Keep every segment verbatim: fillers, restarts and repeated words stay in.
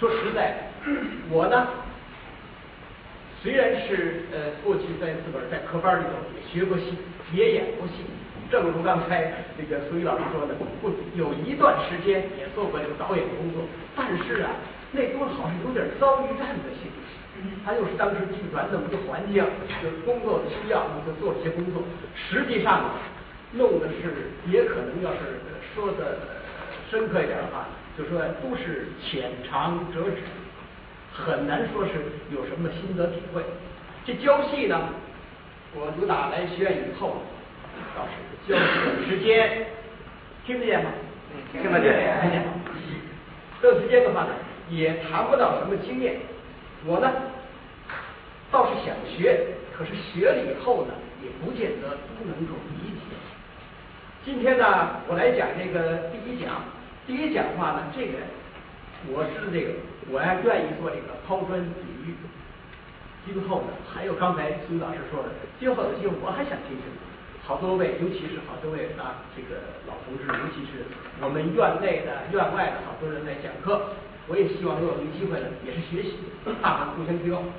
说实在的，我呢，虽然是呃过去在自个儿在科班里头也学过戏，也演过戏，正如刚才这个苏玉老师说的，不有一段时间也做过这个导演工作，但是啊，那多好像有点遭遇战的性质。他又是当时剧团那么一个环境，就是工作的需要，就做这些工作。实际上弄的是，也可能要是说的深刻一点的话，就说都是浅尝辄止，很难说是有什么心得体会。这教戏呢，我读打来学院以后，倒是教戏的时间，听得见吗？ 听得见， 听得见。这时间的话呢，也谈不到什么经验。我呢，倒是想学，可是学了以后呢，也不见得都能够理解。今天呢，我来讲这个第一讲。第一讲的话呢，这个我是这个，我呀愿意做这个抛砖引玉。今后呢，还有刚才苏老师说的，今后有机会我还想听听好多位，尤其是好多位啊，这个老同志，尤其是我们院内的、院外的好多人来讲课。我也希望有这个机会呢，也是学习，大家互相提高。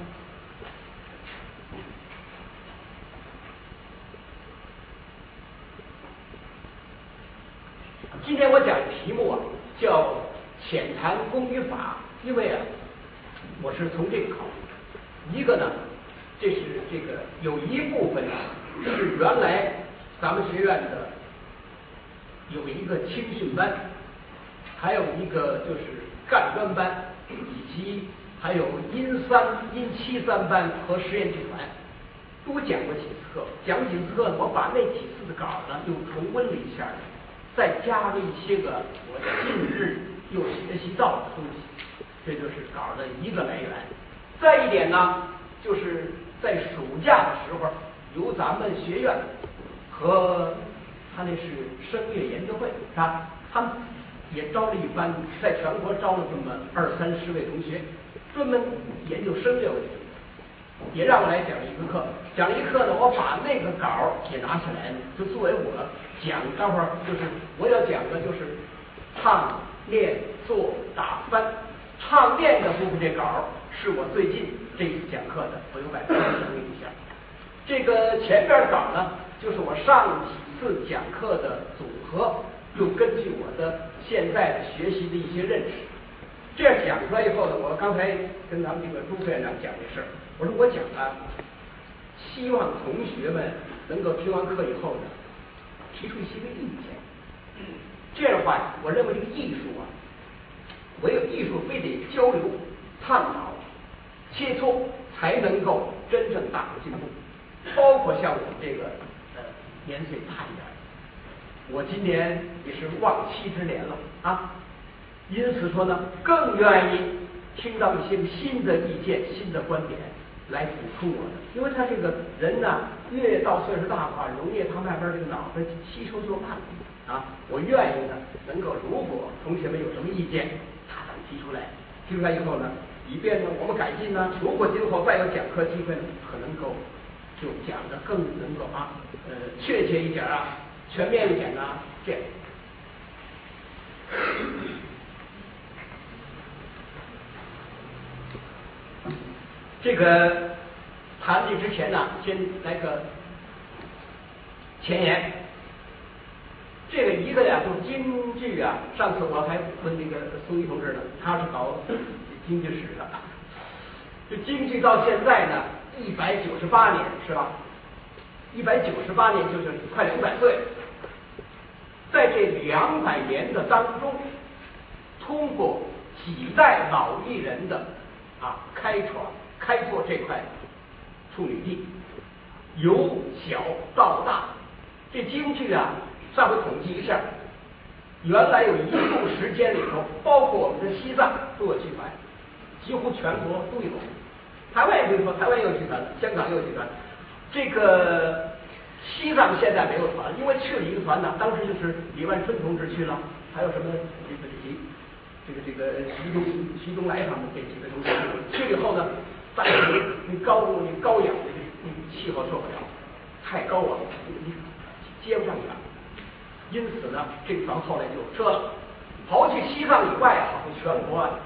今天我讲的题目啊，叫浅谈功与法，因为啊，我是从这个考虑。一个呢，这是这个有一部分呢是原来咱们学院的有一个青训班，还有一个就是干专班，以及还有阴三、阴七三班和实验剧团，都讲过几次课。讲几次课，我把那几次的稿呢又重温了一下，再加了一些个我近日又学习到的东西，这就是稿的一个来源。再一点呢，就是在暑假的时候，由咱们学院和他那是声乐研究会啊，他们也招了一班，在全国招了这么二三十位同学，专门研究声乐问题，也让我来讲了一个课。讲了一课呢，我把那个稿也拿下来了，就作为我讲。待会儿就是我要讲的就是唱、练、做、打、翻。唱练的部分这稿是我最近这一次讲课的，我又把它整理一下。这个前边的稿呢，就是我上几次讲课的组合，又根据我的现在的学习的一些认识，这样讲出来以后呢，我刚才跟咱们这个朱副院长讲这事儿，我说我讲啊，希望同学们能够听完课以后呢，提出一些个意见。这样的话，我认为这个艺术啊，唯有艺术非得交流、探讨、切磋，才能够真正大有进步。包括像我这个呃年岁大一点，我今年也是望妻之年了啊，因此说呢，更愿意听到一些新的意见、新的观点来补充我的。因为他这个人呢，越到岁数大的话，容易他慢慢这个脑子吸收就慢了啊。我愿意呢，能够如果同学们有什么意见，大胆提出来，提出来以后呢，以便呢我们改进呢。如果今后再有讲课机会呢，可能够就讲的更能够啊，呃，确切一点啊，全面一点啊，这样。这个谈这之前呢，先来个前言。这个一个呀，就是京剧啊。上次我还问那个苏一同志呢，他是搞京剧史的。这京剧到现在呢，一百九十八年是吧？一百九十八年就是快两百岁。在这两百年的当中，通过几代老艺人的啊开创开拓这块处女地，由小到大，这京剧啊。上回统计一下，原来有一度时间里头，包括我们的西藏都有剧团，几乎全国都有。台湾也不用说，台湾也有剧团，香港也有剧团。这个西藏现在没有团，因为去了一个团呢，当时就是李万春同志去了，还有什么这个这个这个徐东徐东来他们这几个同志去了以后呢，但是你高度你高氧的那气候受不了，太高啊，你接不上氧。因此呢，这个团后来就撤了，刨去西藏以外啊，全国啊，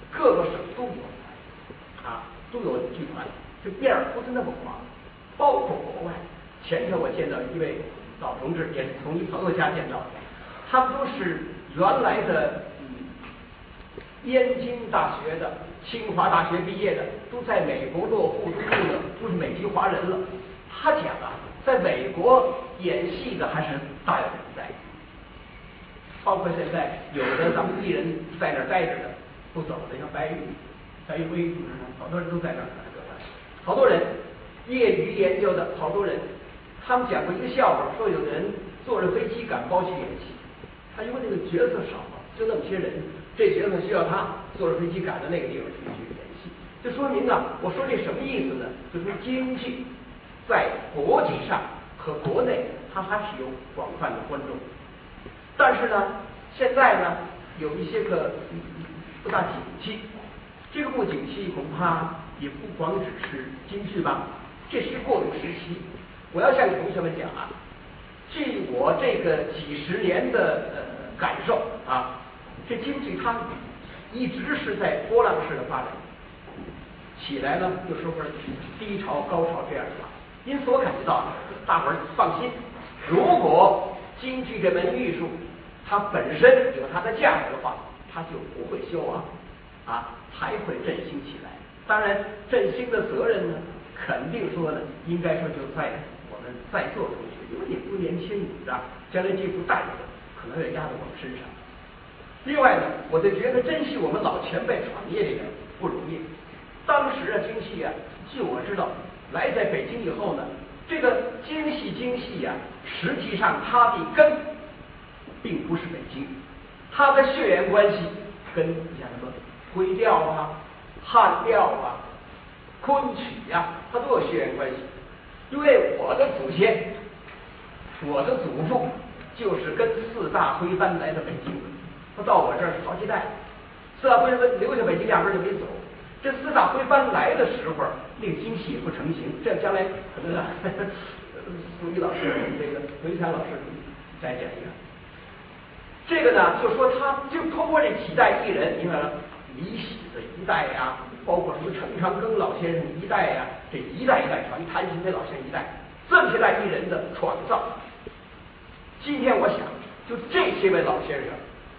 各个省都有啊，都有剧团，这面儿不是那么广，包括国外。前天我见到一位老同志，也是从一朋友家见到的，他们都是原来的嗯燕京大学的、清华大学毕业的，都在美国落户都住的，都是美籍华人了。他讲啊，在美国演戏的还是大有人在，包括现在有的咱们艺人在那儿待着的，不走的，像白玉、白玉薇，好多人都在那儿，好多人业余研究的，好多人。他们讲过一个笑话，说有的人坐着飞机赶包去演戏，他因为那个角色少，就那么些人，这角色需要他坐着飞机赶到那个地方去去演戏，就说明啊，我说这什么意思呢？就说京剧在国际上和国内它还是有广泛的观众，但是呢，现在呢有一些个不大景气，这个不景气恐怕也不光只是京剧吧，这是一个过渡时期。我要向同学们讲啊，据我这个几十年的呃感受啊，这京剧它一直是在波浪式的发展，起来了有时候低潮高潮这样的。因此我感觉到大伙儿放心，如果京剧这门艺术它本身有它的价值的话，它就不会消亡啊，还会振兴起来。当然振兴的责任呢，肯定说呢，应该说就在我们在座同学，因为你不年轻是吧？将来这副担子可能要压在我们身上。另外呢，我就觉得珍惜我们老前辈创业这个不容易。当时啊，京戏啊，据我知道，来在北京以后呢，这个京戏京戏呀、啊，实际上它的根并不是北京，它的血缘关系跟像什么徽调啊、汉调啊、昆曲呀、啊，它都有血缘关系。因为我的祖先，我的祖父就是跟四大徽班来的北京，他到我这儿是好几代，四大徽班留下北京压根就没走。这四大徽班来的时候，那个京戏也不成型。这将来可能啊，苏一老师、这个回强老师再讲一个。这个呢，就说他就通过这几代艺人，你看李喜的一代呀、啊，包括什么陈长庚老先生一代呀、啊，这一代一代传，谭鑫培老先生一代，这么些代艺人的创造。今天我想，就这些位老先生，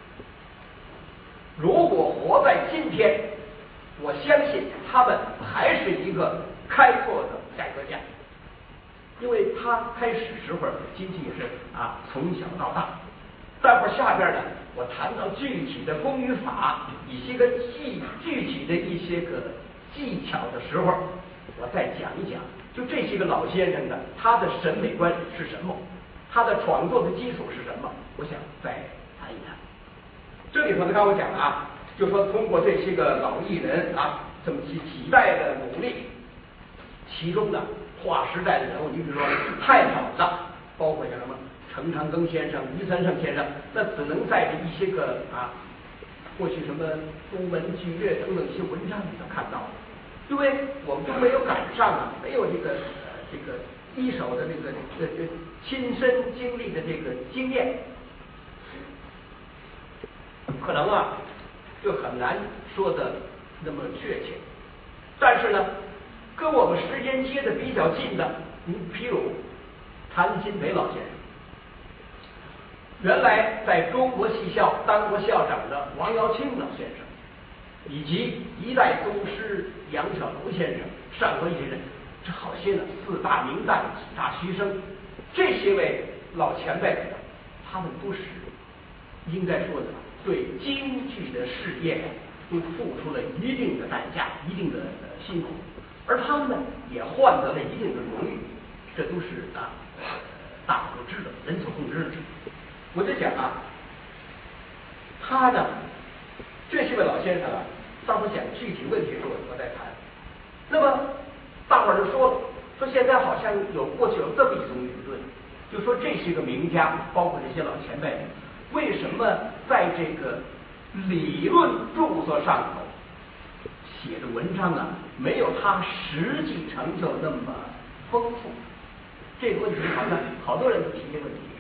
如果活在今天，我相信他们还是一个开拓的改革家，因为他开始时候经济也是啊从小到大。待会儿下边呢，我谈到具体的功与法，一些个具具体的一些个技巧的时候，我再讲一讲，就这些个老先生的他的审美观是什么，他的创作的基础是什么，我想再谈一谈。这里头呢，刚我讲了啊，就说通过这些个老艺人啊，这么几几代的努力，其中呢划时代的人物，你比如说太好的，包括像什么陈长庚先生、于三胜先生，那只能在一些个啊，过去什么都闻剧乐等等一些文章里头看到，因为我们都没有赶上啊，没有这个呃这个一手的这个这个亲身经历的这个经验，可能啊就很难说的那么确切。但是呢，跟我们时间接的比较近的，你譬如谭鑫培老先生。原来在中国戏校当过校长的王瑶庆老先生，以及一代宗师杨小楼先生、上官一些人，这好些呢四大名旦、几大须生，这些位老前辈，他们都是应该说的对京剧的事业都付出了一定的代价、一定的辛苦，而他们呢也换得了一定的荣誉，这都是啊大伙都知道、人所共知的。我就讲啊，他呢，这些位老先生啊，大伙讲具体问题的时候我再谈。那么大伙儿就说了，说现在好像有过去有这么一种理论，就说这些个名家，包括这些老前辈，为什么在这个理论著作上头写的文章啊，没有他实际成就那么丰富？这个问题好像好多人都提这个问题。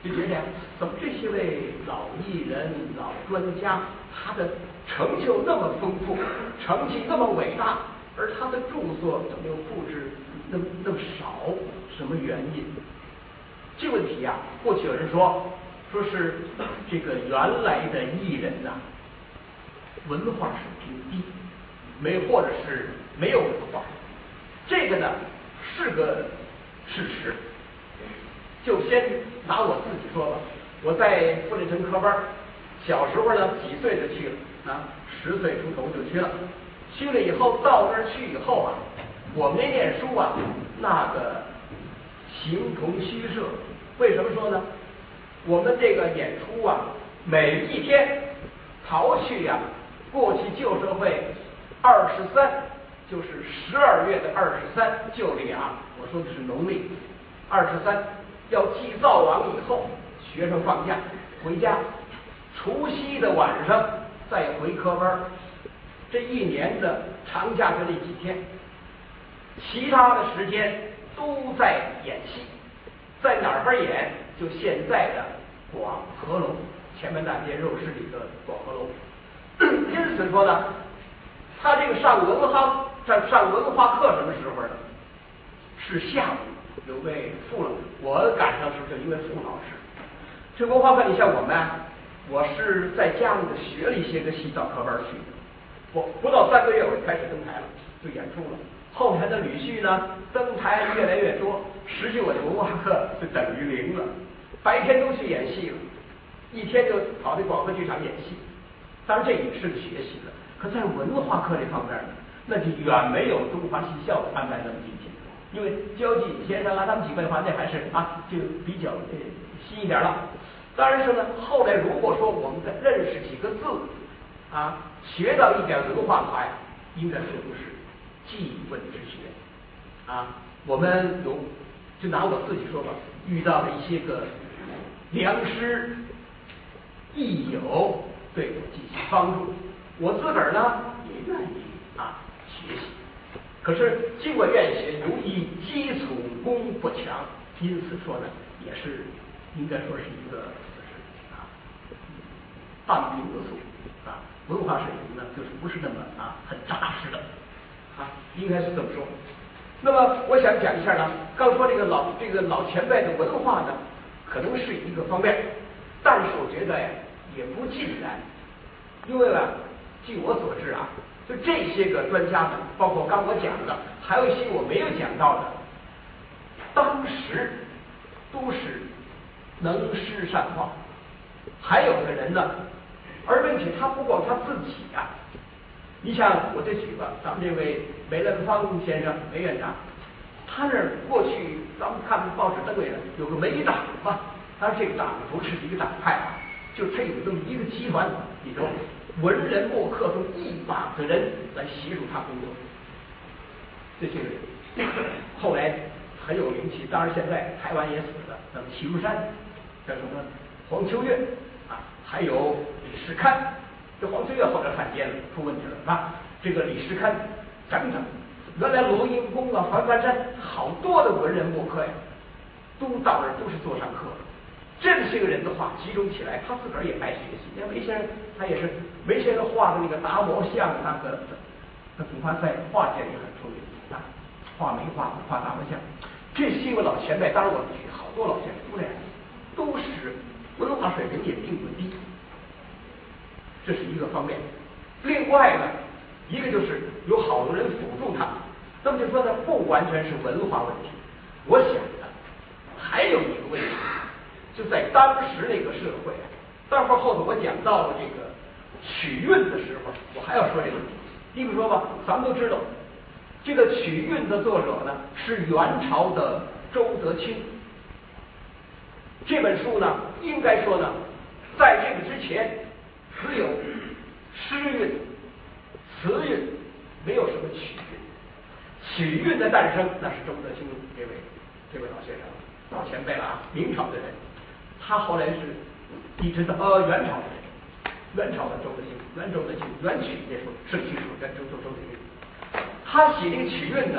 就觉得怎么这些位老艺人、老专家，他的成就那么丰富，成绩那么伟大，而他的著作怎么又复制那么那么少？什么原因？这问题啊，过去有人说，说是这个原来的艺人呐、啊，文化水平低，没或者是没有文化。这个呢是个事实。就先拿我自己说吧，我在富力城科班，小时候呢几岁就去了啊，十岁出头就去了。去了以后到那儿去以后啊，我们那念书啊，那个形同虚设。为什么说呢？我们这个演出啊，每一天逃去呀、啊，过去旧社会二十三，就是十二月的二十三，就俩，我说的是农历二十三。要祭灶王以后，学生放假回家，除夕的晚上再回科班。这一年的长假就那几天，其他的时间都在演戏。在哪儿演？就现在的广和楼，前门大街肉市里的广和楼。因此说呢，他这个上文化上上文化课什么时候呢？是下午。有位傅老，我赶上是这一位傅老师。这文化课，你像我们，我是在家里头学了一些个戏到科班去的。我不到三个月，我就开始登台了，就演出了。后台的吕续呢，登台越来越多，实际我的文化课就等于零了。白天都去演戏了，一天就跑到广和剧场演戏。当然这也是个学习的，可在文化课这方面呢，那就远没有中华戏校安排那么精进。因为交际先生啊，他们几位话那还是啊，就比较呃新一点了。当然是呢，后来如果说我们再认识几个字啊，学到一点文化牌，应该说不是记问之学啊。我们有，就拿我自己说吧，遇到了一些个良师益友，对我进行帮助，我自个儿呢也愿意啊学习。可是尽管愿学，由于基础功不强，因此说呢，也是应该说是一个就是啊半瓶子素啊，文化水平呢就是不是那么啊很扎实的啊，应该是这么说。那么我想讲一下呢，刚说这个老这个老前辈的文化呢，可能是一个方面，但是我觉得呀也不尽然，因为呢，据我所知啊。就这些个专家们，包括刚我讲的，还有一些我没有讲到的，当时都是能诗善画。还有的人呢，而并且他不光他自己啊，你像我这举个咱们这位梅兰芳先生梅院长，他那儿过去咱们看报纸登位的有个梅党嘛，当然这个党不是一个党派啊，就他有这么一个集团里头。文人墨客中一把的人来协助他工作，这些个人后来很有名气。当然，现在台湾也死了，那么齐如山，叫什么黄秋月啊，还有李世堪。这黄秋月后来汉奸了，出问题了啊。这个李世堪等等，原来罗英公啊、樊樊山，好多的文人墨客呀，都到那儿都是做上课。这些个人的话集中起来，他自个儿也爱学习。像梅先生，他也是梅先生画的那个达摩像，那个那恐怕在画界也很出名啊，画梅画、画达摩像。这些个老前辈，当然我举好多老前辈都这样，都是文化水平也并不低，这是一个方面。另外呢，一个就是有好多人辅助他，那么就说呢，不完全是文化问题。我想呢，还有一个问题。就在当时那个社会，待会儿后头我讲到了这个曲韵的时候，我还要说这个问题。你比如说吧，咱们都知道，这个曲韵的作者呢是元朝的周德清。这本书呢，应该说呢，在这个之前只有诗韵、词韵，没有什么曲韵。曲韵的诞生，那是周德清这位这位老先生、老前辈了啊，明朝的人。他后来是一直到呃元朝的人，元朝的周德清，元周德清，元曲那时候盛曲书跟周周周德清，他写这个曲韵呢，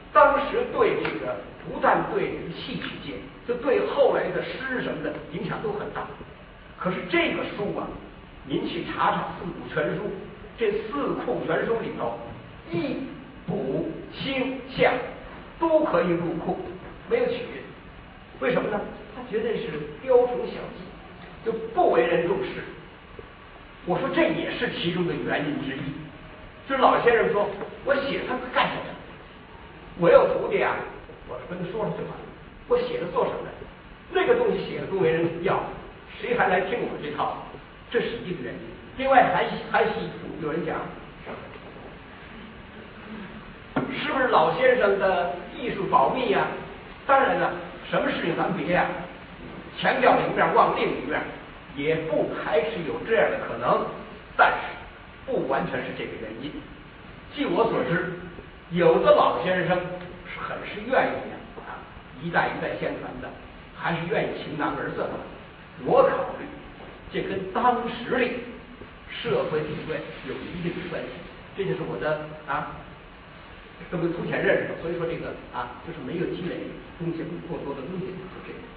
当时对这个不但对戏曲界，就对后来的诗什么的影响都很大。可是这个书啊，您去查查《四库全书》，这四库全书里头，一补清相都可以入库，没有曲。为什么呢？他觉得是雕虫小技，就不为人重视。我说这也是其中的原因之一。就是老先生说，我写它干什么？我有徒弟啊，我跟他说了就完了。我写的做什么？那个东西写的不为人要，谁还来听我这套？这是一个原因。另外还还是有人讲，是不是老先生的艺术保密呀、啊？当然了，什么事情咱别呀、啊，强调一面忘另一面，也不排斥有这样的可能，但是不完全是这个原因。据我所知，有的老先生是很是愿意的啊，一代一代相传的，还是愿意情囊而赠的。我考虑这跟当时的社会地位有一定的关系，这就是我的啊这么粗浅认识。所以说这个啊，就是没有积累东西过多的东西，就这个。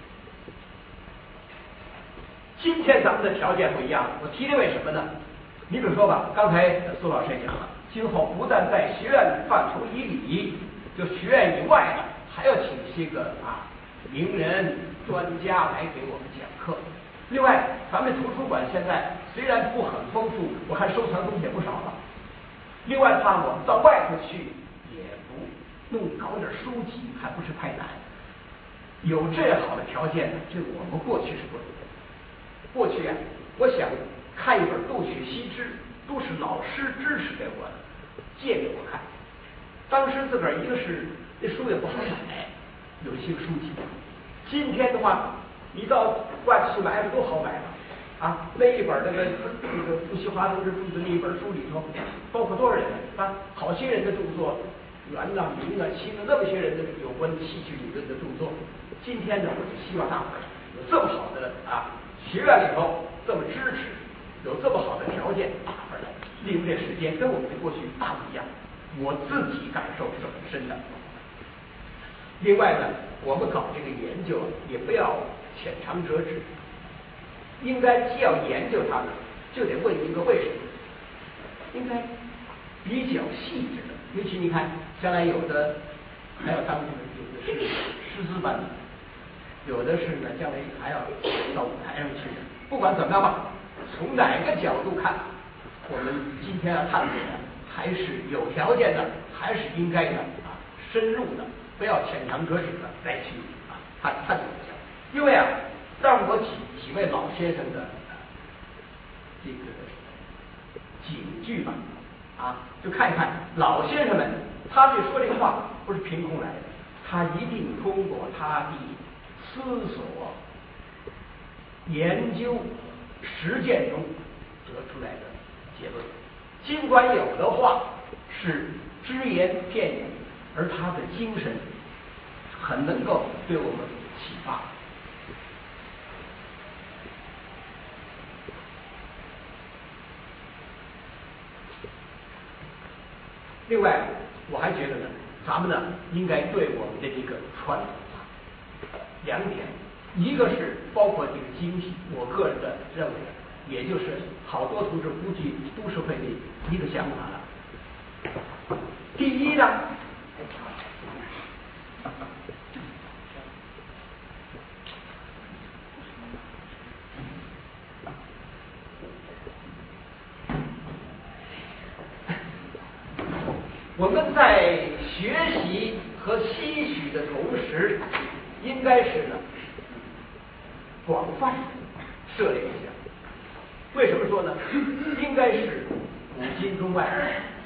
今天咱们的条件不一样，我提这为什么呢？你比如说吧，刚才苏老师也讲了，今后不但在学院范畴以里，就学院以外的，还要请些个啊名人专家来给我们讲课。另外，咱们图书馆现在虽然不很丰富，我看收藏东西也不少了。另外的话，我们到外头去也不弄搞点书籍，还不是太难。有这样好的条件呢，这我们过去是不能的。过去啊，我想看一本《杜甫西之》，都是老师支持给我的，借给我看。当时自个儿一个是那书也不好买，有一些书籍。今天的话，你到外头去买都好买了啊。那一本那个那个傅习华同志著的那一本书里头，包括多少人啊？好些人的著作，袁呐、明啊、清啊，那么些人的有关戏曲理论的著作。今天呢，我就希望大伙儿有这么好的啊。学院里头这么支持，有这么好的条件，大伙儿来利用这时间，跟我们过去大不一样。我自己感受是很深的。另外呢，我们搞这个研究也不要浅尝辄止，应该既要研究它呢，就得问一个为什么，应该比较细致的。尤其你看，将来有的还要当这个有的是师资班的。有的是呢，将来还要到舞台上去的。不管怎么样吧，从哪个角度看，我们今天要探索的，还是有条件的，还是应该的啊，深入的，不要浅尝辄止的再去啊探探索一下。因为啊，让我几几位老先生的、啊、这个警句吧，啊，就看一看老先生们，他这说这个话不是凭空来的，他一定通过他的思索、研究、实践中得出来的结论。尽管有的话是只言片语，而他的精神很能够对我们启发。另外，我还觉得呢，咱们呢应该对我们的这个传统两点，一个是包括这个经济，我个人的认为，也就是好多同志估计都是会的一个想法了。第一呢，我们在学习和吸取的同时，应该是呢广泛涉猎一下。为什么说呢？应该是古今中外。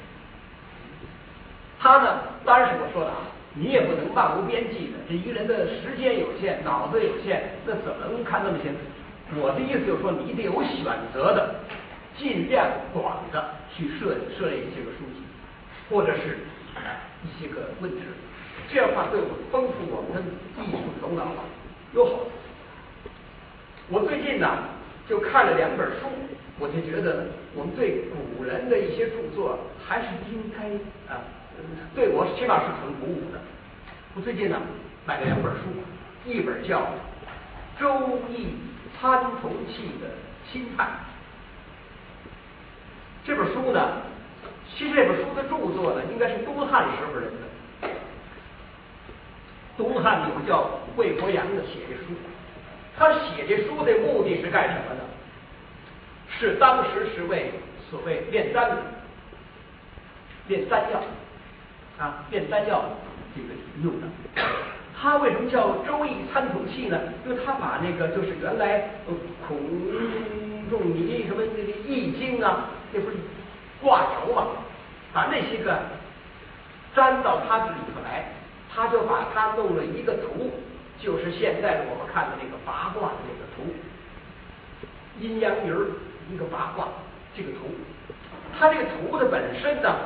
他呢，当然是我说的啊，你也不能漫无边际的。这一个人的时间有限，脑子有限，那怎么能看那么些？我的意思就是说，你得有选择的，尽量广的去涉涉猎一些个书籍，或者是一些个问题。这样的话，对我们丰富我们的艺术头脑啊有好处。我最近呢就看了两本书，我就觉得我们对古人的一些著作还是应该啊，对我起码是很鼓舞的。 我最近呢买了两本书，一本叫《周易参同契的心态》。这本书呢，其实这本书的著作呢，应该是东汉时候人的。东汉有个叫魏伯阳的写这书，他写这书的目的是干什么呢？是当时是为所谓炼丹的，炼丹药啊，炼丹药这个用的。他为什么叫周易参同契呢？因为他把那个就是原来呃孔仲尼什么那个易经啊，那不是卦爻嘛，把那些个粘到他这里头来，他就把它弄了一个图，就是现在我们看的那个八卦的那个图，阴阳鱼儿一个八卦这个图，它这个图的本身呢，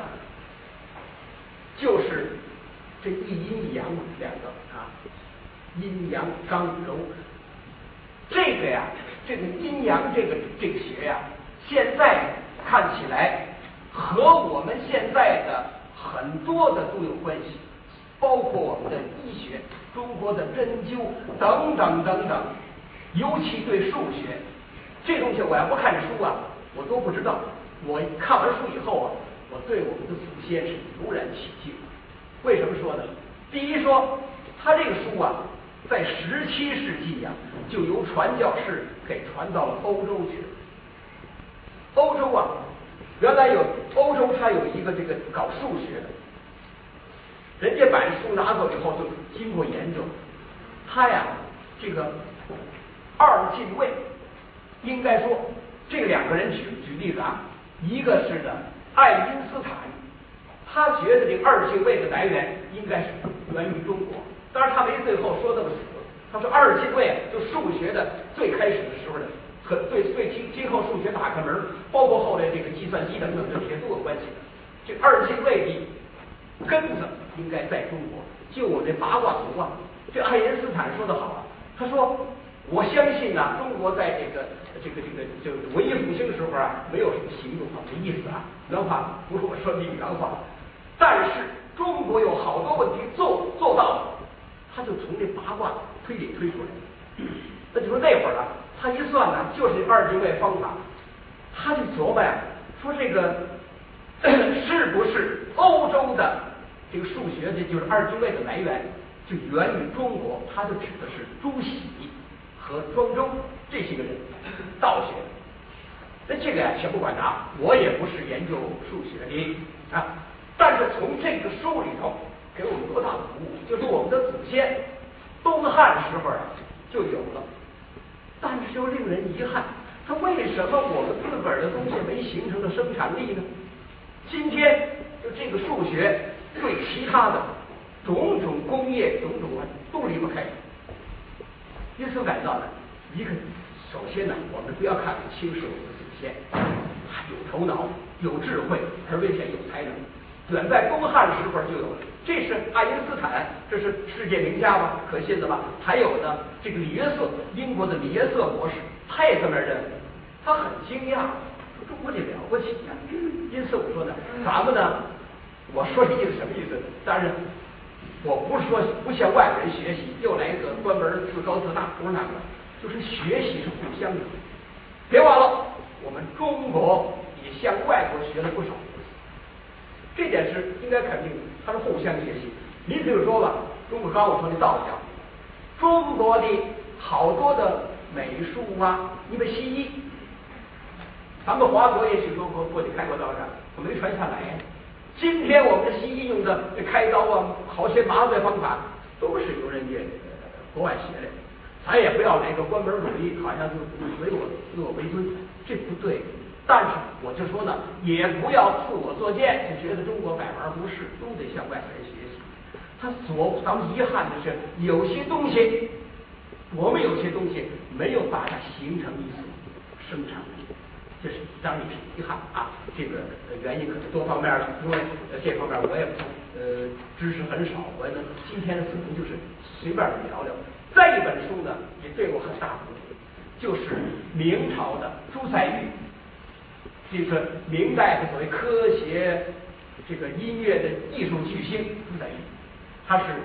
就是这一阴一阳两个啊，阴阳刚柔。这个呀，这个阴阳这个这个学呀，现在看起来和我们现在的很多的都有关系，包括我们的医学、中国的针灸等等等等，尤其对数学这东西，我要不看书啊，我都不知道。我看完书以后啊，我对我们的祖先是油然起敬。为什么说呢？第一说，他这个书啊，在十七世纪呀、啊，就由传教士给传到了欧洲去了。欧洲啊，原来有欧洲，它有一个这个搞数学的，人家把书拿走以后，就经过研究，他呀，这个二进位，应该说这两个人举举例子啊，一个是呢爱因斯坦。他觉得这个二进位的来源应该是源于中国，当然他没最后说那么死。他说二进位就数学的最开始的时候的，和对对今今后数学打开门，包括后来这个计算机等等这些都有关系的。这二进位的根子应该在中国，就我这八卦图啊。这爱因斯坦说得好啊，他说我相信呢、啊，中国在这个这个这个这个文艺复兴时候啊，没有什么行动啊，这意思啊，原话不是我说的原话。但是中国有好多问题做做到了，他就从这八卦推理推出来。那就说那会儿啊，他一算呢，就是二进位方法，他就琢磨呀，说这个是不是欧洲的这个数学的，就是二进位的来源，就源于中国？他就指的是朱熹和庄周这些个人道学。那这个呀，先不管他，我也不是研究数学的啊。但是从这个书里头给我们多大的鼓舞，就是我们的祖先东汉时候啊就有了，但是就令人遗憾，他为什么我们自个儿的东西没形成了生产力呢？今天就这个数学对其他的种种工业种种啊都离不开。因此感到呢，一个首先呢，我们不要看轻视我们的祖先，有头脑、有智慧，而且有才能。远在东汉时候就有了，这是爱因斯坦，这是世界名家吧，可信的吧？还有呢，这个李约瑟，英国的李约瑟博士，他也这么认为，他很惊讶，说中国这了不起呀、啊！因此我说呢，咱们呢，我说这意思什么意思？当然，我不是说不向外国人学习，又来一个关门自高自大，不是那个，就是学习是互相的。别忘了，我们中国也向外国学了不少。这点是应该肯定的，它是互相学习。你比如说吧，中国刚我说的道教，中国的好多的美术啊，你们西医，咱们华国也许说过过去开过刀上，可没传下来呀。今天我们的西医用的这开刀啊，好些麻醉方法都是由人家国外学的。咱也不要来个关门主义，好像就唯我自我为尊，这不对。但是我就说呢，也不要自我作践，就觉得中国百玩不是，都得向外国人学习。他所咱们遗憾的是，有些东西，我们有些东西没有把它形成一种生产力，这是当然是遗憾啊。这个原因可是多方面的，因为这方面我也呃知识很少，我呢今天只能就是随便聊聊。再一本书呢，也对我很大鼓舞，就是明朝的朱载堉。这个明代的所谓科学这个音乐的艺术巨星朱载堉，他是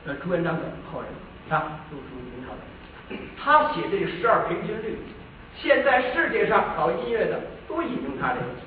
呃朱元璋的后人啊，都属于明朝的。他写这十二平均律，现在世界上搞音乐的都引用他这个。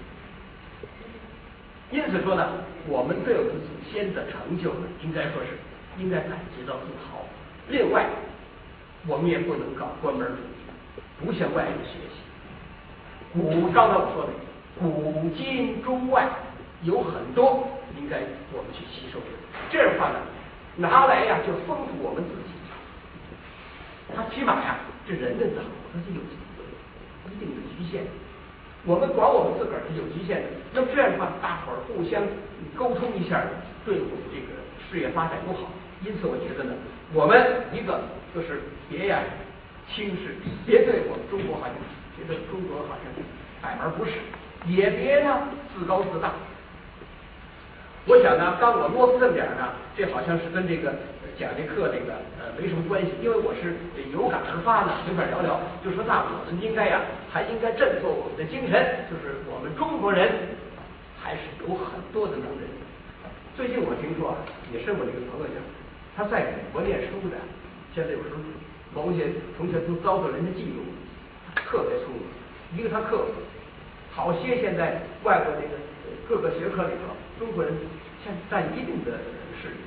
因此说呢，我们对我们祖先的成就呢，应该说是应该感觉到自豪。另外，我们也不能搞关门主义，不向外人学习。古刚才我说的，古今中外有很多应该我们去吸收的。这样的话呢，拿来呀就丰富我们自己。他起码呀，这人的脑子是有一定的局限。我们管我们自个儿是有局限的，那么这样的话，大伙儿互相沟通一下，对我们这个事业发展都好。因此，我觉得呢，我们一个就是别呀轻视，别对我们中国好像觉得中国好像百而不是，也别呢自高自大。我想呢，刚我啰嗦这么点呢，这好像是跟这个讲这课这个呃没什么关系，因为我是有感而发呢，随便聊聊，就说那我们应该呀，还应该振作我们的精神，就是我们中国人还是有很多的能人。最近我听说啊，也是我这个朋友讲，他在美国念书的，现在有时候某些同学都遭到人家嫉妒，特别聪明，一个他刻苦，好些现在外国这个各个学科里头，中国人现在占一定的势力。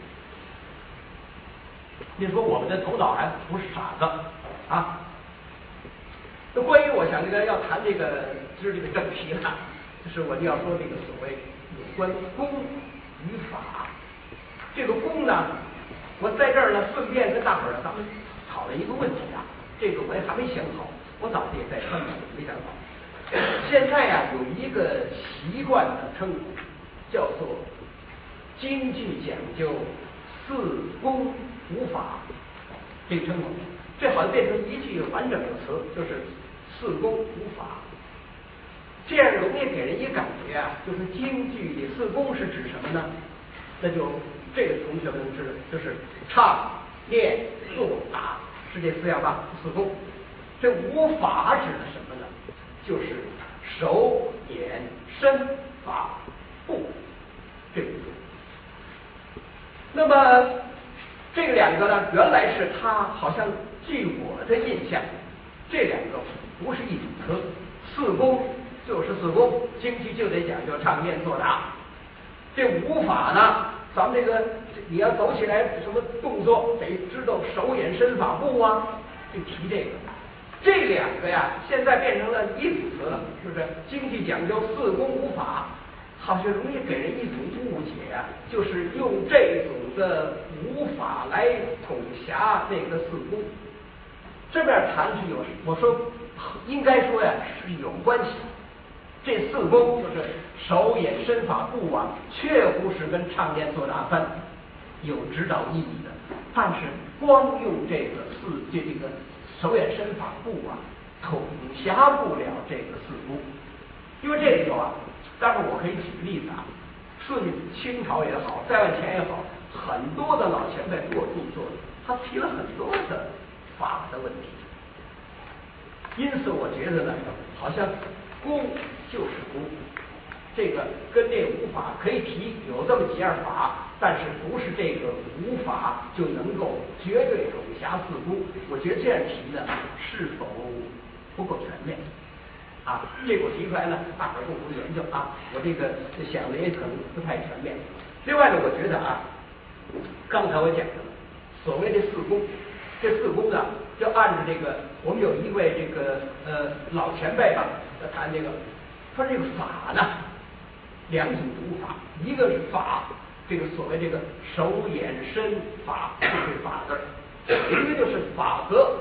你说我们的头脑还不是傻子啊？那关于我想这个要谈这个今儿这个正题了，就是我就要说这个所谓有关公与法。这个公呢，我在这儿呢顺便跟大伙儿咱们讨论一个问题啊，这个我也还没想好，我早就也在专门没想好。现在呀、啊、有一个习惯的称呼叫做京剧讲究四公五法，这个称呼，这好像变成一句完整的词，就是四公五法。这样容易给人一感觉啊，就是京剧的四公是指什么呢？那就这个同学们知道，就是唱、念、做、打，是这四样吧？四公。这五法指的什么呢？就是手、眼、身、法、步这五种。那么这两个呢，原来是他好像据我的印象，这两个不是一组词。四公就是四公，京剧就得讲究唱念做打。这五法呢，咱们这个你要走起来什么动作，得知道手眼身法步啊，就提这个。这两个呀，现在变成了一组词了，是不是？京剧讲究四公五法，好像容易给人一种误解啊，就是用这种的五法来统辖那个四公。这边谈是有，我说应该说呀是有关系。这四公就是手眼身法步啊，确乎是跟唱念做打分有指导意义的。但是光用这个四这这个手眼身法步啊，统辖不了这个四公。因为这里头啊，待会儿我可以举个例子啊，顺清朝也好，再往前也好，很多的老前辈给我著作，他提了很多的法的问题。因此我觉得呢，好像公就是公，这个跟这五法可以提有这么几样法，但是不是这个五法就能够绝对统辖四公。我觉得这样提呢，是否不够全面啊？这个我提出来呢，大伙儿共同研究啊。我这个想的也可能不太全面。另外呢，我觉得啊，刚才我讲的所谓的四公，这四公呢，就按照这个，我们有一位这个呃老前辈吧，在谈这个，他这个法呢，两种读法，一个是法，这个所谓这个手眼身法，这是法字；一个就是法则。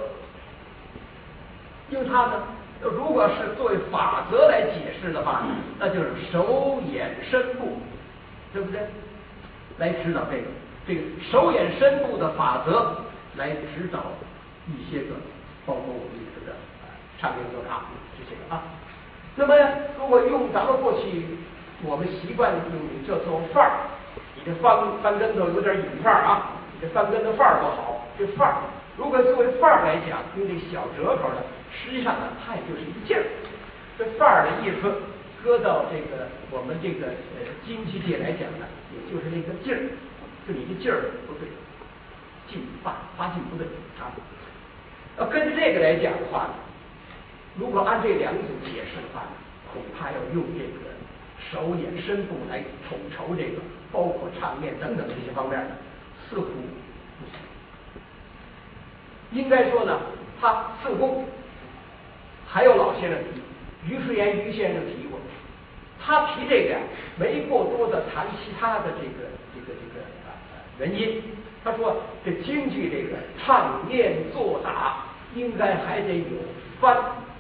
用它呢，如果是作为法则来解释的话，那就是手眼身步，对不对？来指导这个这个手眼身步的法则，来指导一些个，包括我们里头的唱念做打这些个啊。那么如果用咱们过去我们习惯用叫做范儿，你这翻翻跟头有点引范儿啊，你这翻跟头范儿多好，这范儿如果作为范儿来讲，用这小折口呢，实际上呢，它也就是一个劲儿。这范儿的意思，搁到这个我们这个呃经济界来讲呢，也就是那个劲儿，就你这劲儿不对。 进发发进不对啊。要跟着这个来讲的话呢，如果按这两组解释的话呢，恐怕要用这个手眼身部来统筹这个，包括唱念等等这些方面呢，似乎不行。应该说呢，他似乎还有老先生提，于世炎于先生提过，他提这个呀，没过多的谈其他的这个这个这个呃原因。他说这京剧这个唱念做打应该还得有翻。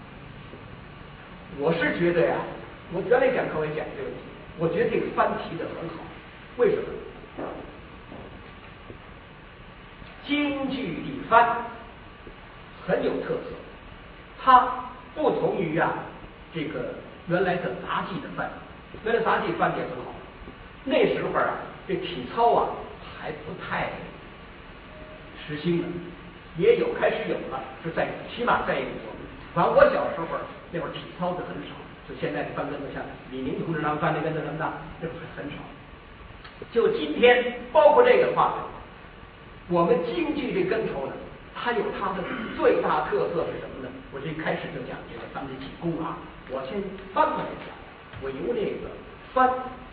我是觉得呀，我原来讲课也讲这个问题，我觉得这个翻提的很好。为什么？京剧的翻很有特色，它不同于啊这个原来的杂技的翻。原来杂技翻的也很好，那时候啊这体操啊还不太实行的，也有开始有了，是在起码在我们，反正我小时候那会儿体操的很少，就现在的翻跟头，像李宁同志他们翻那跟头什么的，那会儿很少。就今天，包括这个的话，我们京剧这跟头呢，它有它的最大特色是什么呢？我这一开始就讲这个咱们的起功啊，我先翻过来讲，我由那个翻、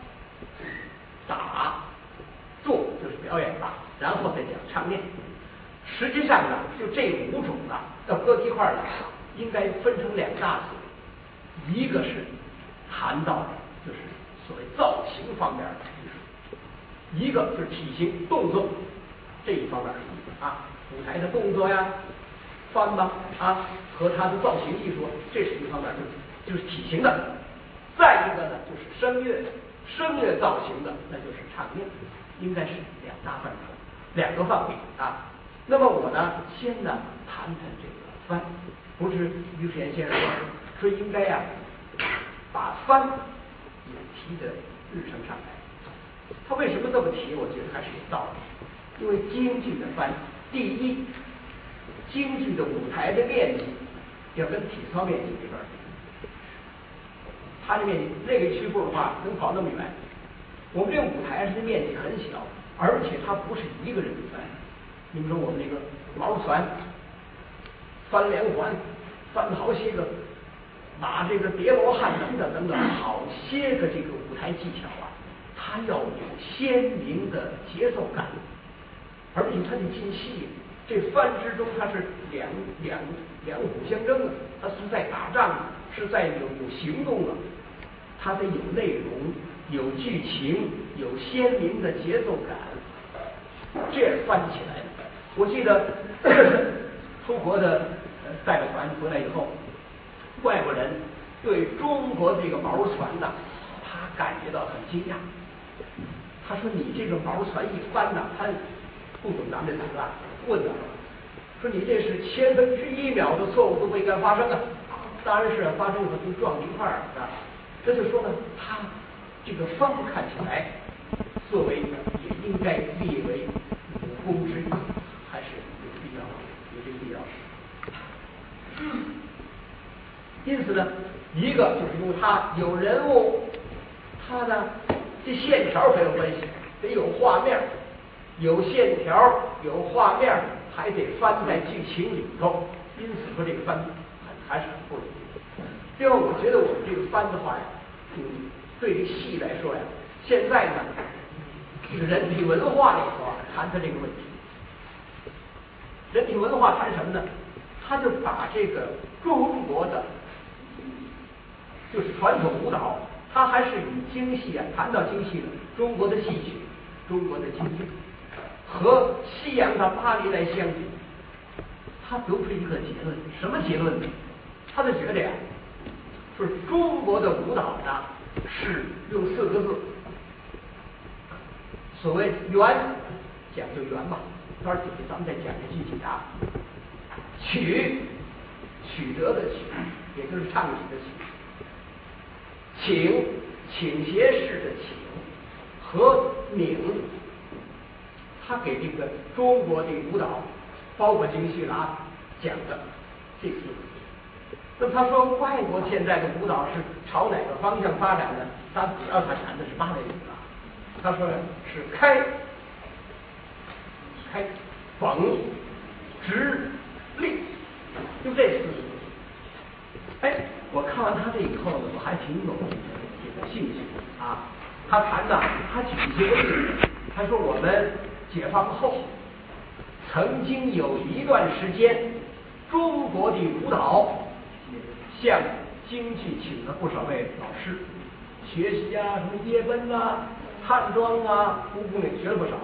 打、做就是表演吧，然后再讲唱念。实际上呢，就这五种啊，要搁一块儿来啊，应该分成两大组，一个是谈到就是所谓造型方面的艺术，一个就是体型动作这一方面的艺术啊，舞台的动作呀、翻吧啊和它的造型艺术，这是一方面，就是就是体型的。再一个呢，就是声乐，声乐造型的，那就是唱念，应该是两大范畴，两个范围啊。那么我呢，先呢谈谈这个翻，不是于世炎先生说应该呀、啊、把翻也提的日程上来。他为什么这么提？我觉得还是有道理。因为京剧的翻，第一，京剧的舞台的面积要跟体操面积没法比，它的面积那个曲步的话能跑那么远。我们这个舞台上的面积很小，而且它不是一个人翻。你们说我们那个毛船翻连环翻好些个马，这个叠罗汉等等等等，好些个这个舞台技巧啊，它要有鲜明的节奏感，而且它的进戏，这翻之中它是两两两虎相争啊，它是在打仗，是在有有行动啊，它得有内容，有剧情，有鲜明的节奏感，这样翻起来。我记得呵呵出国的代表团回来以后，外国人对中国这个毛船呢，他感觉到很惊讶。他说：“你这个毛船一翻呢，他不懂咱们这词啊，问了，说你这是千分之一秒的错误都不应该发生啊！当然是发生以后就撞一块儿啊。这就说呢，他这个翻看起来，作为也应该列为武功之一。”还是有必要，有这个必要。因此呢，一个就是因为它有人物，它呢这线条很有关系，得有画面，有线条，有画面，还得翻在剧情里头。因此说这个翻还是很不容易。另外，我觉得我们这个翻的话呀，嗯，对这戏来说呀，现在呢，这个人体文化里头啊，谈谈这个问题。人体文化谈什么呢？他就把这个中国的就是传统舞蹈，他还是以京戏啊，谈到京戏的中国的戏曲、中国的京剧和西洋的芭蕾来相比，他得出一个结论，什么结论呢？他就觉得呀，说中国的舞蹈呢是用四个字，所谓圆，讲究圆嘛。待会儿咱们再讲个具体啊，曲，曲折的曲，也就是唱曲的曲，倾，倾斜式的倾，和拧，他给这个中国的舞蹈，包括京戏啦讲的这些。那么他说外国现在的舞蹈是朝哪个方向发展呢？他主要他谈的是芭蕾舞啊，他说是开。开讽、直、立，就这四个。哎，我看完他这以后呢，我还挺有这个兴趣啊。他谈呢，他举一些例子，他说我们解放后曾经有一段时间，中国的舞蹈向京剧请了不少位老师学习啊，什么叶问啊、汉庄啊，故宫里学了不少。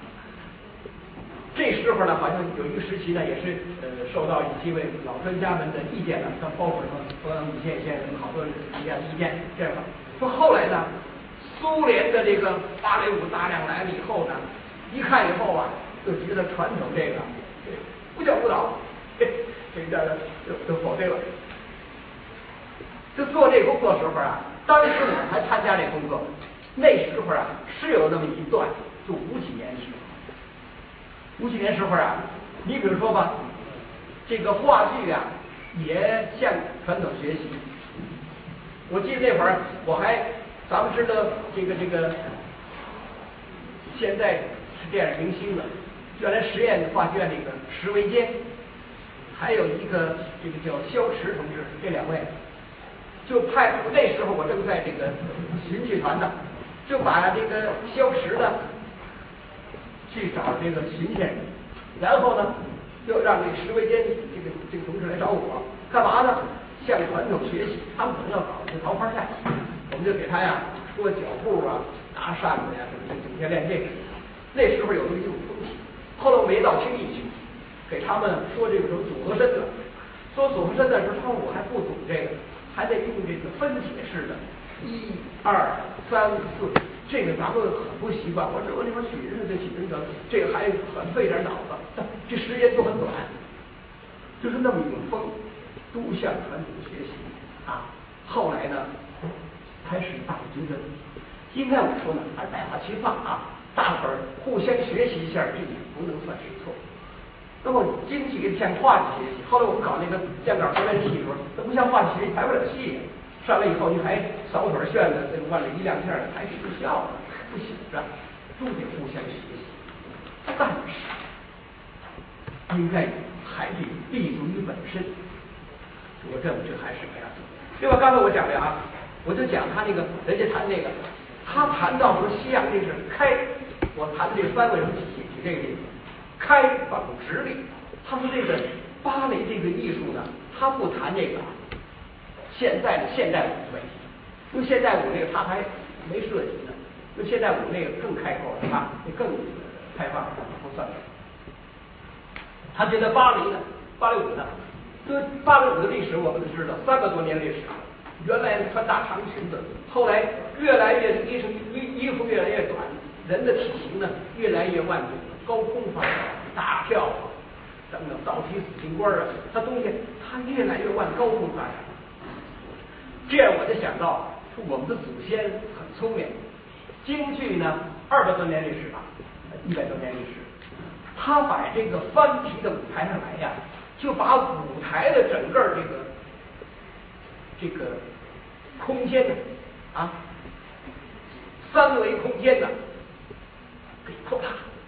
这时候呢，好像有一个时期呢，也是呃受到一些位老专家们的意见呢，像包括什么欧阳武先先生好多意见意见这样的。说后来呢，苏联的这个芭蕾舞大量来了以后呢，一看以后啊，就觉得传统这个不叫舞蹈，这这个就就否定了。就做这工作时候啊，当时我还参加这工作，那时候啊是有那么一段，就五几年时候。五几年时候啊，你比如说吧，这个话剧啊，也向传统学习。我记得那会儿我还，咱们知道这个这个，现在是电影明星了，原来实验话剧院那个石维坚，还有一个这个叫萧池同志，这两位，就派那时候我正在这个巡剧团呢，就把这个萧池呢。去找这个巡线，然后呢，又让这个石维坚这个这个同志来找我，干嘛呢？向传统学习，他们可能要搞这桃花赛，我们就给他呀说脚步啊，拿扇子呀什么的，整天练这个。那时候有这么一种风气，后来我们也到青艺去，给他们说这个什么组合身子，说组合身的时候，他说我还不懂这个，还得用这个分解式的，一二三四。这个咱们很不习惯，我说我那边许日的许那个，这个还很费点脑子，这时间都很短，就是那么一种风，都向传统学习啊。后来呢，开始大伙觉得，应该我说呢，还是百花齐放啊，大伙儿互相学习一下，这也不能算是错。那么京剧向话剧学习，后来我们搞那个香港表演戏的时候，那不像话剧学习，排不了戏。上来以后，你还扫腿炫的，这个往里一亮片的，还是不笑的，不行的，都得互相学习。但是，应该还得立足于本身。我这这还是这样。对吧？刚才我讲的啊，我就讲他那个，人家谈那个，他谈到说西洋这是开，我谈这三为什么举举这个例子，开仿直立。他说这个芭蕾这个艺术呢，他不谈这个。现在的现代舞的问题，因为现代舞那个他还没设计呢，因为现代舞那个更开阔了，啊，更开放了，不算了。他觉得芭蕾呢，芭蕾舞呢，因为芭蕾舞的历史我们都知道，三百多年历史，原来穿大长裙子，后来越来越衣裳衣衣服越来越短，人的体型呢越来越万种，高空发展，大跳啊，等等，倒提紫金冠啊，它东西它越来越往高空发展。这样我就想到，我们的祖先很聪明。京剧呢，二百多年历史吧，一百多年历史，他把这个翻皮的舞台上来呀，就把舞台的整个这个这个空间呢，啊，三维空间呢，给扩大，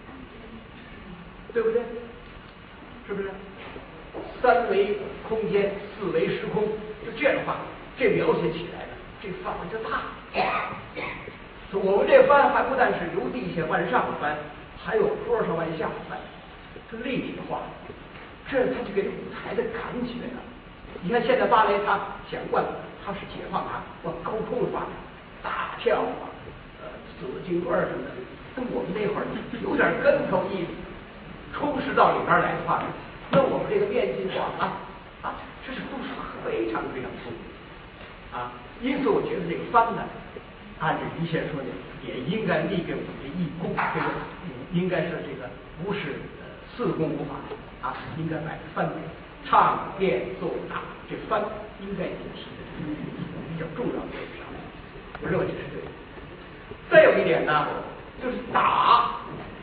对不对？是不是？三维空间，四维时空，就这样的话。这描写起来的这范围就大，我们这翻还不但是由地下往上翻，还有坡上往下翻，这立体化，这它就给舞台的感觉呢。你看现在芭蕾，它想惯它是解放它往高空发展，大跳啊，呃，紫金冠什么的。跟我们那会儿有点跟头意思，充实到里边来的话，那我们这个面筋广啊啊，这是都是非常非常聪明。啊，因此我觉得这个翻呢，按照于先说的，也应该立给我们的义工，这个应该是这个不是呃四功无法啊，应该把翻给唱练做打，这翻应该引起的比较重要的上面，我认为这是对的。再有一点呢，就是打，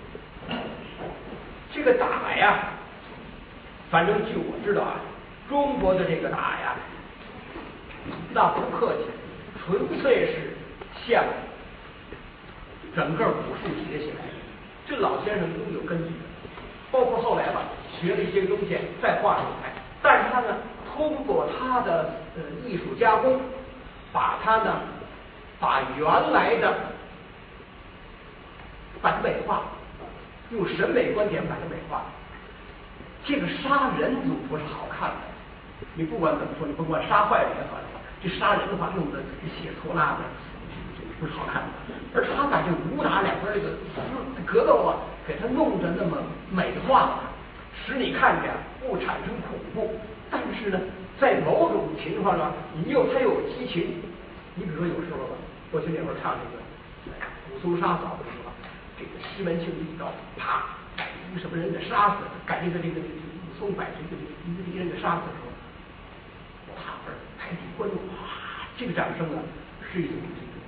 这个打呀，反正据我知道啊，中国的这个打呀。那不客气，纯粹是向整个武术学起来的。这老先生都有根据的。 包括后来吧，学了一些东西再画出来。但是他呢，通过他的呃艺术加工，把它呢，把原来的把它美化，用审美观点把它美化。这个杀人总不是好看的，你不管怎么说，你不管杀坏人也好，这杀人的话弄得血拖拉的，这不是好看的。而他把这武打两边这个格斗啊，给他弄得那么美化，使你看着不产生恐怖，但是呢，在某种情况上，你又他又有激情。你比如说有时候吧，过去那会儿看那个武松杀嫂的时候，这个西门庆一刀，啪，把一个什么人给杀死，把这个这个武松把这个一个敌人给杀死的时候，啪，台底观众哇，这个掌声啊，是一种这个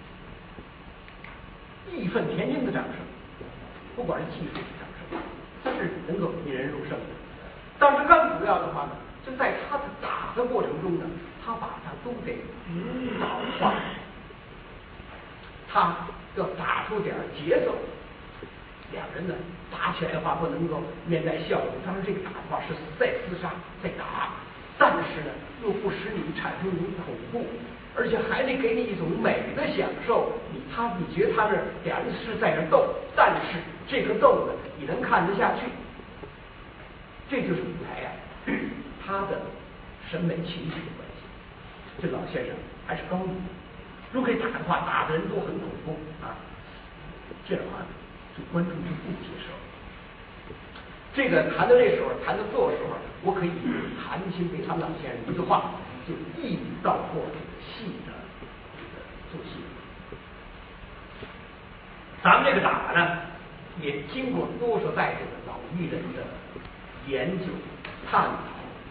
义愤填膺的掌声，不管是技术的掌声，它是能够引人入胜的。但是更主要的话呢，就在他的打的过程中呢，他把它都给舞蹈化，他要打出点节奏。两人呢打起来的话不能够面带笑容，当然这个打的话是在厮杀在打，但是呢又不使你产生一种恐怖，而且还得给你一种美的享受。你他你觉得他这两人是在这斗，但是这个斗呢你能看得下去，这就是舞台呀、啊，他的审美情绪的关系。这老先生还是高明的，如果可以打的话，打的人都很恐怖啊，这样的话呢这观众就不接受。这个谈到这时候，谈到做的时候，我可以谈秦北堂老先生一句话，就一语道破这个戏的这个做戏。咱们这个打呢，也经过多少代这个老艺人的研究探讨。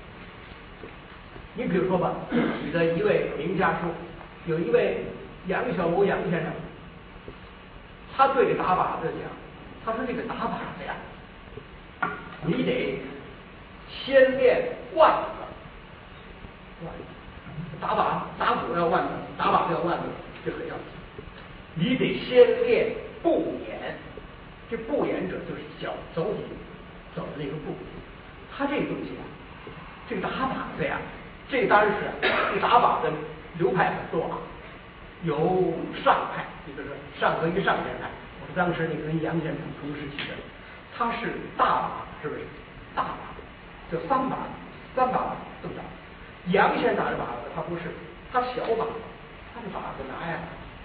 你比如说吧，举的一位名家说，有一位杨小楼杨先生，他对这打靶子讲，他说这个打靶子呀，你得先练腕子，打靶打鼓要腕子，打靶子要腕子，这很要紧。你得先练步眼，这步眼者就是脚走底走的那个步。他这个东西啊，这个打靶子呀，这当然是这打靶子流派很多啊，有上派，也就是上合一上先派。我是当时那个跟杨先生同时期的，他是大靶，是不是？大靶就三把，三把这么打。杨先生打的靶子，他不是，他小靶，他这靶子拿呀，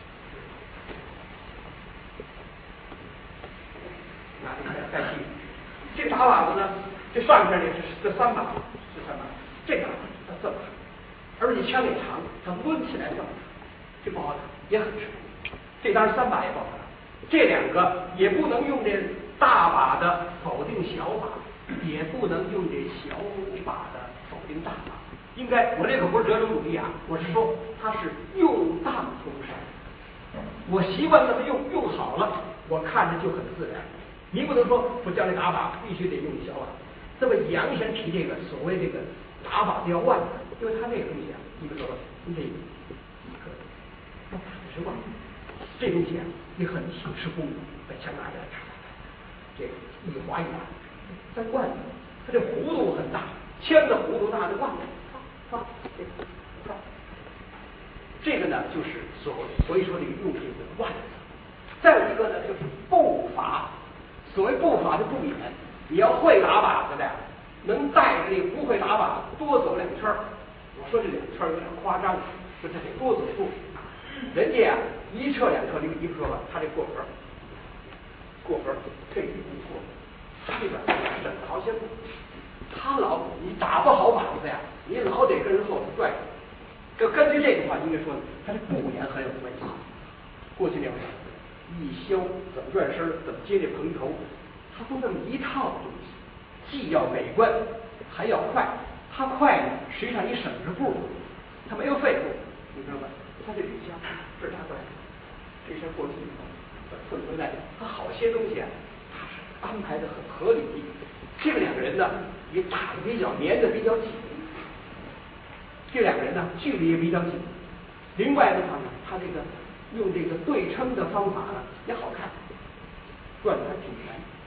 拿一下带气。这打靶子呢，这上边这是这三把，这三把，这把它这么长，而且枪也长，它抡起来这么长，这不好打，也很吃力。这当然三把也不好打。这两个也不能用这大把的否定小把，也不能用这小把的否定大把。应该，我这可不是折中主义啊，我是说它是用当通善。我习惯这么用，用好了，我看着就很自然。你不能说我教你打把必须得用小把。这么杨先提这个所谓这个打把子要腕子，因为他这个东西啊，你比如说你这一个要打的是腕子。这东西啊，也很挺吃功夫，把枪拿起来，嚓嚓嚓，这个一划一划，在腕子，它这弧度很大，枪的弧度大，这腕子，啊，这个，啊，这个呢，就是所所以说这个用这个腕子。再有一个呢，就是步法，所谓步法的步眼，你要会打靶子的，能带着这个不会打靶多走两圈。我说这两圈有点夸张，说他得多走步。人家啊，一撤两撤，你你不说吧，他这过河，过河退一步过，他这边省了好些步。他老你打不好靶子呀，你老得跟人后头拽。就根据这个话，应该说他这步眼很有关系。过去那会儿，一削怎么转身，怎么接这蓬头，他都这么一套东西，既要美观，还要快。他快呢，实际上你省着步，他没有废步，你知道吧？他这里枪这是他过来，这下过去退回来，他好些东西啊，他是安排的很合理。这两个人呢，也打的比较粘的比较紧，这两个人呢距离也比较紧。另外的话呢，他这个用这个对称的方法呢也好看，转的还挺难。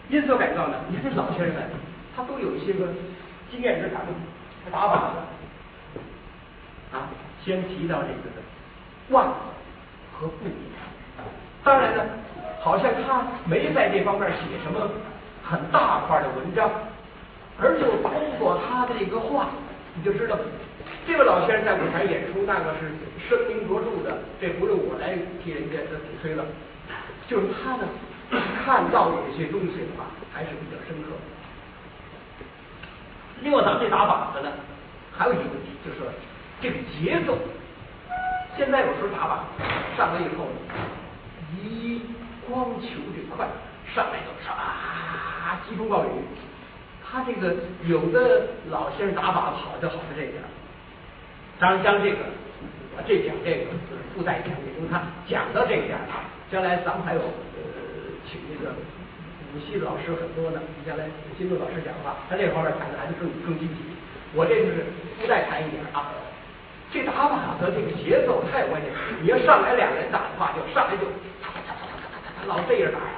音色改造呢，你看这老先生他都有一些个经验之谈嘛，他打靶子啊，先提到这个袜子和布。当然呢，好像他没在这方面写什么很大块的文章，而就通过他的这个话，你就知道这位老先生在舞台演出那个是声名卓著的，这不用我来替人家的鼓吹了。就是他呢看到有一些东西的话，还是比较深刻。另外，咱们这打靶子呢，还有一个问题，就是说这个节奏。现在有时候打靶上来以后呢，一光求这快，上来就是啊疾风暴雨。他这个有的老先生打靶子好就好在这点。当然，将这个我这讲这个附带讲，因为他讲到这一点啊，将来咱们还有呃请那个武戏的老师很多呢。将来金路老师讲的话，他这方面谈的还是更更具体。我这就是附带谈一点啊。这打靶的这个节奏太关键，你要上来两个人打的话，就上来就哒哒哒哒哒哒哒老这样打呀，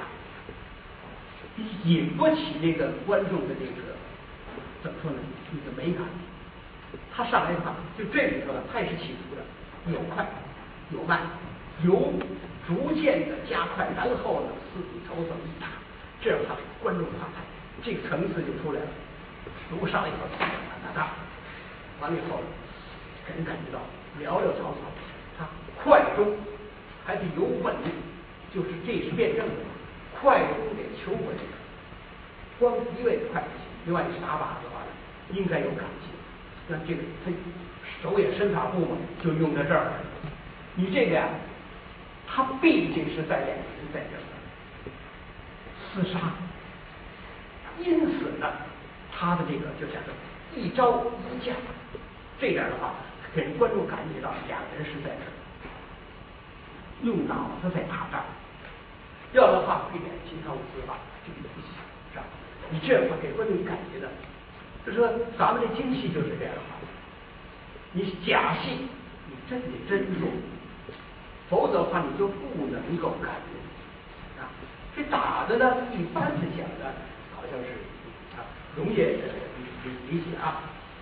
引不起这个观众的这个怎么说呢？这个美感。他上来的话，就这里头呢，他也是起伏的，有快有慢，有逐渐的加快，然后呢，四底头这么一打，这样他观众看看这个层次就出来了。如果上来以后哒哒哒，完了以后。给人感觉到潦潦草草，他快中还得有稳，就是这是辩证的，快中得求稳，光一味快不行。另外你是打靶的话呢，应该有感情，那这个他手也身法步嘛，就用在这儿了。你这个呀，他毕竟是在两个人在这儿厮杀，因此呢，他的这个就像是一招一架，这点的话。给人观众感觉到两人是在这儿用脑子在打仗，要的话一点金汤五四法就不行，是吧？你这样的话给观众感觉到，就说咱们这京戏就是这样的话，你假戏你真得真做，否则的话你就不能够感觉啊。这打的呢，一般的讲呢，好像是啊容易理理解啊。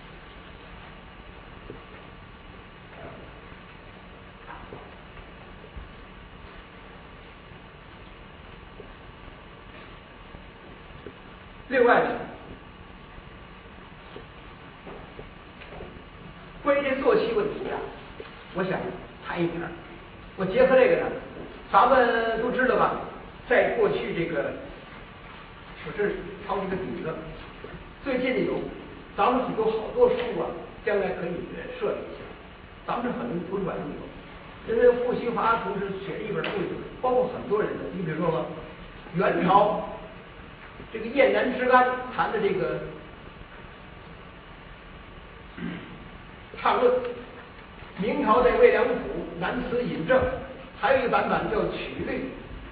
另外呢，关于这坐骑问题啊，我想谈一点。我结合这个呢，咱们都知道吧，在过去这个，我这抄一个底子，最近的有，咱们有好多书啊，将来可以设计一下。咱们这很多图书馆都有，因为傅习华同志写了一本书，包括很多人的，你比如说吧，元朝。这个燕南之安谈的这个畅论，明朝的魏良辅南词引证，还有一个版本叫曲律，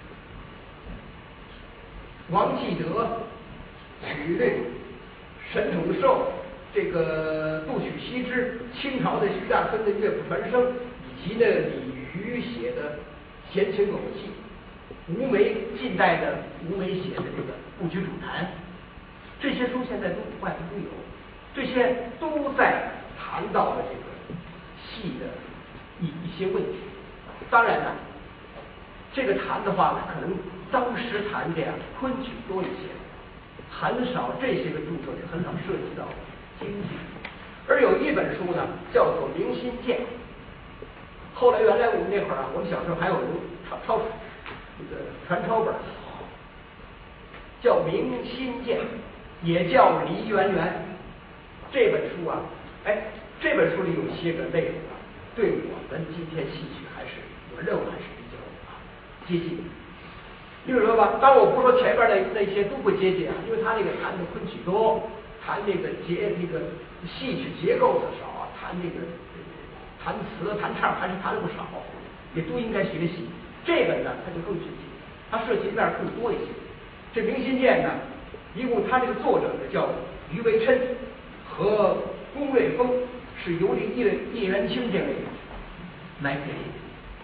王继德曲律，沈统寿这个杜曲西之，清朝的徐大春的乐府传声，以及呢李渔写的闲情偶戏，吴梅近代的吴梅写的这个布局主坛，这些书现在都外头都有，这些都在谈到了这个戏的一一些问题。当然呢，这个谈的话呢，可能当时谈的呀昆曲多一些，很少这些个著作里很少涉及到京剧。而有一本书呢，叫做《明心见》。后来原来我们那会儿啊，我们小时候还有人抄抄这个传抄本。叫《明心见》，也叫《梨园园》。这本书啊，哎，这本书里有些个内容啊，对我们今天戏曲还是我认为还是比较啊接近。比如说吧，当然我不说前边那那些都不接近啊，因为他那个谈的昆曲多，谈那个结那个戏曲结构的少啊，谈那个谈词谈唱还是谈的不少，也都应该学习。这个呢，它就更具体，它涉及面更多一些。这《明心见》呢，一共他这个作者呢叫余维琛和龚瑞峰，是由这叶叶元清这位来给，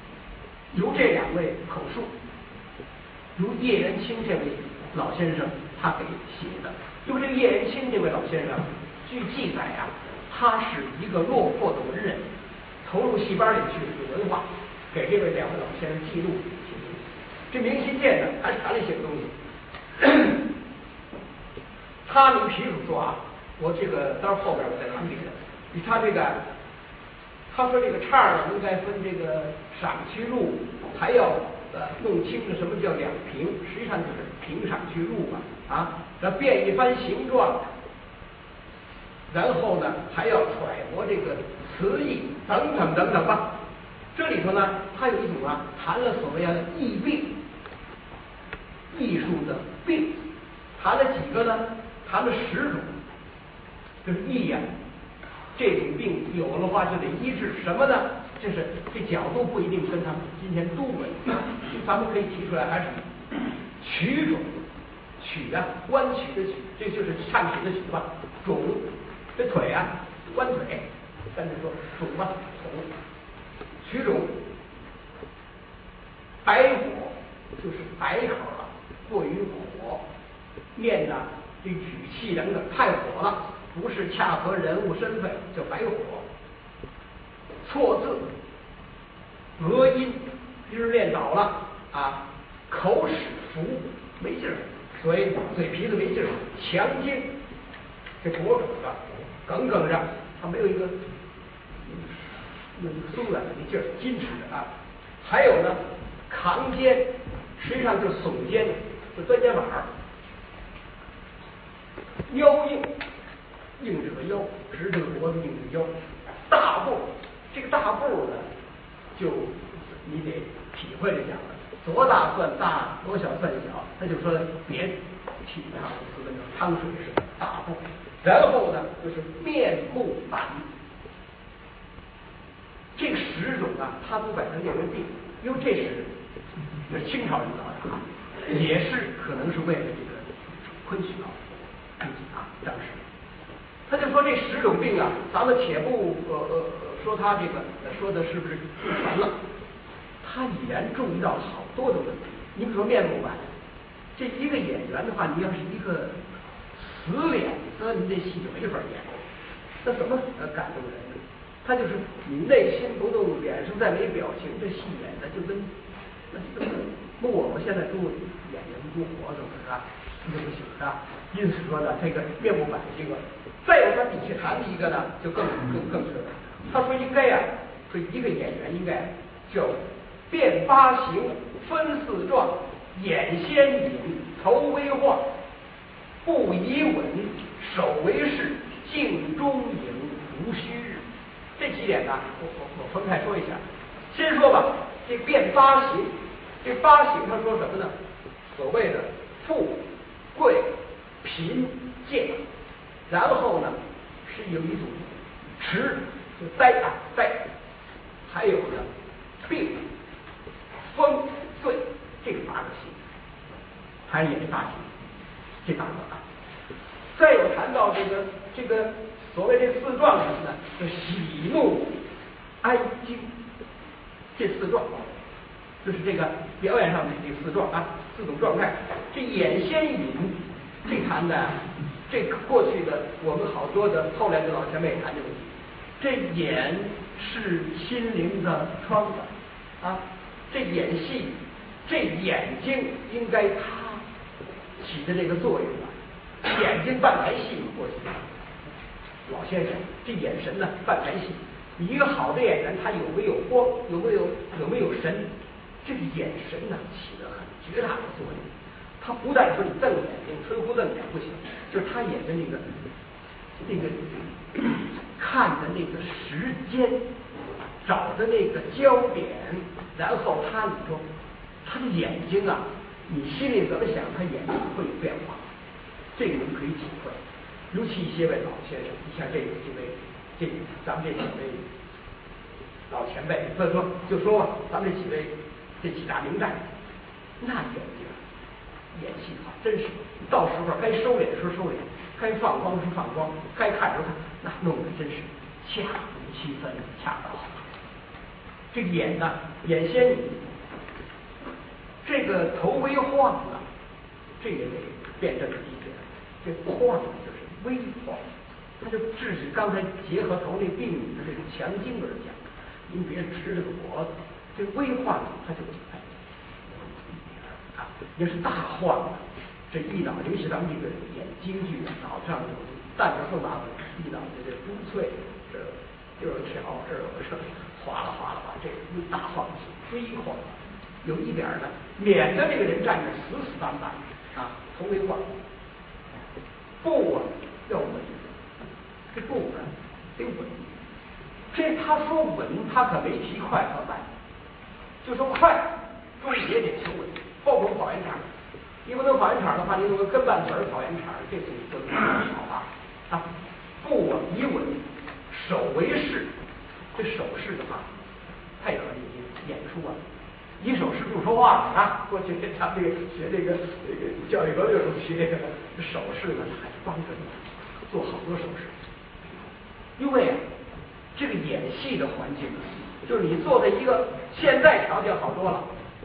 由这两位口述，由叶元清这位老先生他给写的。因为这个叶元钦这位老先生，据记载啊，他是一个落魄的文人，投入戏班里去有文化，给这位两位老先生记录写东西。这明信片呢，还是他里写的东西。他你譬如说啊，我这个待会儿后边我再谈别的。你他这个，他说这个叉儿应该分这个赏区路，还要呃弄清楚什么叫两平，实际上就是平赏区路嘛啊，要变一番形状，然后呢还要揣摩这个词义等等等等吧。这里头呢，他有一种啊，谈了所谓的艺病，艺术的病，谈了几个呢？谈了十种，就是艺呀、啊，这种病有了话就得医治什么呢？就是这角度不一定跟他们今天都稳，咱们可以提出来，还是曲种，曲啊，弯曲的曲，这就是唱曲的曲吧。种，这腿啊，弯腿，咱就说种吧，种，曲种，白火就是白口了，过于火，面呢。这语气等等太火了，不是恰合人物身份，叫白火。错字，讹音，音儿练倒了啊，口齿浮，没劲儿，所以嘴皮子没劲儿，强劲，这跛肘的，耿耿着，他没有一个那个松软的劲儿，矜持的啊。还有呢，扛肩，实际上就是耸肩，就端肩膀。腰硬，硬这个腰，直这个脖子，硬这个腰。大步，这个大步呢，就你得体会着讲了，多大算大，多小算小。他就说别体啊，就跟那汤水似的大步。然后呢，就是面目板，这十种啊，他都把它列为病，因为这是这是清朝人搞的啊，也是可能是为了这个昆曲搞的。啊，当时他就说这十种病啊，咱们且不呃呃说他这个说的是不是全了，他已然注意到了好多的问题。你比如说面目板，这一个演员的话，你要是一个死脸子，你这戏就没法演，那怎么呃感动人呢？他就是你内心不动，脸上再没表情，这戏演的就跟那就跟木偶现在中国演员不活怎么是吧？这不行是吧？因此说呢，这个面目板这个，再有他底下谈的一个呢，就更更更是，他说应该呀、啊，说一个演员应该叫变八形，分四状，眼先引，头微晃，步以稳，手为势，镜中影，无虚日。这几点呢，我我我分开说一下。先说吧，这变八形，这八形他说什么呢？所谓的富贵贫贱，然后呢是有一种迟，就呆啊呆，还有呢病疯醉，这个八个形，还是演这八形，这八个啊。再有谈到这个这个所谓这四状什么呢？就喜怒哀惊，这四状就是这个表演上的这四状啊，四种状态。这眼先引，这谈的，这过去的我们好多的后来的老前辈谈这个问题。这眼是心灵的窗子啊，这演戏，这眼睛应该它起的这个作用啊。眼睛伴台戏过去，老先生这眼神呢伴台戏。你一个好的演员，他有没有光，有没有有没有神？这个眼神呢起了很绝大的作用。他不但说你瞪眼睛、吹胡瞪眼不行，就是他演的那个那个看的那个时间，找的那个焦点，然后他里头他的眼睛啊，你心里怎么想，他眼睛会有变化。这个你可以体会，尤其一些位老先生，你像这几位，这咱们这几位老前辈，所以说就说吧，咱们这几位这几大名旦，那眼睛演戏的话，真是到时候该收敛的时候收敛，该放光时候放光，该看时候看，那弄得真是恰如其分，恰到好处。这个眼呢，眼先引，这个头微晃啊， 这也得辩证理解。这晃就是微晃，它就致使刚才结合头那病理的这个强筋而讲，您别直这个脖子，这微晃它就哎啊，也是大晃。这一脑，尤其咱们这个演京剧，脑上有淡着凤麻一脑袋这珠翠，这又有条，这有这哗啦哗啦哗，这一大晃是微晃。有一点呢，免得这个人站着死死板板啊，头微晃。步啊要稳，这步呢得稳。这他说稳，他可没提快和慢，就说快，注意也得求稳，包括跑圆场。你不能跑圆场的话，你弄个跟半腿跑圆场，这是不能好啊！啊，步啊以稳，手为势。这手势的话，配合你演出啊，以手势不说话啊。过去他这个学这个这个教育革命时候学这个手势呢，还是帮着你做好多手势。因为啊，这个演戏的环境，就是你做的一个，现在条件好多了。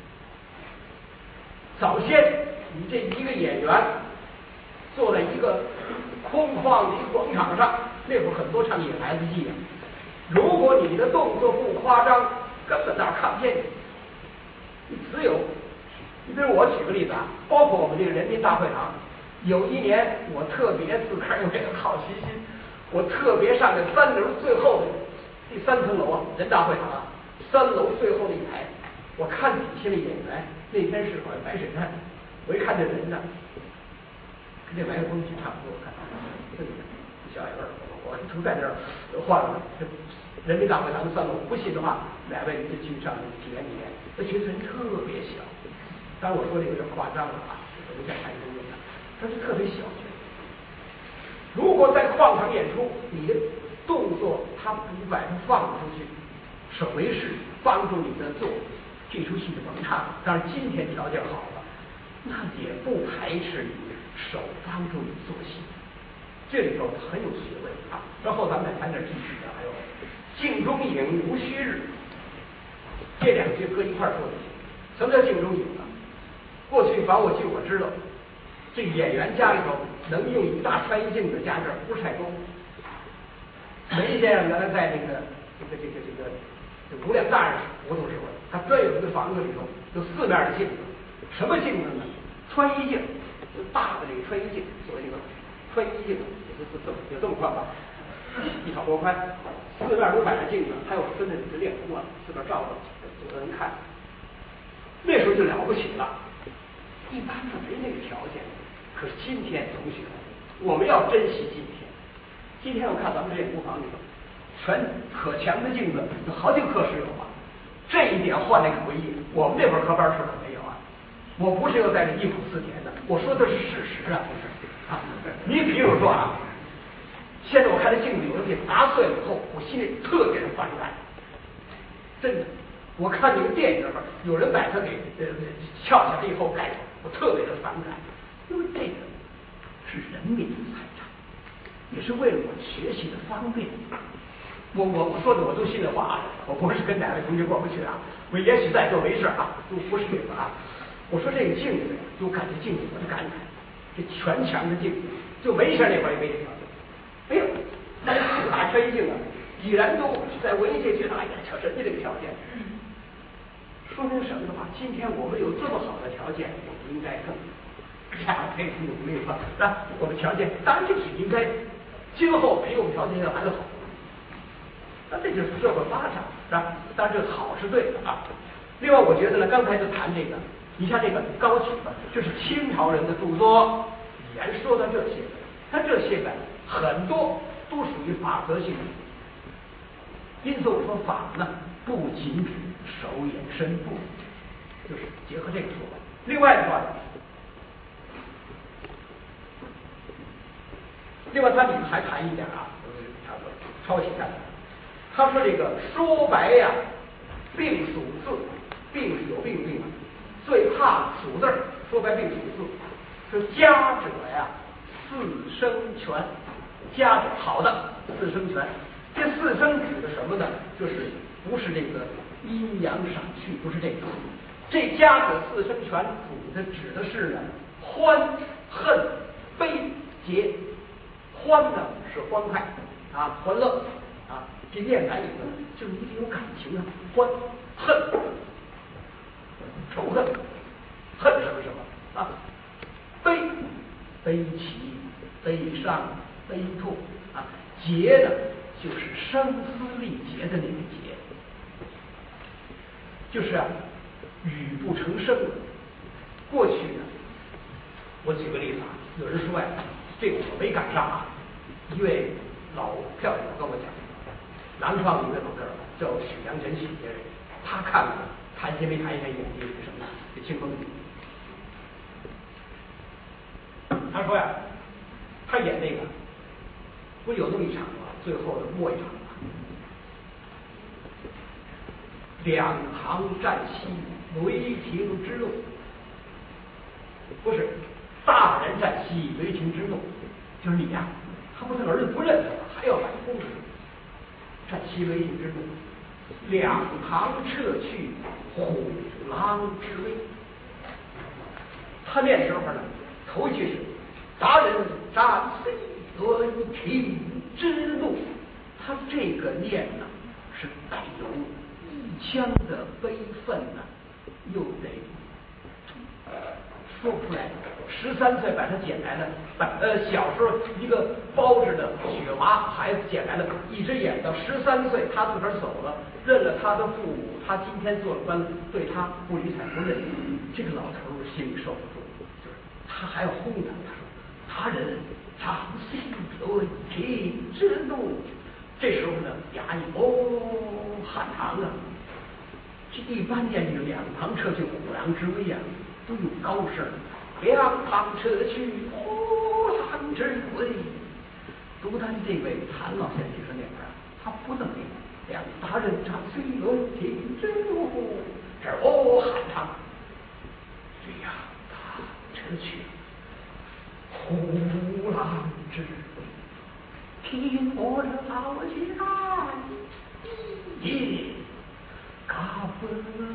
早先你这一个演员坐在一个空旷的一个广场上，那会儿很多唱野孩子戏啊。如果你的动作不夸张，根本那儿看不见你。你只有，你比如我举个例子啊，包括我们这个人民大会堂，有一年我特别自个儿有这个好奇心，我特别上这三楼最后的第三层楼啊，人大会堂啊，三楼最后那一排，我看底下的演员，那天是好像白水滩，我一看这人呢，跟这白宫剧差不多，看这个小矮个儿，我就在这儿换了。人民大会堂的三楼，不信的话，两位您就去上体验体验。那群人特别小，当然我说这有点夸张了啊，我们在谈中间的，它是特别小群。如果在矿场演出，你的动作它不把它放出去，手为势，帮助你的做这出戏的甭唱。当然今天条件好了，那也不排斥你手帮助你做戏，这里头很有学问啊。然后咱们再谈点具体的，还有镜中影无虚日，这两句搁一块儿说的。什么叫镜中影呢？过去反正我据我知道，这演员家里头能用一大穿衣镜子加这儿不是太多。梅先生原来在那个这个这个这个这无量大人胡同时候，他专有一个房子里头有四面的镜子。什么镜子呢？穿衣镜，就大的这个穿衣镜，所谓这个穿衣镜，也就是这么有这么宽吧，一挑多宽，四面都摆着镜子，还有分的是练功啊，四面照着，有的人看。那时候就了不起了，一般的没那个条件。可是今天同学，我们要珍惜今天。今天我看咱们这练功房里头，全可墙的镜子有好几颗石有啊。这一点换那个回忆，我们那会儿科班时可没有啊。我不是又在这忆苦思甜的，我说的是事实啊，不是啊。你比如说啊，现在我看这镜子有的给砸碎了以后，我心里特别的反感，真的。我看这个电影里边，有人把它给呃撬下来以后盖，我特别的反感，因为这个是人民的财产，也是为了我学习的方便。我我我说的我都心里话啊，我不是跟哪位同学过不去啊，我也许在座没事啊，都不是这个啊。我说这个镜子，就感觉镜子，我就感慨，这全墙的镜子，就梅先生那会儿也没这条件。哎呦，那四大穿衣镜啊，已然都在文艺界觉得，哎呀，瞧人家这个条件。说明什么的话？今天我们有这么好的条件，我们应该更加倍努力吧。那我们条件当然这是应该，今后比我们条件要还得好。那这就是社会发展，是吧？当然这个好是对的啊。另外，我觉得呢，刚才就谈这个，你像这个高启吧，这是清朝人的著作，也说到这些，他这些呢，很多都属于法则性的。因此我说法呢，不仅指手眼身部，就是结合这个说法。另外的话，另外他里面还谈一点啊，差不多抄写下来。他说这个说白呀，病属字，病是有病病啊，最怕属字儿，说白病属字。说家者呀，四生全，家者好的四生全。这四生指的什么呢？就是不是这个阴阳赏去，不是这个。这家者四生全，主的指的是呢欢、恨、悲、结。欢呢是欢快啊，欢乐啊，这念完以后呢，就是一定有感情啊，欢、恨、仇恨，恨什么什么啊，悲，悲戚、悲伤、悲痛啊，结呢就是声嘶力竭的那个结，就是啊，语不成声。过去呢，我举个例子啊，有人说呀，这个我没赶上啊。一位老票友跟我讲，南方一位老哥儿叫许良辰许先生，他看过谭鑫培谭先生演的什么这清风记，他说呀，他演那个不是有那么一场吗？最后的末一场吗？两行战息雷霆之怒，不是大人战息雷霆之怒，就是你呀、啊。他不是儿子不认他，还要来攻势，战息雷霆之怒，两行撤去，虎狼之威。他念时候呢，头一句是达人战息雷霆之怒，他这个念呢是带有一腔的悲愤呢，又得说不出来。十三岁把他捡来了，把呃小时候一个包着的雪娃孩子捡来了，一直演到十三岁，他自个儿走了，认了他的父母，他今天做了官，对他不理睬不认。这个老头心里受不住，就是他还要轰他，他说他人长心雷霆之怒。这时候呢，衙役哦喊堂啊，这一般念这个两旁撤去虎狼之威啊，都有高声。两旁撤去虎狼之威，独单这位谭老先生说那边啊，他不能念两大人长虽伦听之怒，这儿哦喊他，两旁撤去虎狼之威，听我的老家一嘎不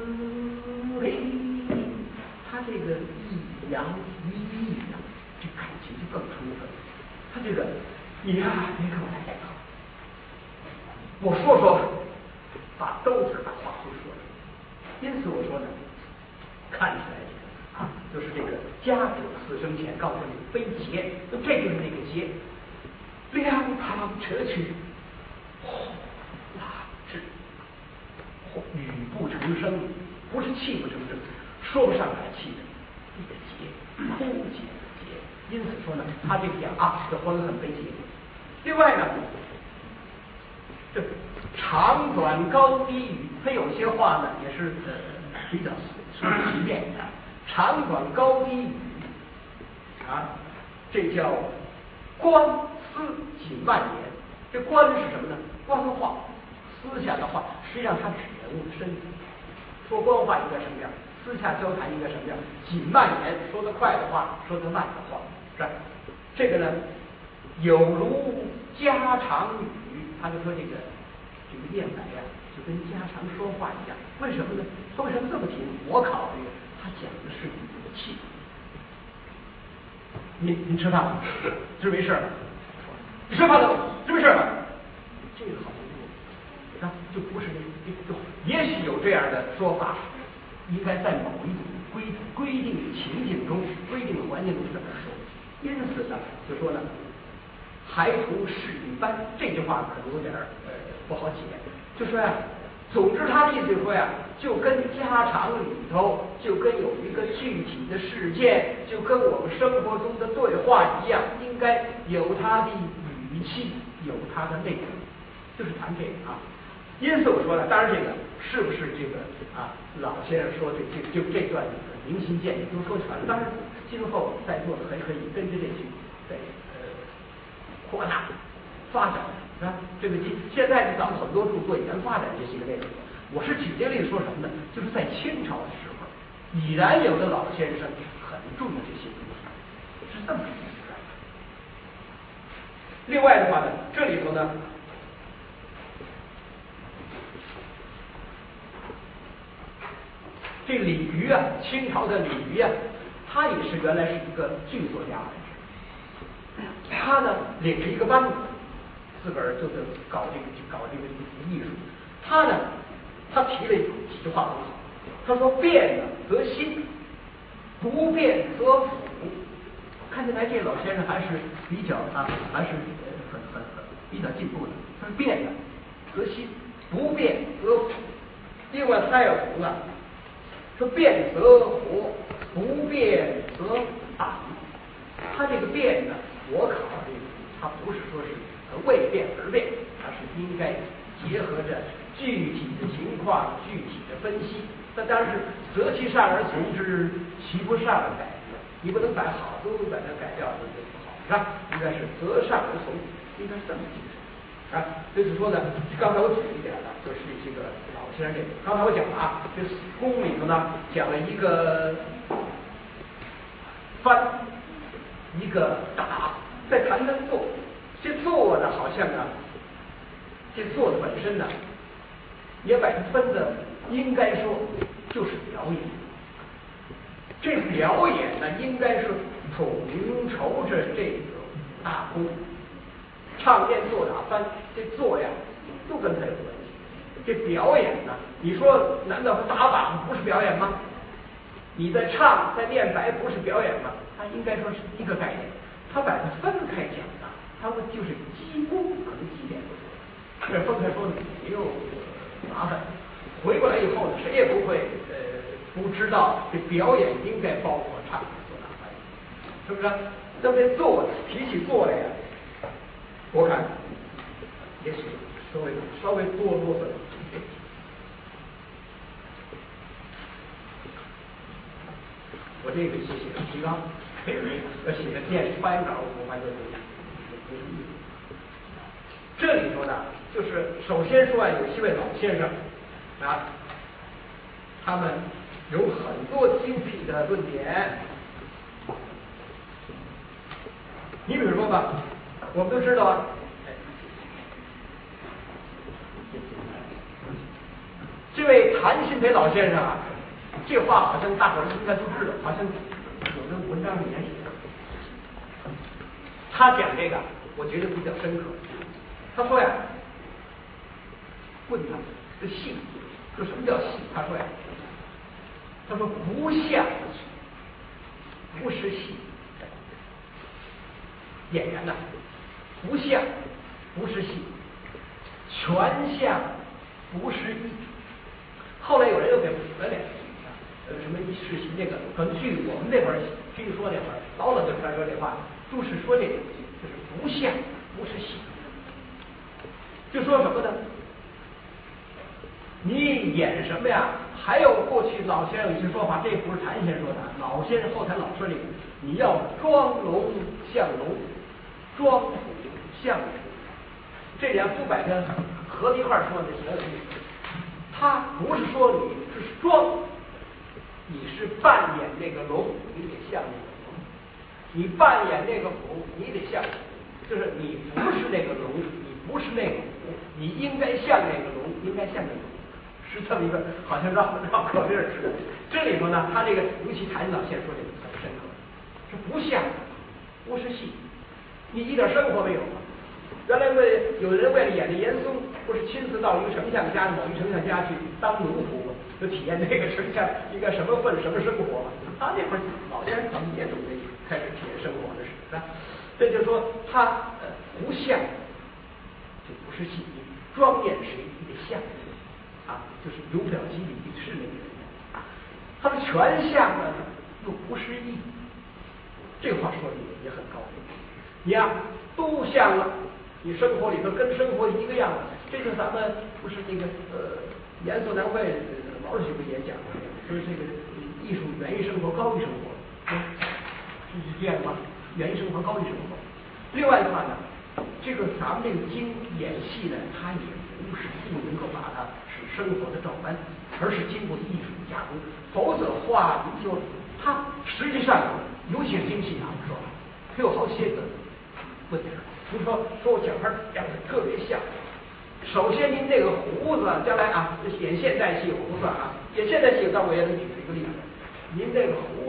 灵。他这个抑扬一抑呀，这感情就更充分。他这个你呀，别跟我来讲，我说说，把兜子把话都说了。因此我说呢，看起来啊，就是这个家者死生前告诉你悲节，那这就是那个节，两旁撤去，轰拉之，语不成声，不是气不成声。说不上来气的一个结，枯竭的结。因此说呢，他这个讲啊，这欢乐很悲结。另外呢，这长短高低语，他有些话呢也是呃比较随便的，长短高低语啊，这叫官司紧蔓延。这官是什么呢？官话，私下的话，实际上它指人物的身体。说官话应该什么样？私下交谈应该什么样？紧蔓延，说得快的话，说得慢的话，是吧？这个呢，有如家常语，他就说这个这个念白呀，就跟家常说话一样。为什么呢？他为什么这么提？我考虑他讲的是语气。您您吃饭了？这没事吧？你吃饭了？这没事吧？这个好多啊，就不是那就也许有这样的说法。应该在某一种规规定的情境中、规定的环境中这么说。因此呢，就说呢，孩童是一般，这句话可能有点呃不好解。就说呀，总之他的意思就说呀，就跟家常里头，就跟有一个具体的事件，就跟我们生活中的对话一样，应该有它的语气，有它的内容，就是谈这个啊。因此我说了，当然这个是不是这个啊？老先生说这这就这段明心见性都说全了。当然，今后在座的还可以跟着这句再呃扩大发展，是吧？这个今现在咱们很多著作已经发展这些个内容。我是举这个例子说什么呢？就是在清朝的时候，已然有的老先生很重这些东西，是这么一回事。另外的话呢，这里头呢。这鲤鱼啊，清朝的鲤鱼啊， 他也是原来是一个剧作家来着，他呢领着一个班子，自个儿就是搞这个搞这个艺术。他呢，他提了几句话很好，他说：“变呢则新，不变则腐。”看起来这老先生还是比较啊，还是很很很比较进步的。他说：“变呢则新，不变则腐。”另外他要读了，说变则活，不变则党。他这个变呢，我考虑他不是说是为变而变，他是应该结合着具体的情况、具体的分析。那当然是择其善而从之，其不善而改。你不能把好都把它改掉，这就不好，是吧？应该是择善而从，应该是这么精神。啊，就是说呢，刚才我举一点了，就是这个老先生这个，刚才我讲了啊，这宫里头呢讲了一个翻，一个打，再谈谈做。这做呢，好像呢，这做的本身呢，也把它分的，应该说就是表演。这表演呢，应该是统筹着这个大功。唱念做打翻，这做呀都跟他有关系。这表演呢，你说难道打靶不是表演吗？你在唱在念白不是表演吗？它应该说是一个概念。他把它分开讲的，他们就是基功，可能几点不同。这分开说也有麻烦。回过来以后呢，谁也不会呃不知道这表演应该包括唱做打翻，是不是？那么这做提起做来呀。我看也许稍微稍微多啰嗦一点。我这个写写的提纲，要写个电视发言稿，我发觉不是意思。这里头呢，就是首先说啊，有七位老先生啊，他们有很多精辟的论点。你比如说吧。我们都知道啊，这位谭鑫培老先生啊，这话好像大伙儿应该都知道，好像有的文章里面写的。他讲这个，我觉得比较深刻。他说呀，问他这戏，说什么叫戏？他说呀，他说不像不是戏，演员呐。不像不是戏，全像不是意。后来有人又给补了两句，呃，什么是那个？可能据我们那会儿听说那会儿，老老就传说这话，都是说这个，就是不像不是戏。就说什么呢？你演什么呀？还有过去老先生有些说法，这不是谭先生说的，老先生后台老说这个，你要装聋像聋，装虎像虎，这两不把它合在一块儿说，这挺有意思。他不是说你是装，你是扮演那个龙，你得像那个龙；你扮演那个虎，你得像虎。就是你不是那个龙，你不是那个虎，你应该像那个龙，应该像那个虎。是这么一个，好像绕绕口令似的。这里头呢，他这个尤其谭老先生说这个很深刻，是不像，不是戏，你一点生活没有。原来为有人为了演这严嵩，不是亲自到一个丞相家，某一丞相家去当奴仆吗？就体验那个丞相应该什么份什么生活。他那会儿老先生他们也准备开始体验生活的是吧？这就说他呃不像，就不是戏，庄严谁你得像。啊，就是有表情里是那个人，他的全像呢又不是意，这话说的也很高明。你呀、啊、都像了，你生活里头跟生活一个样子。这就咱们不是那个呃严肃南会毛主席不也讲过，说这个艺术源于生活，高于生活，嗯，是这样吗？源于生活，高于生活。另外的话呢，这个咱们这个经演戏呢，它也不是不能够把它使生活的照搬，而是经过艺术加工，否则话你就它实际上，尤其是京戏啊，说它有好些个问题。比如说，说我讲话讲的特别像。首先，您这个胡子，将来啊，演现代戏有胡子啊，演现代戏，但我也能举一个例子。您这个胡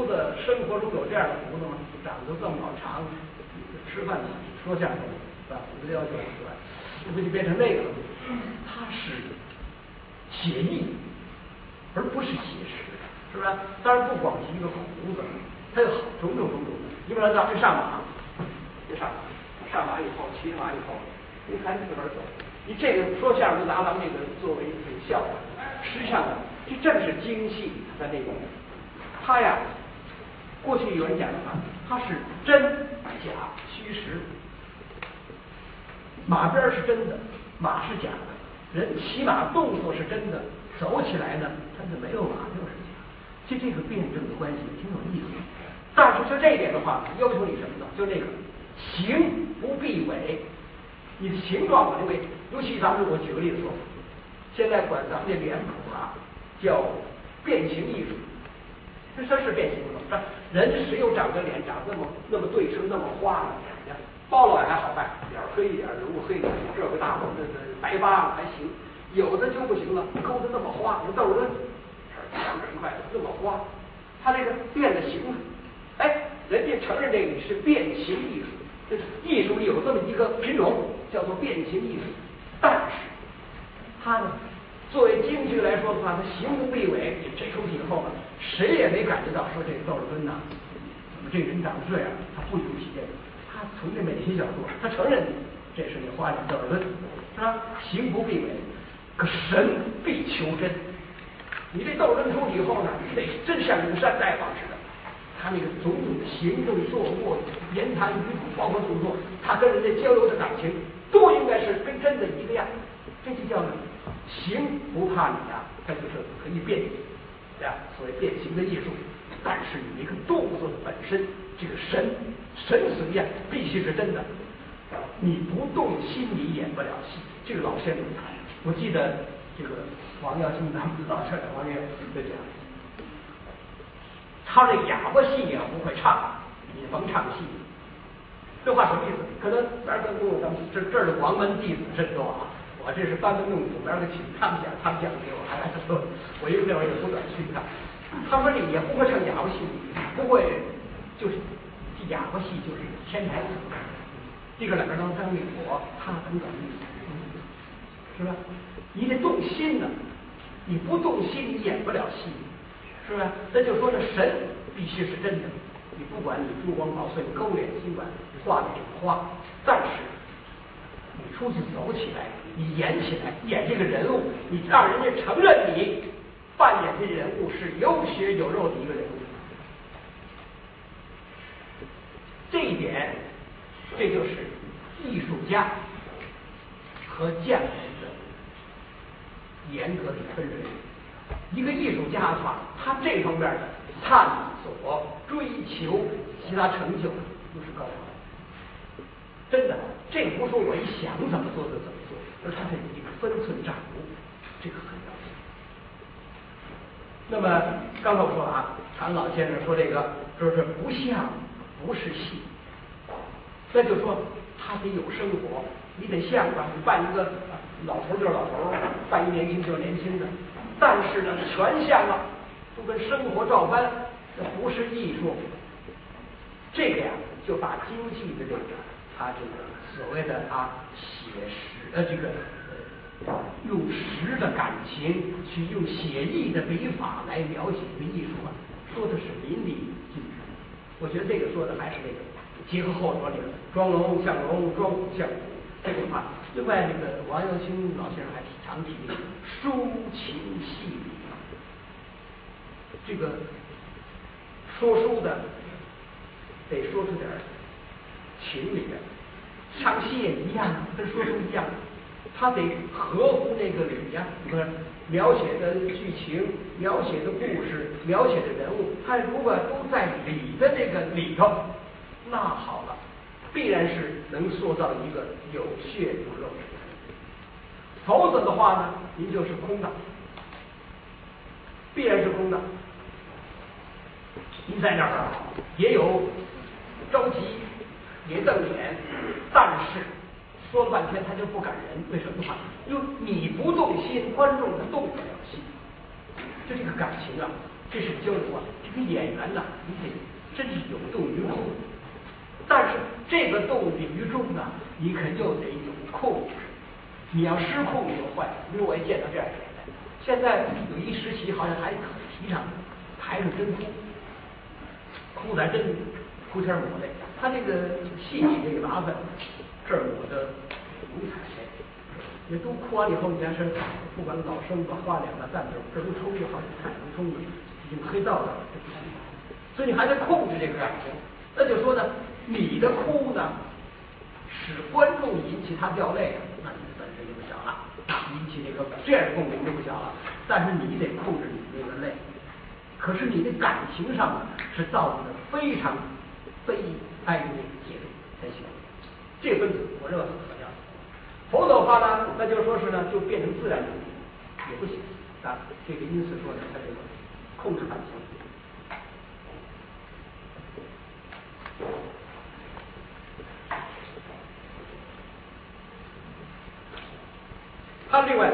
胡子生活中有这样的胡子吗？长得这么长，吃饭说相声把胡子要求出来，这不就变成那个了吗？它是写意，而不是写实，是不是？当然不光是一个胡子，它有好种种种种的。你比如说咱们上马，就上马，上马以后骑马以后，你看自个儿走，你这个说相声拿咱们这个作为这个笑话，实际上呢，这正是京戏的那种，它呀，过去有人讲的话，它是真假虚实。马鞭是真的，马是假的，人骑马动作是真的，走起来呢，它是没有马就是假。其实这个辩证的关系挺有意思的。但是就这一点的话，要求你什么呢？就那个形不必伪，你的形状不能伪。尤其咱们我举个例子说，现在管咱们这脸谱啊叫变形艺术，这这是变形的。人谁有长个脸长那么那么对称那么花呢？包老还好办，脸黑一点，人物黑一点，这个大伙这这白疤还行。有的就不行了，勾的那么花，你逗人，两个人块那么花，他这个变的形，哎，人家承认这个是变形艺术，这是艺术里有这么一个品种叫做变形艺术。但是他呢，作为京剧来说的话，他形不必伪。这出戏以后呢，谁也没感觉到说这个窦尔敦呐，怎么这个人长得这样，他不有体验。他从这美学角度，他承认这是你花脸窦尔敦，是吧？形不必伪，可神必求真。你这窦尔敦出去以后呢，你得真像一个山大王似的，他那个种种的行动、坐卧、言谈语吐，包括动作，他跟人家交流的感情，都应该是跟真的一个样。这就叫呢，形不怕你啊，它就是可以变，对吧？所谓变形的艺术。但是你一个动作的本身，这个神神髓呀，必须是真的。你不动心，你演不了戏。这个老先生谈，我记得这个王耀庆咱们老先生王爷在讲，他这哑巴戏也不会唱，你甭唱戏。这话什么意思？可能边跟跟咱们这这儿的王门弟子真多啊。我这是班门弄斧，边个请他们讲，他们讲给我，还来说，我一会儿也不敢去看。他说这也不会唱哑巴戏，不会，就是这哑巴戏就是天台词，这个两个当张立国，他当张立国，是吧？你得动心呢，你不动心，你演不了戏，是吧？那就说这神必须是真的，你不管你珠光宝碎、勾脸尽管画的怎么画，但是你出去走起来，你演起来，演这个人物，你让人家承认你扮演的人物是有血有肉的一个人物。这一点，这就是艺术家和匠人的严格的分水。一个艺术家的话，他这方面的探索、追求，其他成就都是高超的。真的，这不是我一想怎么做就怎么做，而他得有一个分寸掌握，这个很要紧。那么刚才我说了啊，谭老先生说这个说是不像不是戏，那就说他得有生活，你得像吧，你扮一个老头就是老头，扮一年轻就是年轻的，但是呢全像了，都跟生活照搬，这不是艺术。这个呀，就把京剧的这个他这个所谓的他写实呃这个呃用实的感情去用写意的笔法来描写一个艺术啊，说的是淋漓尽致。我觉得这个说的还是那个结合后说这个装龙像龙，装虎像虎这个话。另外，这个王耀卿老先生还常提抒情戏理，这个说书的得说出点情理来，唱戏也一样，跟说书一样，他得合乎那个理呀。你看描写的剧情、描写的故事、描写的人物，他如果都在理的这个里头，那好了，必然是能塑造一个有血有肉的人。否则的话呢，您就是空的，必然是空的。您在那儿也有着急，也瞪眼，但是说了半天他就不感人。为什么呢？因为你不动心，观众他动不了心。就这个感情啊， 这是交流啊。这个演员呐，你得真是有动于衷，但是这个动于衷呢，你可就得有控制。你要失控就坏了，因为我也见到这样的演员。现在有一时期好像还很提倡台上真哭，哭的真哭天抹泪。他这个戏曲这个麻烦，这儿抹的五彩，也都哭完以后，你看是不管老生吧、花脸吧、蛋子，这都冲着好几彩，都冲着已经黑到了，所以你还得控制这个感情。那就说呢，你的哭呢，使观众引起他掉泪，那你本身就不小了，引起这个这样的共鸣就不小了。但是你得控制你那个泪，可是你的感情上呢，是造成的非常悲哀的结论才行。这个分子我认为很可要。否则的话呢，那就说是呢，就变成自然主义，也不行啊。这个因此说呢，它这个控制感情。他另外呢，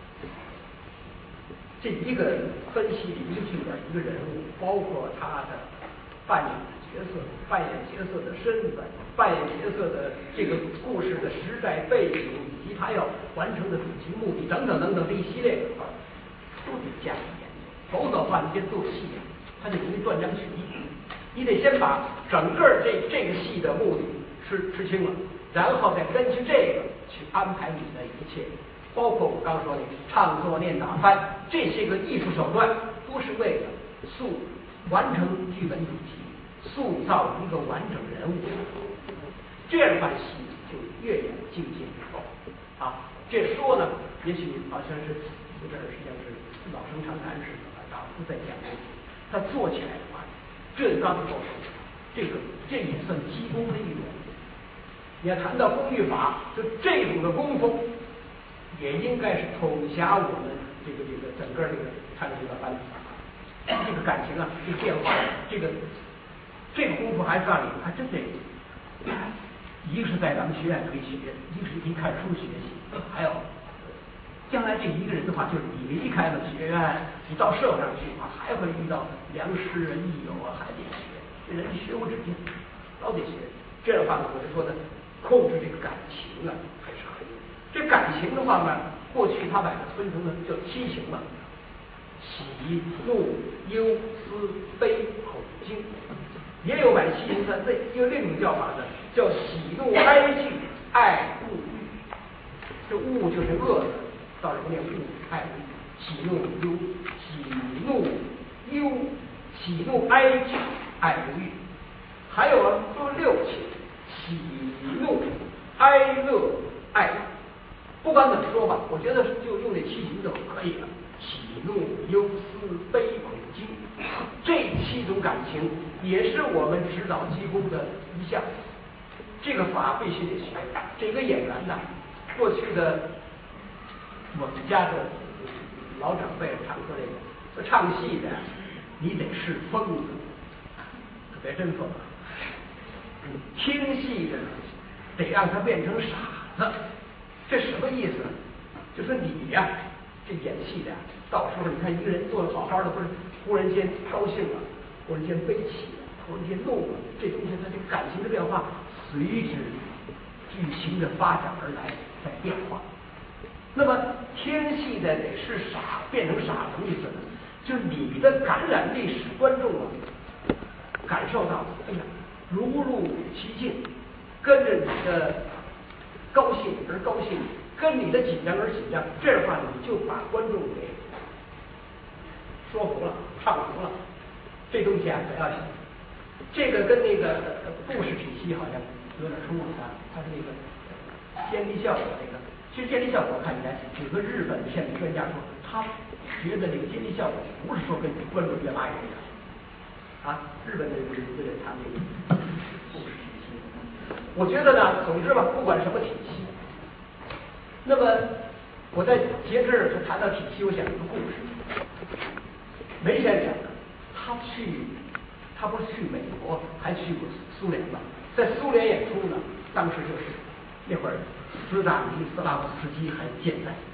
这一个分析一个剧本一个人物，包括他的扮演的角色、扮演角色的身份、扮演角色的这个故事的时代背景，以及他要完成的主题目的等等等等这一系列的话，都得加以研究。否则的话，你先做戏，他就容易断章取义。你得先把整个这这个戏的目的吃吃清了，然后再根据这个去安排你的一切。包括我刚说的唱作念打翻这些个艺术手段，都是为了塑完成剧本主题，塑造一个完整人物。这样的话，戏就越演境界越高啊。这说呢，也许好像是有点实际上是老生常谈似的，大不再讲究。他做起来的话，这刚够这个这也算基功的一种。你要谈到工艺法，就这种的功夫。也应该是统辖我们这个这个整个这个唱这个班子，这个感情啊，这个变化，这个这个功夫还在里，还真得，一个是在咱们学院可以学，一个是可以看书学习，还有将来这一个人的话，就是你离开了学院，你到社会上去啊，还会遇到良师啊、益友啊，还得学，这人学无止境，老得学。这样的话呢，我是说的，控制这个感情啊，还是很。这感情的话呢，过去他把它分成了叫七情了，喜、怒、忧、思、悲、恐、惊，也有把七情三罪，又另一种叫法呢，叫喜、怒、哀、惧、爱、恶、欲。这恶就是恶的，到时候念恶、爱、欲，喜、怒、忧、喜、怒、忧、喜、怒、哀、惧、爱、欲。还有啊，说六情：喜、怒、哀、乐、爱。不管怎么说吧，我觉得就用这七情就可以了。喜、怒、忧、思、悲、恐、惊，这七种感情也是我们指导基功的一项。这个法必须得学。这个演员呢，过去的我们家的老长辈常说这个，说唱戏的你得是疯子，可别真疯了。听戏的得让他变成傻子。这什么意思呢？就说你呀、啊，这演戏的，到时候你看一个人做的好好的，不是忽然间高兴了，忽然间悲戚了，忽然间怒了，这东西它这个感情的变化，随着剧情的发展而来在变化。那么听戏的得是傻，变成傻什么意思呢？就是你的感染力使观众啊感受到，哎呀，如入其境，跟着你的高兴而高兴，跟你的紧张而紧张，这样的话你就把观众给说服了、唱服了。这东西啊可要紧。这个跟那个故事体系好像有点冲突啊。它是那个建立效果那个，其实建立效果看起来有个日本片子专家说，他觉得这个建立效果不是说跟观众越拉越远啊。日本的这个这个他那个故事体系，我觉得呢，总之吧，不管什么体系。那么我在节这儿就谈到体系，我讲一个故事。梅先生他去，他不是去美国，还去过苏联吗？在苏联演出呢，当时就是那会儿斯大林、斯拉夫斯基还健在，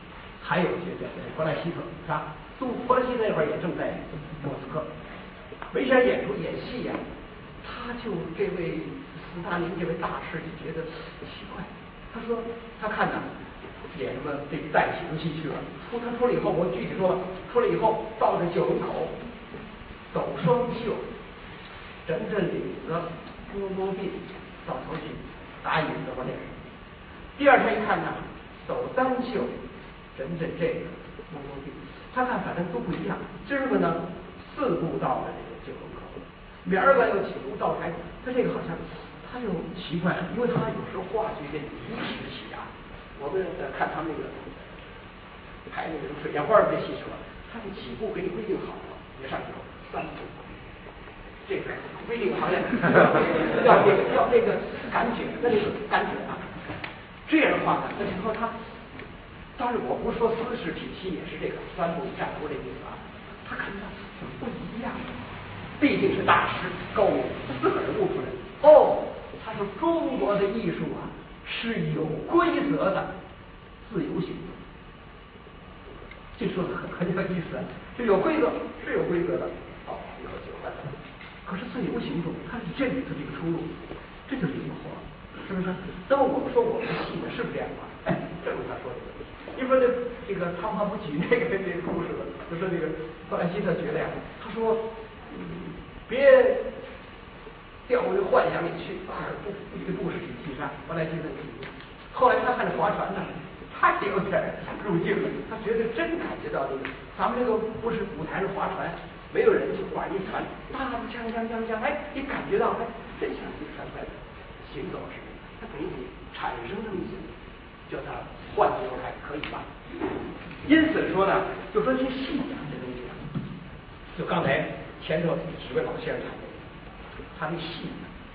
还有学者弗莱希特，是吧？杜弗莱希特那会儿也正在莫斯科，没想演出演戏呀、啊，他就这位斯大林这位大师就觉得奇怪，他说他看呢演什么这个带形戏去了，出他出了以后，我具体说了，出了以后到这九龙口，抖双袖，枕枕领子，摸摸鬓，到头去打影子往脸上。第二天一看呢，抖单袖，枕枕这个，摸摸鬓，他看反正都不一样。今儿个呢，四步到了这个九龙口，明儿个又几步到台，他这个好像他就奇怪了，因为他有时候话剧这临时起啊。我们看他们那个拍那个水烟花这戏说，他这几步给你规定好了，别上去三步，这个规定好了，要这个要这个感觉，那这个感觉啊，这样的话呢，那就说他，当然我不是说姿势体系也是这个三步站步这意思啊，他看到不一样，毕竟是大师高明，他自个儿悟出来，哦，他说中国的艺术啊。是有规则的自由行动，这说的很很有意思，就有规则是有规则的，好，以后就办了。可是自由行动，它是这里头这个出路，这就灵活，是不是？那么我们说我们的戏呢，是不是这样啊？哎，正如他说的，你说这这个汤话不举那个那个故事了，就说这个弗莱希特觉得呀，他说，嗯，别。掉入幻想里去，啊，不，一个故事体系上，后来就那个。后来他看着划船呢，他也有点入境了，他觉得真感觉到这个，咱们这个不是舞台上划船，没有人就划一船，大锵锵锵锵，哎，你感觉到，哎，真像一个船在行走似的，他给你产生这么一些，叫他幻觉还可以吧？因此说呢，就说这戏啊，这东西啊，就刚才前头几位老先生谈的。他的戏，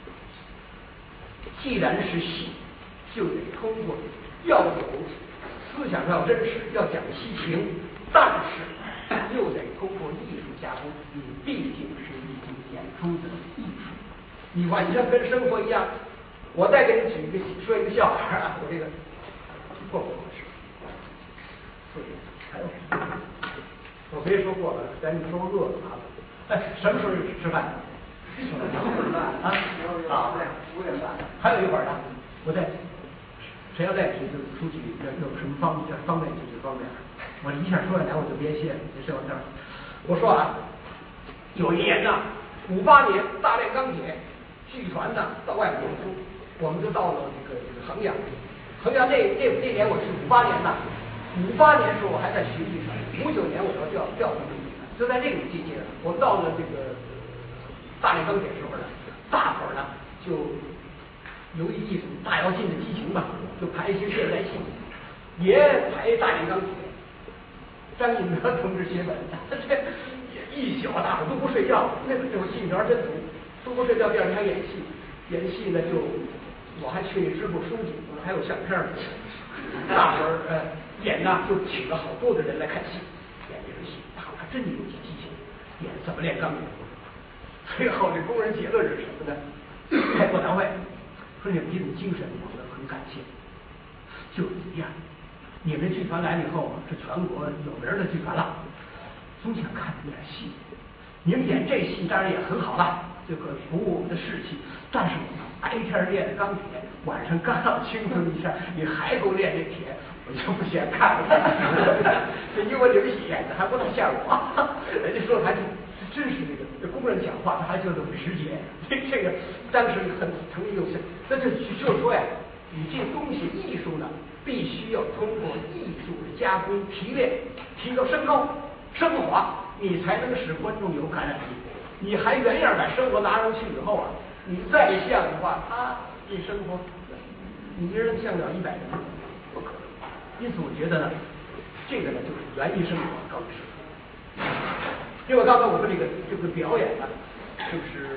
既然是戏，就得通过要有思想上要真实，要讲戏情，但是又得通过艺术加工。你毕竟是一种演出的艺术，你完全跟生活一样。我再给你举一个说一个笑话啊，我这个过不合适，所以还有我别说过了，咱们说饿了啊，哎，什么时候吃饭？啊啊，五点半，还有一会儿呢。我再，谁要再提就出去，要有什么方便方便就去方便。我一下说下来我就别歇了，就说到这儿。我说啊，有一年呢，五八年大炼钢铁剧团呢到外面演出，我们就到了这个这个衡阳。衡阳那那那年我是五八年呢，五八年时候我还在学剧团，五九年我要调调到剧团，就在这个季节，我们到了这个。大炼钢铁时候呢，大伙儿呢就由于一种大跃进的激情吧，就排一些现代戏，也排大炼钢铁。张尹德同志写本，这一宿大伙都不睡觉，那个时候戏条真足，都不睡觉，第二天演戏，演戏呢就我还去支部书记，我们还有相片呢，大伙儿呃演呢就请了好多的人来看戏，演这个戏，大伙还真有激情，演怎么炼钢铁。最后这工人结论是什么呢？开座谈会说你们这种精神我们很感谢，就一样。你们剧团来了以后是全国有名的剧团了，总想看你们点戏。你们演这戏当然也很好了，这个服务我们的士气。但是我们白天练的钢铁，晚上刚要轻松一下，你还给我练这铁，我就不想看了。这因为这个戏演的还不能像我，人家说还是。真是这个这工人讲话，他还就是很直接。这这个当时很成立有效，那就就是说呀，你这东西艺术呢，必须要通过艺术的加工提炼，提高升高升华，你才能使观众有感染力。你还原样把生活拿上去以后啊，你再像的话，他一生活，你一人像不了一百人，不可能。因此，我觉得呢，这个呢就是园艺生活高于生活。因为刚才我说这个这个表演呢，就是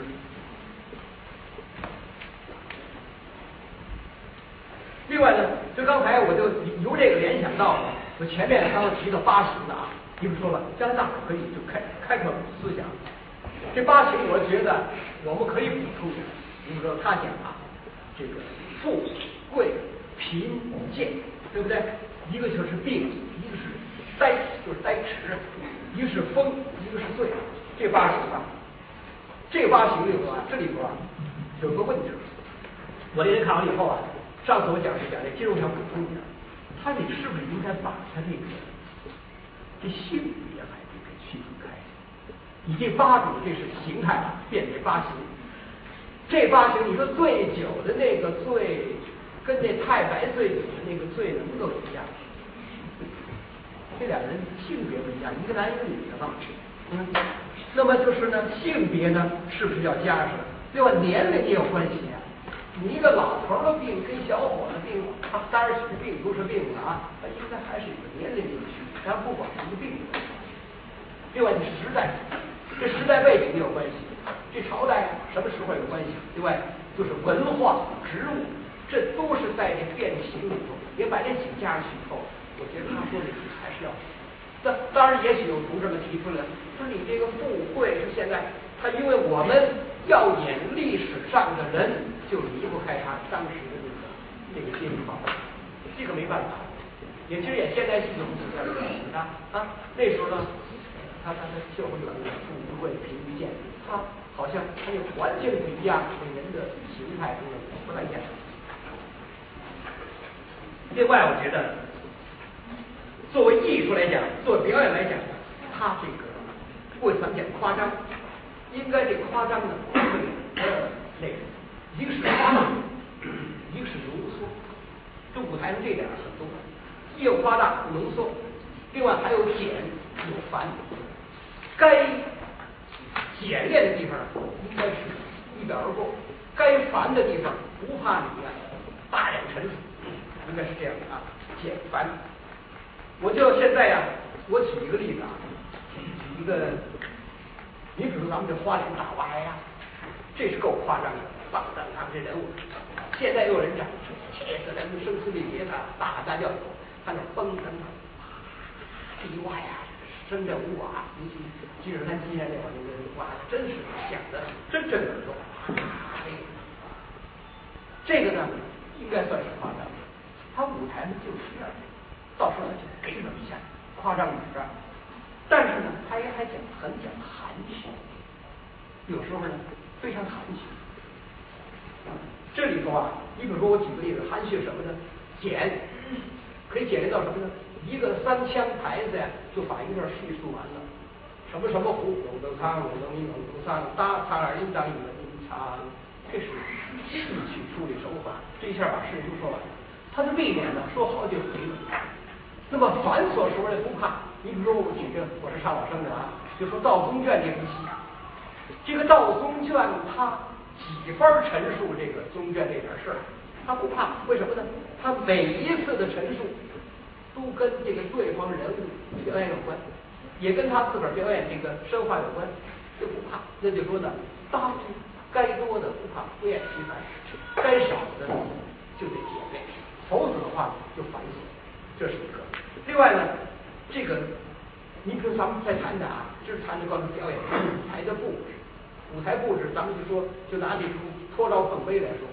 另外呢，就刚才我就由这个联想到了，我前面刚刚提到八行的啊，比如说吧，将来大伙可以就开开阔思想。这八行，我觉得我们可以补充一下，比如说他讲啊，这个富贵贫贱，对不对？一个就是病，一个是呆就是呆迟，一个是风，一个是醉，这八行啊，这八行里头啊，这里头啊有个问题，我那天看完以后啊，上次我讲是讲这金融想补充一下，他你是不是应该把他这个这性别还得给区分开？你这八种这是形态啊，变为八行。这八行，你说醉酒的那个醉，跟那太白醉酒的那个醉能够一样？这两人性别不一样，一个男一个女的嘛。嗯，那么就是呢，性别呢是不是要加上？另外年龄也有关系啊。你一个老头的病跟小伙子病，他当然是病不是病了啊，他应该还是有个年龄的区别，但不管是个病。另外你时代，这时代背景也有关系。这朝代什么时候有关系？另外就是文化、植物，这都是在这变形里头。也把这几加上去以后，我觉得他说的还是要。那当然，也许有同志们提出来，说你这个富贵是现在他，因为我们要演历史上的人，就离不开他当时的那个那个阶级化，这个没办法。也其实也现代系统是这样的啊啊，那时候呢，他他他社会有富无贵贫于贱。他好像他又完全不一样，这人的形态等等不太一样。另外，我觉得作为艺术来讲，作为表演来讲，他这个为咱们讲夸张，应该这夸张呢，呃，那个一个是夸大，一个是浓缩。这舞台上这点很重要，既有夸大浓缩，另外还有简有繁，该简练的地方应该是一表而过，该繁的地方不怕你啊大量陈述，应该是这样的啊，简繁。我就现在呀、啊，我举一个例子啊，举一个，你比如咱们这花脸大娃呀，这是够夸张的，放在他们这人物。现在又有人讲，这个人声嘶力竭的大大叫，他那风声啊，地哇呀。声震五瓦，尤其积水潭今年那会儿那个哇，真是响的真震耳朵。这个呢，应该算是夸张。他舞台上就是这样，到时候他就给你一下夸张这儿，但是呢，他也还讲很讲含蓄，有时候呢非常含蓄。这里头啊，你比如说我举个例子，含蓄什么呢？简，可以简练到什么呢？一个三腔牌子呀，就把一段叙述完了。什么什么湖，龙登仓，龙登一龙登仓，大仓儿应当一个应仓，这是戏曲处理手法。这一下把事情说完了，他就避免了说好几回了。那么繁琐时候呢不怕，你比如说我举个，我是唱老生的啊，就说《道宗卷》这部戏，这个《道宗卷》他几番陈述这个宗卷这点事儿，他不怕，为什么呢？他每一次的陈述。都跟这个对方人物表演有关，也跟他自个儿表演这个生化有关，就不怕。那就说呢，当该多的不怕，不厌其烦；该少的就得减量，否则的话就繁琐。这是一个。另外呢，这个你比如咱们再谈谈啊，就是谈这关于表演舞台的布置。舞台布置，咱们就说，就拿这出脱招凤飞来说，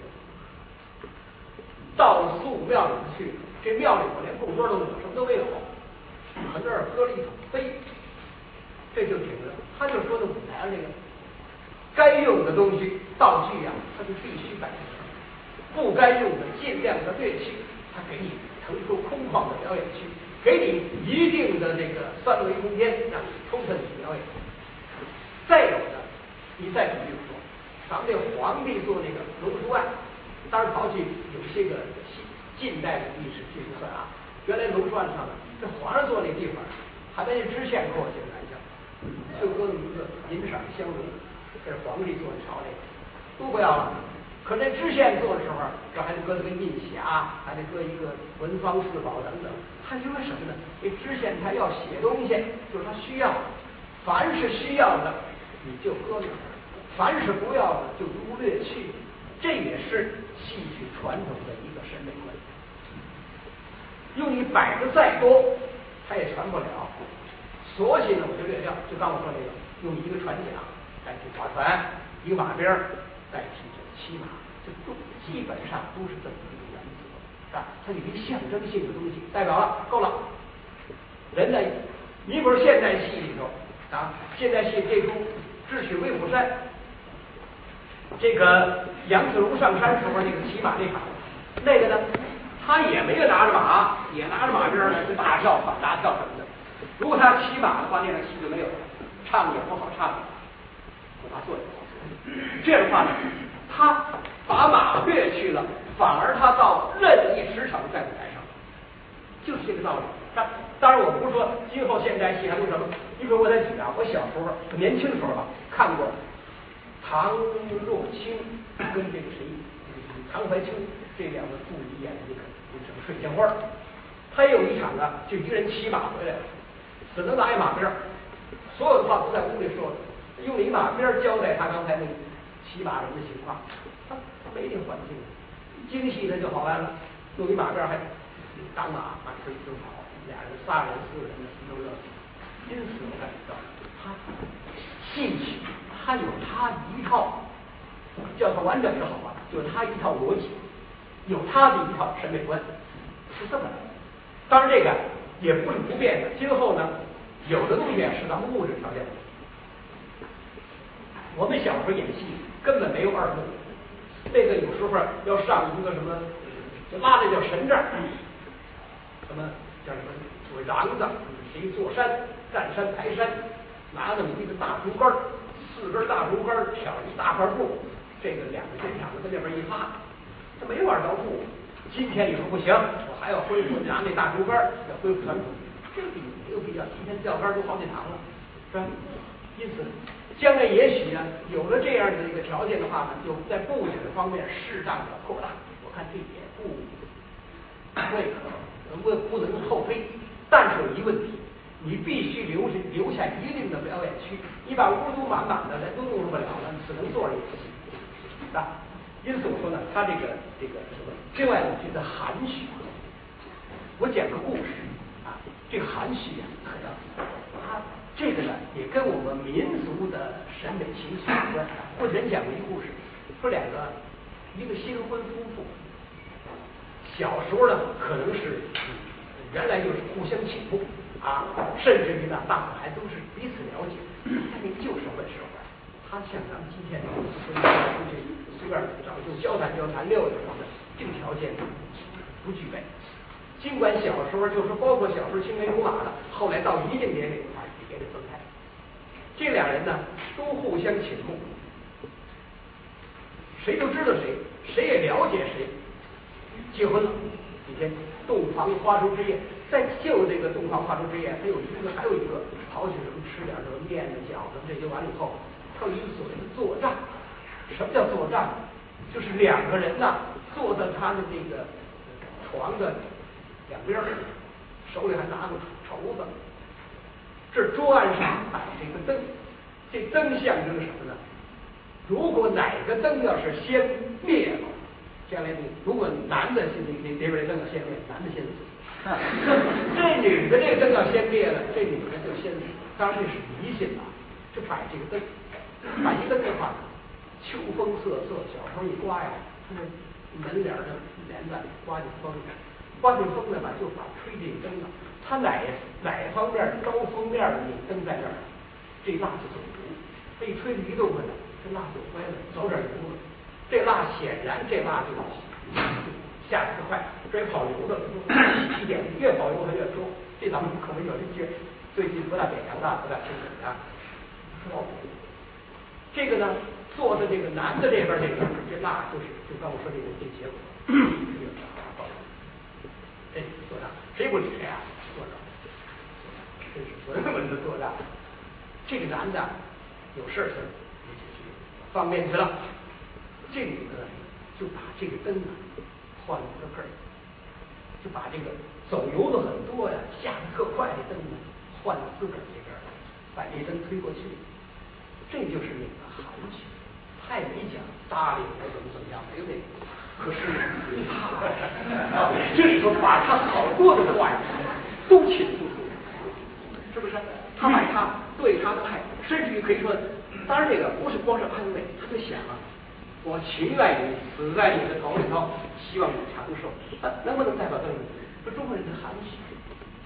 到素庙里去。这庙里头连供桌都没有，什么都没有，可那儿搁了一桶飞，这就挺了。他就说的舞台上这个该用的东西道具呀、啊，他就必须摆在这儿；不该用的尽量的略去，他给你腾出空旷的表演区，给你一定的这个三维空间，让你充分去表演。再有的，你再比如说，咱们这个皇帝做那个龙书案，当然刨去有些个戏。近代的历史这不算啊，原来龙传上的这皇上坐那地方，还在那知县过去来讲，就搁那么一个银色香炉，这是皇帝坐的朝那个，都不要了。可那知县做的时候，这还得搁那个印匣，还得搁一个文房四宝等等。他因为什么呢？这知县他要写东西，就是他需要，凡是需要的你就搁那儿，凡是不要的就忽略去。这也是戏曲传统的一个审美观。用你摆的再多，它也传不了。索性呢，我就略掉，就刚我说那个，用一个船桨代替划船，一个马鞭代替这骑马，这都基本上都是这么一个原则啊。它有一个象征性的东西代表了，够了。 人呢，你比如现代戏里头啊，现代戏这出《智取威虎山》，这个杨子荣上山时候那个骑马那场，那个呢，他也没有拿着马，也拿着马鞭呢，就大跳反大跳什么的。如果他骑马的话，那场戏就没有了，唱也不好唱，不他做也不好做。这样的话呢，他把马掠去了，反而他到任意驰骋在舞台上，就是这个道理。当当然，我不是说今后现代戏还有什么，你比如我在举啊，我小时候年轻时候吧，看过唐若清跟这个谁，唐怀秋这两个助理演的这个这个水仙花，他有一场啊，就一个人骑马回来，只能拿一马鞭，所有的话都在屋里说，用一马鞭交代他刚才那个骑马人的情况，他他没这个环境，京戏那就好办了，用一马鞭还当马满推就跑，俩人仨人四个人的都乐，因此我感觉到他戏曲他有他一套，叫他完整是好吧，有他一套逻辑，有他的一套审美观，是这么来的。当然这个也不是不变的，今后呢，有的东西是咱们物质条件的。我们小时候演戏根本没有二目，那个有时候要上一个什么，就拉的叫神杖，什么叫什么做瓤子，谁坐山占山抬山，拿那么一个大竹竿，四根大竹竿挑一大块布，这个两个肩膀子跟那边一拉，这没有二道布。今天你说不行，我还要恢复拿那大竹竿，要恢复传统，这个没有必要。今天钓竿都好几堂了，是吧？因此，将来也许呢，有了这样的一个条件的话呢，就在布景方面适当的扩大。我看这也不未可不不能后推，但是有一问题，你必须留留下一定的表演区。你把屋都满满的，人都用不了了，只能坐着演戏，啊。因此我说呢，他这个这个什么，另外我觉得含蓄。我讲个故事啊，这个含蓄啊，可能他这个呢也跟我们民族的审美情绪有关。我以前讲过一个故事，说两个一个新婚夫妇，小时候呢可能是原来就是互相倾慕啊，甚至于呢大伙还都是彼此了解，但那旧社会时候，他像咱们今天随便出去随便找就交谈交谈溜达什么的，这个条件不具备。尽管小时候就是包括小时候青梅竹马的，后来到一定年龄啊也得分开。这两人呢都互相倾慕，谁都知道谁，谁也了解谁。结婚了，几天洞房花烛之夜，在就这个洞房花烛之夜，还有一个还有一个跑去什么吃点什么面子饺子，这些完了以后，他有一个所谓的坐帐。什么叫坐帐？就是两个人呐坐在他的这个床的两边，手里还拿个绸子。这桌案上摆着一个灯，这灯象征什么呢？如果哪个灯要是先灭了，将来你如果男的是那那那边的灯要先灭，男的先死。这女的这个灯要先灭了，这女的就先死。当然这是迷信啊，这摆这个灯，摆一灯的话，秋风瑟瑟，小风一刮呀，它是门帘的帘子刮起风，刮起风来吧，就把吹这个灯了。它哪哪方面招风面的那灯在这儿，这蜡就走油，被吹的一动呢，这蜡就坏了，走点油了。这蜡显然这蜡就下得快，这跑油的一点越跑油它越多。这咱们可能有这些最近不大北洋大不大清楚啊。说这个呢，坐在这个男的这边这个这蜡就是就刚我说这个这结果，这坐帐谁不理谁啊？坐帐，这是所有人的坐帐。这个男的有事儿事儿没解决，方便去了。这女的就把这个灯啊换了个个儿，就把这个走油的很多呀，下的特快的灯呢换到自个儿这边，把这灯推过去。这就是那个含蓄，他也没讲搭理我怎么怎么样，没有那个。可是他，这里头把他好多的话呀都倾诉出来，是不是？他把他对他的爱，甚至于可以说，当然这个不是光是安慰，他就想啊。我情愿你死在你的头里头，希望你长寿。啊、能不能代表这个？说中国人的含蓄，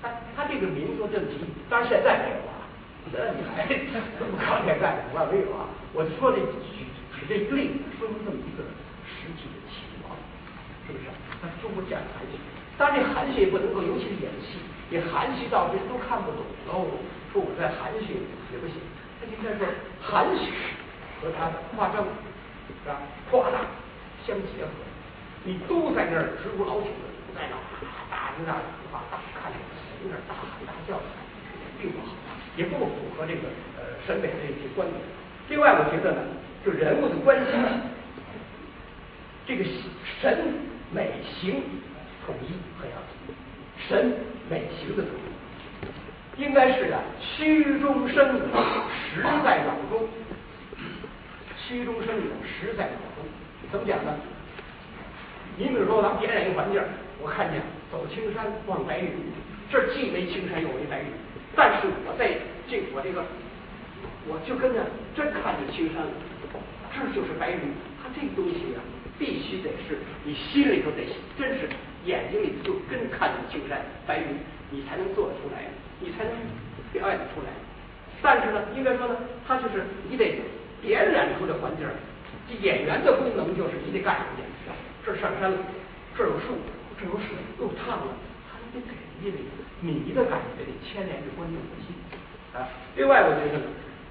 他他这个民族这么提，当然现在没有啊，那你还这么靠天干的，我没有啊。我说这举举这个例子，说明这么一个实际的情况，是不是？他中国讲含蓄，当然这含蓄也不能够，尤其是演戏，也含蓄到别人都看不懂喽。说我在含蓄也不行，他应该说含蓄和他的夸张是吧？夸大相结合，你都在那儿直如老朽的，在那大声大话大看着谁那儿大喊大叫，并不好，也不符合这个呃审美的这些观点。另外，我觉得呢，就人物的关系，这个神美形统一很要紧，神美形的统一，应该是啊虚中生有，实在脑中。虚中生有，实在脑中。怎么讲呢？你比如说，咱们点染一环境，我看见走青山望白云，这既没青山又没白云，但是我在这我这个，我就跟着真看见青山了，这就是白云。它这个东西啊，必须得是你心里头得真是眼睛里就真看见青山白云，你才能做得出来，你才能表演得出来。但是呢，应该说呢，它就是你得点染出这环境。这演员的功能就是你得干什么去？这儿上山了，这儿有树，这儿有水，又烫了，它得给人家这个迷的感觉，得牵连着观众的心啊。另外，我觉得呢，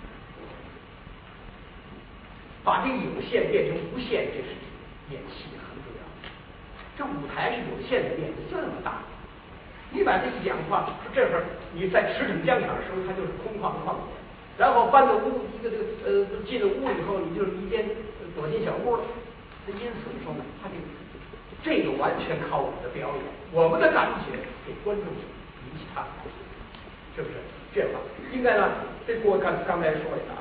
把这个有限变成无限，这是演戏很重要。这舞台是有限的面积，就那么大。你把这一讲话，说这会儿你在驰骋疆场的时候，它就是空旷的旷野。然后搬到屋一个这个呃进了屋以后，你就是一间躲进小屋了。那因此说呢，他这个这个完全靠我们的表演，我们的感觉给观众引起他的感觉，是不是？这样吧，应该呢，这我刚刚才说的啊。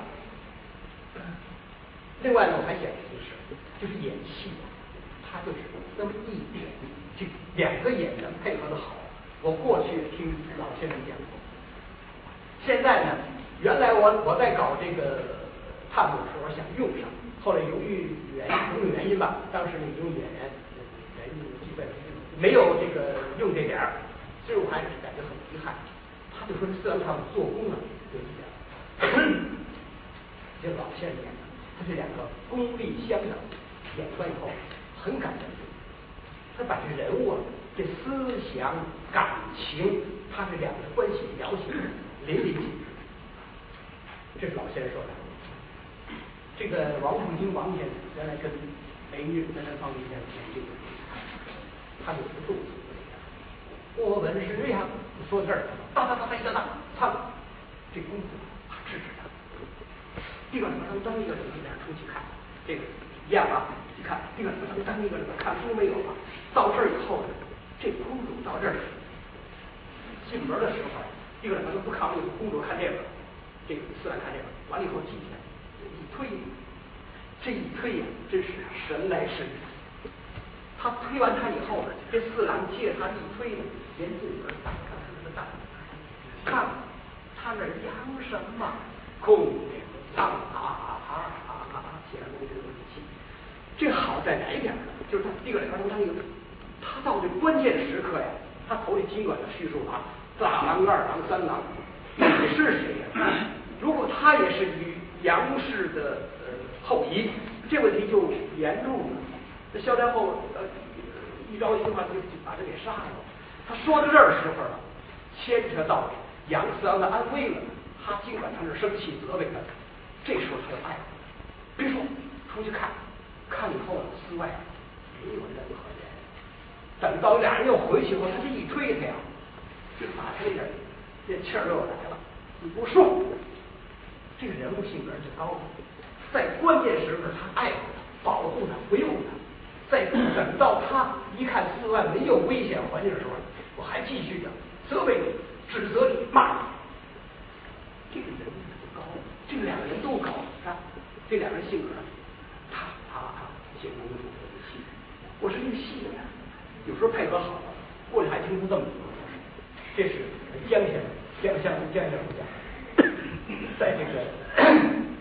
另外呢，我还想提示，就是演戏，它就是那么一点，这两个演员配合的好。我过去听老先生讲过，现在呢。原来我我在搞这个探母的时候想用上，后来由于原因种种原因吧，当时那种演员原因基本没有这个用这点儿，所以我还是感觉很遗憾。他就说这四郎探母做工啊有一点，这老先生演的，他这两个功力相等，演出来以后很感人。他把这人物啊，这思想感情，他这两个关系描写淋漓尽致。这是老先生说的。这个王凤京王先生原来跟美女跟南方一先生这个，他有个动作，我闻是呀，说这儿，哒哒哒哒哒哒，唱，这功夫啊支持他。地板上当一个什么点出去看，这个一样啊，一看地板上当一个什么看书没有啊？到这儿以后呢，这公主到这儿进门的时候，地板上都不看那个公主看这个。这个四郎看这个，完了以后进去一推，这一推呀、啊，真是神来神去。他推完他以后呢，这四郎接着他一推呢，连进门打开他的大看他那扬什么空唱啊啊啊啊，显然这个东西。这好在哪一点呢？就是他第一个来说，他那个他到这关键时刻呀，他头里尽管的叙述啊，大郎、二郎、三郎。你是谁呀？如果他也是于杨氏的呃后裔，这问题就严重了。这萧太后呃一着急的话就把他给杀了。他说到这儿的时候啊，牵扯到杨四郎的安危了。他尽管他是生气责备他，这时候他就爱了。别说出去看，看以后呢，寺外没有任何人。等到俩人又回去以后，他这一推他呀，就把他这点。这气儿又来了，你不说，这个人物性格就高了。在关键时刻，他爱护他，保护他，维护他。在等到他一看四外没有危险环境的时候，我还继续的责备你、指责你、骂你。这个人物就高了，这两个人都高啊。这两个人性格，他他他写公主的戏，我是这个戏呢，有时候配合好了，过去还听出这么多。这是江先生，江先生，江先生讲，在这个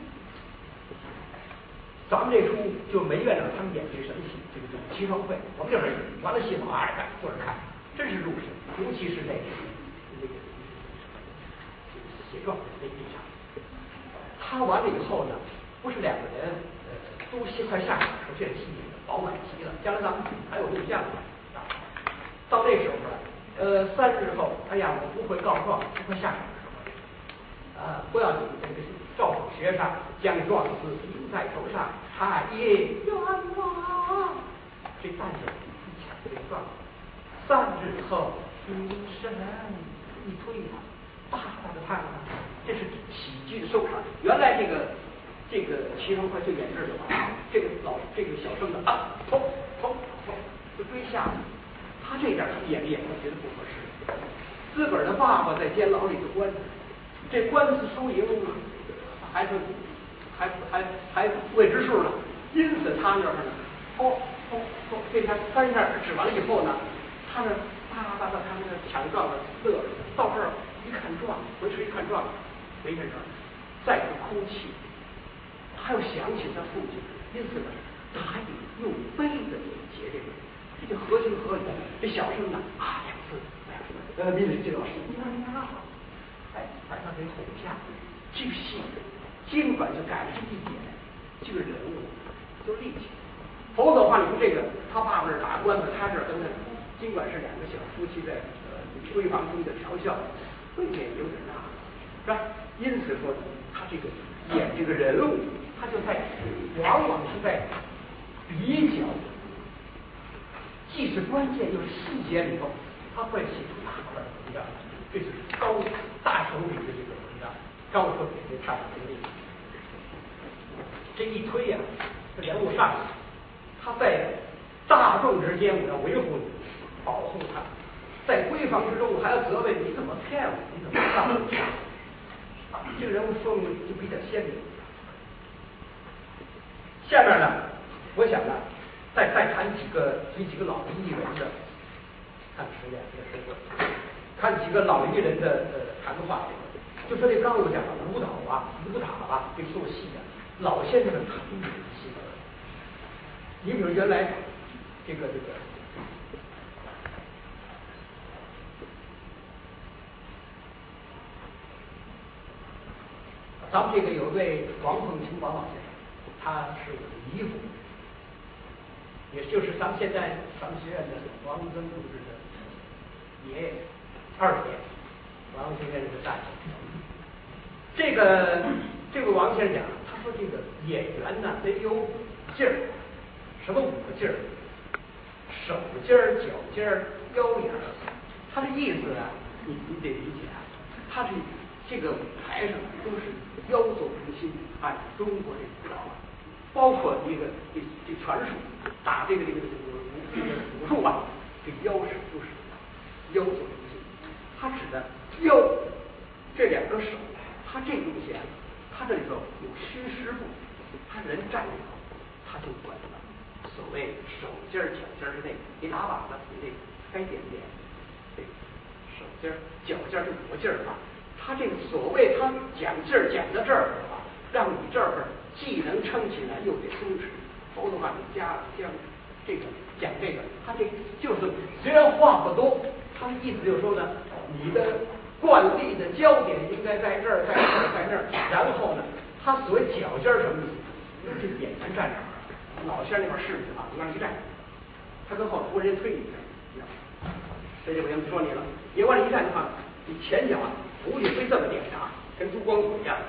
咱们这出就没院长他们演这什么戏，这个叫齐双会，我们这会儿完了戏好爱看，坐着看，真是入神，尤其是那个这个这个写状在地上。他完了以后呢，不是两个人呃都快下场时候，这戏饱满极了。将来咱们还有录像呢啊。到那时候呢，呃，三日后，哎呀，我不会告状，不会下场的时候，啊，不要紧，这个赵府学上将状子顶在头上，他也冤枉。这蛋就一抢这状，三日后一审一推啊，大大的判啊，这是喜剧的收场。原来这个这个齐成快就演这儿的话，这个老这个小生的啊，砰砰砰就追下了。他这点演演我觉得不合适。自个儿的爸爸在监牢里的官司，这官司输赢还是还还还未知数呢。因此他那儿呢，哦哦哦，这下三下指完了以后呢，他那哒哒哒，他那个抢状的乐，到这儿一看状，回去一看状，没人这儿，再一个哭泣，他又想起他父亲，因此呢，他也用悲的结这个。这就合情合理。这小生呢啊两次，哎呀，呃，您这老师，你看你看好，哎，把他给哄下。这个戏尽管就改了这一点，这个人物就立起来。否则的话，你说这个他爸爸这打官司，他这跟他尽管是两个小夫妻在呃闺房中的调笑，未免有点大，是吧？因此说，他这个演这个人物，他就在往往是在比较。既是关键又是细节里头，他会写出大块的文章，这就是高大手笔的这个文章，高手笔的看能力。这一推呀、啊，这人物上去，他在大众之间我要维护你，保护他；在闺房之中我还要责备你怎么骗我，你怎么上我下。啊，这个人物说明就比较鲜明。下面呢，我想呢。再再谈几个提几个老艺人的，看时间也是个，看几个老艺人的呃谈话，就说这刚我讲的舞蹈啊、舞蹈啊，这做戏啊，老先生们他都有戏的。你比如原来这个这个，咱们这个有位王凤清王老先生，他是我的姨父。也就是咱们现在商学院的王曾同志的爷爷二爷，王先生是大爷。这个这个王先生讲，他说这个演员呢得有劲儿，什么五个劲儿？手劲儿、脚劲儿、腰眼儿。他的意思呢，你你得理解啊，他是这个舞台上都是腰走中心，按中国这古老啊。包括一个这这传术，打这个这个这个这个武术吧，这腰是就是腰做中心，它指的腰这两个手，它这东西啊，它这里头有虚实部，他人站里头，他就管了。所谓手劲儿、脚劲儿是那个，你打靶子你得该点点，这个手劲儿、脚劲儿这五个劲儿的话，他这个所谓他讲劲儿讲到这儿的话，让你这儿。既能撑起来，又得松弛，否则的话，你加加这个讲这个，他这就是虽然话不多，他的意思就是说呢，你的惯例的焦点应该在这儿，在这儿，在那儿。然后呢，他所谓脚尖什么意思？这演员站哪儿？老先生那边试试啊，往那一站，他跟后头忽然间推你一下，这就不用说你了。你往那一站的话，你前脚啊，不许非这么点着啊。跟朱光祖一样，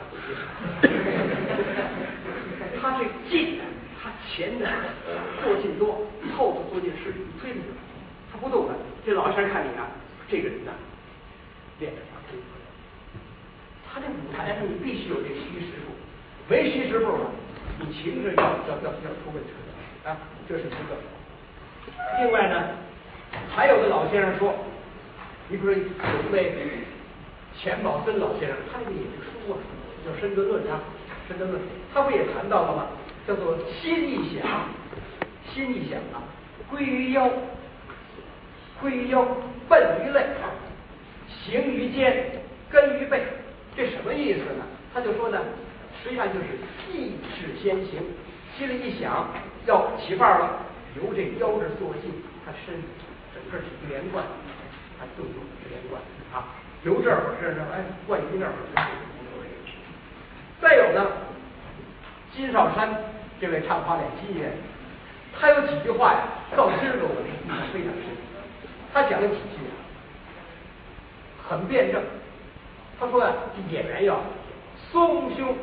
他这劲呢，他前呢做劲多，后头做劲是推着他不动了。这老先生看你啊，这个人呢练得他功夫。他这舞台上你必须有这虚实部，没虚实部啊，你情绪要要要要出问题的啊，这是一个。另外呢，还有个老先生说，你比如有一位。钱宝森老先生，他这个也是书啊，叫《深蹲论》啊，《深蹲论》，他不也谈到了吗？叫做心一想，心一想啊，归于腰，归于腰，奔于肋，行于肩，根于背。这什么意思呢？他就说呢，实际上就是意识先行，心里一想要起范儿了，由这腰这做劲，他身整个是一连贯。 还动作是连贯啊，由这儿这儿哎贯通那儿，无所谓。再有呢，金少山这位唱花脸金爷，他有几句话呀，到今儿给我印象非常深。他讲了几句啊，很辩证。他说呀、啊，演员要松胸。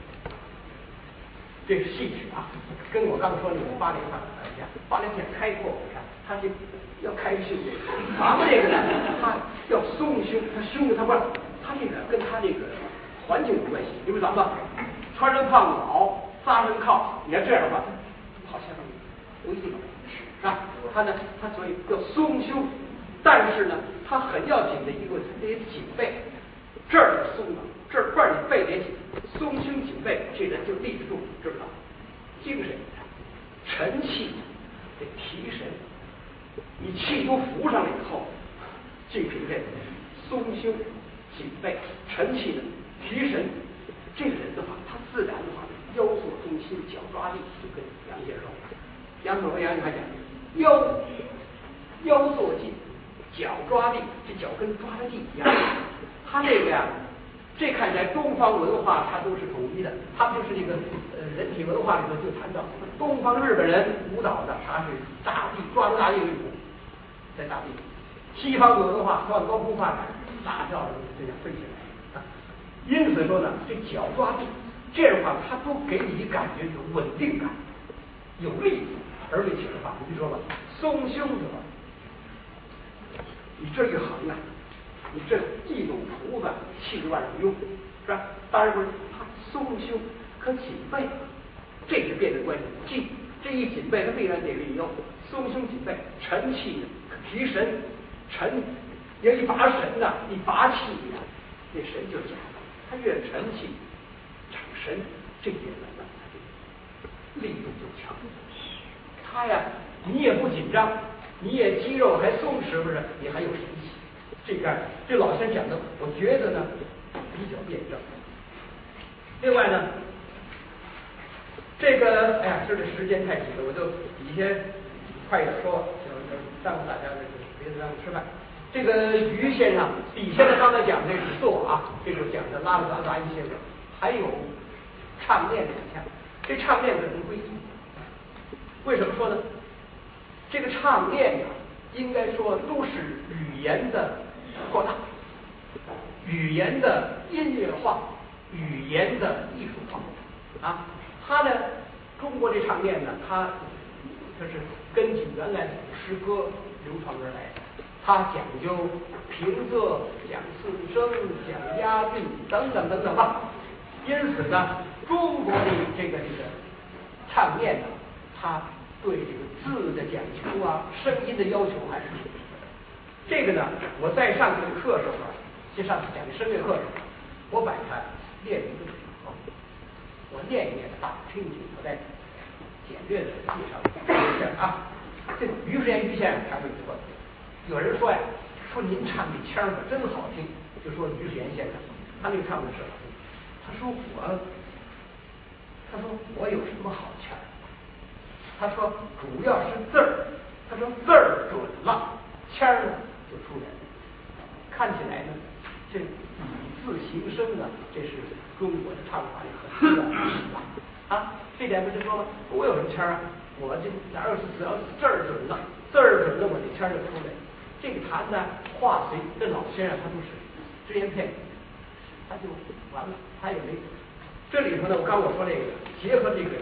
这是戏曲啊，跟我刚说那个八连法一样，八连片开阔，看他这要开胸，咱们这个呢，他要松胸，他胸他不是，他这个跟他这个环境有关系。比如咱们穿上胖袄，扎上靠，你要这样的话，好像不一定是吧？他呢，他所以要松胸，但是呢，他很要紧的一个得紧背，这儿松了。这儿块儿你背得起，松胸紧背，这人就立得住，知道吗？精神沉气得提神，你气都浮上来以后，这凭这个松胸紧背，沉气的提神，这个人的话，他自然的话，腰坐中心，脚抓地，就跟杨先生说，杨总和杨先生讲，腰腰坐地，脚抓地，这脚跟抓着地一样，他这个呀。这看起来东方文化它都是统一的，它就是这个呃人体文化里头就谈到东方日本人舞蹈的，他是大地抓住大地为主，在大地；西方文化往高空发展，大跳着这样飞起来。因此说呢，这脚抓地这样的话，它都给你感觉有稳定感、有力度，而且的话，你就说吧，松胸的话，你这一横啊。你这一堵胡子，气就往上用，是吧？当然不是，他松胸可紧背，这是辩证关系。记这一紧背，它必然得利用松胸紧背，沉气可提神，沉要一拔神呐、啊，一拔气呀、啊，这神就讲了，他越沉气长神，这些人呢，力度就强。他呀，你也不紧张，你也肌肉还松弛，不是？你还有神气。这个这老先生讲的，我觉得呢比较辩证。另外呢，这个哎呀，这个时间太紧了，我就底下快一点说，就耽误大家这个别耽误吃饭。这个于先生底下的刚才讲的这是做啊，这个讲的拉拉杂杂一些个，还有唱念两项。这唱念可能归一，为什么说呢？这个唱念呀、啊，应该说都是语言的扩大，语言的音乐化，语言的艺术化啊。它呢，中国这唱念呢，它它是根据原来古诗歌流传而来的，它讲究平仄、讲四声、讲押韵等等等等吧。因此呢，中国的这个这个唱念呢，它对这个字的讲究啊，声音的要求还是挺多的。这个呢，我在上这个课时候啊，就上次讲的声乐课时候，我把它练一个水平，我念一念，大家听听，我再简略的介绍一下啊。这于世贤于先生他会说，有人说呀，说您唱这腔可真好听，就说于世贤先生，他那个唱的是好听。他说我，他说我有什么好腔？他说主要是字儿，他说字儿准了，腔儿呢就出来了。看起来呢，这以字形声呢，这是中国的唱法里很重要的事吧？啊，这点不就说了，我有什么腔儿啊？我这哪有只要字儿准了，字儿准了，我这腔儿就出来了。这个弹呢，话随这老先生他都是只言片语，他就完了，他也没。这里头呢，我刚我说这个，结合这个。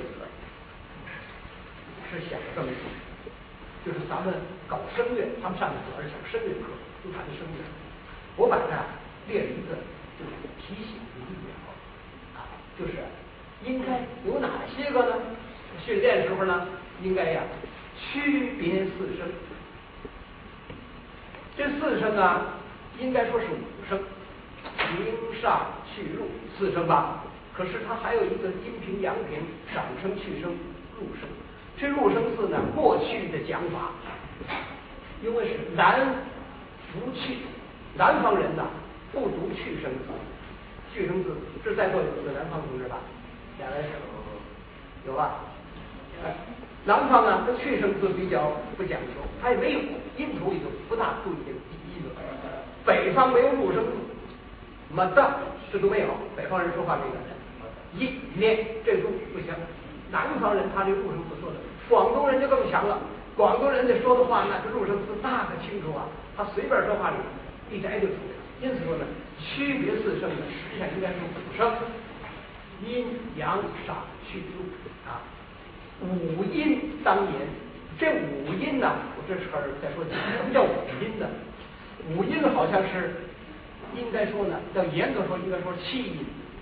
是想这么一种，就是咱们搞声乐，他们上面主要是讲声乐课，都谈声乐。我把它列了一个，就是提醒的目标啊，就是应该有哪些个呢？训练时候呢，应该呀区别四声。这四声啊，应该说是五声，平上去入四声吧。可是它还有一个阴平阳平，上声去声入声。这入声字呢，过去的讲法，因为是南不去，南方人呐不读去声字，去声字，这在座有有南方同志吧？两位有吧？哎， 南方呢，它去声字比较不讲究，它也没有音图里头不大注意这个音字。北方没有入声字，么的这都没有。北方人说话这个一念这个不行。南方人他这入声字说的，广东人就更强了。广东人家说的话，那这入声字那可清楚啊，他随便说话里一摘就出来。因此说呢，区别四声呢，实际上应该是五声：阴阳赏去入啊，五音当言。这五音呢，我这时候再说什么叫五音呢？五音好像是应该说呢，要严格说应该说七音。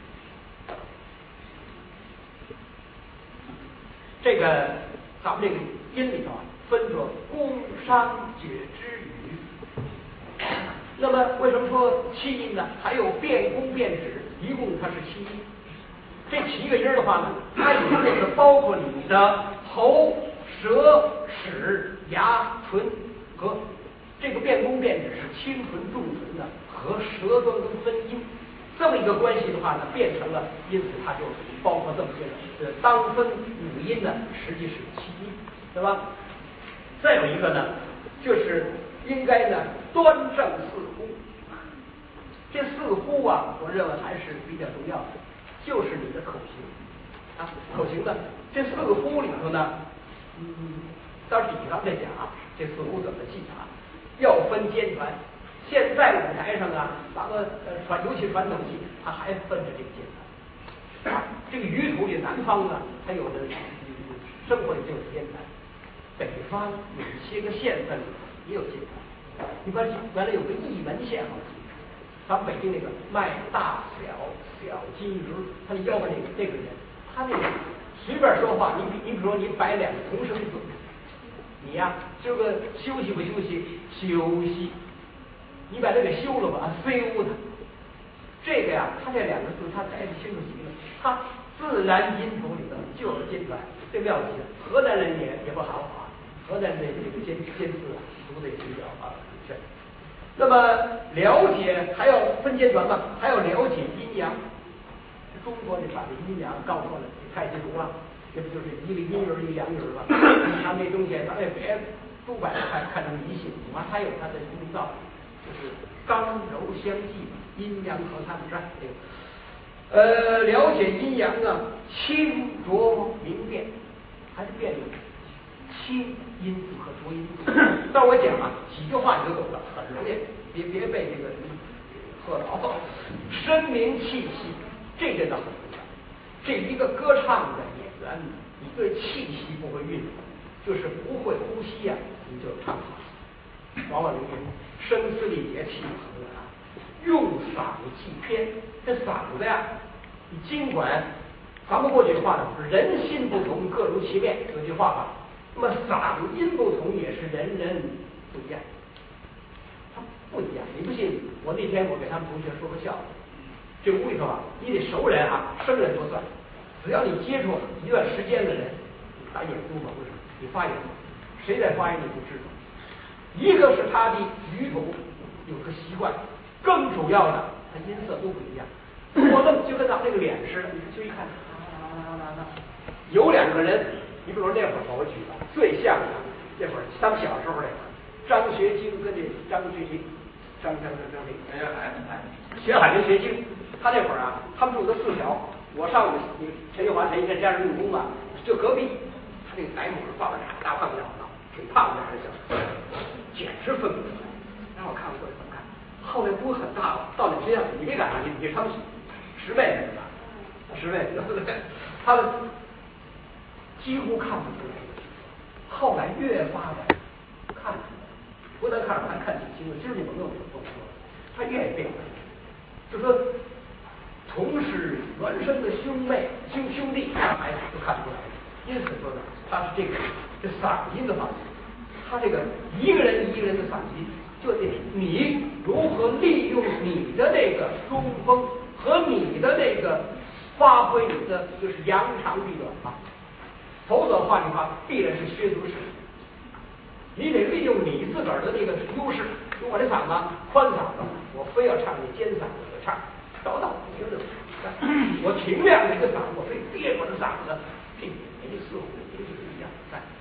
这个咱们这个音里头啊，分作宫商角徵羽。那么为什么说七音呢？还有变宫变指，一共它是七音。这七个音的话呢，它也就是包括你的喉、舌、齿、牙、唇、膈。这个变宫变指是清唇、重唇的和舌端跟分音这么一个关系的话呢，变成了，因此它就包括这么些的，呃，当分五音呢，实际是七音，对吧？再有一个呢，就是应该呢端正四呼。这四呼啊，我认为还是比较重要的，就是你的口型啊，口型呢，这四个呼里头呢，嗯，到底上再讲啊，这四呼怎么记啊？要分间传。现在舞台上啊，咱们呃传，尤其传统戏，它还分着这个间传。啊，这个舆图里，南方呢，它有的生活里就有间传，北方有一些个县份里也有间传。你看原来有个义门县好记，咱们北京那个卖大小小金鱼，他吆喝那个这个人，他那个随便说话，你比你比如说你摆两个同声字，你呀、啊、这个休息不休息？休息。你把这给修了吧，非污它。这个呀，它这两个字，它摘的清楚极了。它自然音图里头就是间传，这妙极了。河南人也也不含糊啊，河南人这个间间字啊，读的也比较啊准确。那么了解还要分间传嘛，还要了解阴阳。中国得把这阴阳告诉了，太极图啊，这不就是一个阴人一个阳人吗？他这东西咱也别不把它看看成迷信，完它有它的公道。就是刚柔相济，阴阳和它不占。这个，呃，了解阴阳啊，清浊明辨，还是辨清音字和浊音字。但我讲啊，几句话你就懂了，很容易，别别被这个喝倒。声名气息，这真的很重要。这一个歌唱的演员，你对气息不会运用，就是不会呼吸呀、啊，你就唱不好。往往这个声嘶力竭气横啊，用嗓记偏。这嗓子呀，你尽管咱们过去话呢，人心不同，各如其面，有句话吧。那么嗓音不同，也是人人不一样。它不一样，你不信？我那天我给他们同学说个笑话。这屋里头啊，你得熟人啊，生人不算，只要你接触一段时间的人，打眼珠嘛，为什么？你发言，谁在发言你不知道。一个是他的语吐有个习惯，更主要的，他音色都不一样。我们就跟咱们这个脸似的，你就一看，啦啦啦啦啦。有两个人，你比如说那会儿我举了最像的，那会儿咱们小时候那会儿，张学京跟这张学京，张张张张这学海，哎，学海跟学京，他那会儿啊，他们住的四条，我上午陈玉华陈一跟家人用功嘛，就隔壁，他那个奶母放在俩大胖小子，挺胖的还是小。简直分不出来，让我看过怎么看。后来不会很大了，到你这样，你别赶上你，你他们十倍是吧？十倍，对不对？他们几乎看不出来。后来越发的看出来，不但看出来，还看挺清楚。今儿你甭跟我说，他越变，就说同是孪生的兄妹兄兄弟，哎，都看出来了。因此说呢，他是这个这嗓音的方式。他这个一个人一个人的嗓音，就得你如何利用你的这个中风和你的这个发挥你的就是扬长避短啊，否则换句话必然是削足适履。你得利用你自个儿的这个优势，用我这嗓子宽嗓子，我非要唱这尖嗓子的唱，找到你听着，我挺亮的一个嗓子，我非憋我的嗓子，这没似乎这就是一样。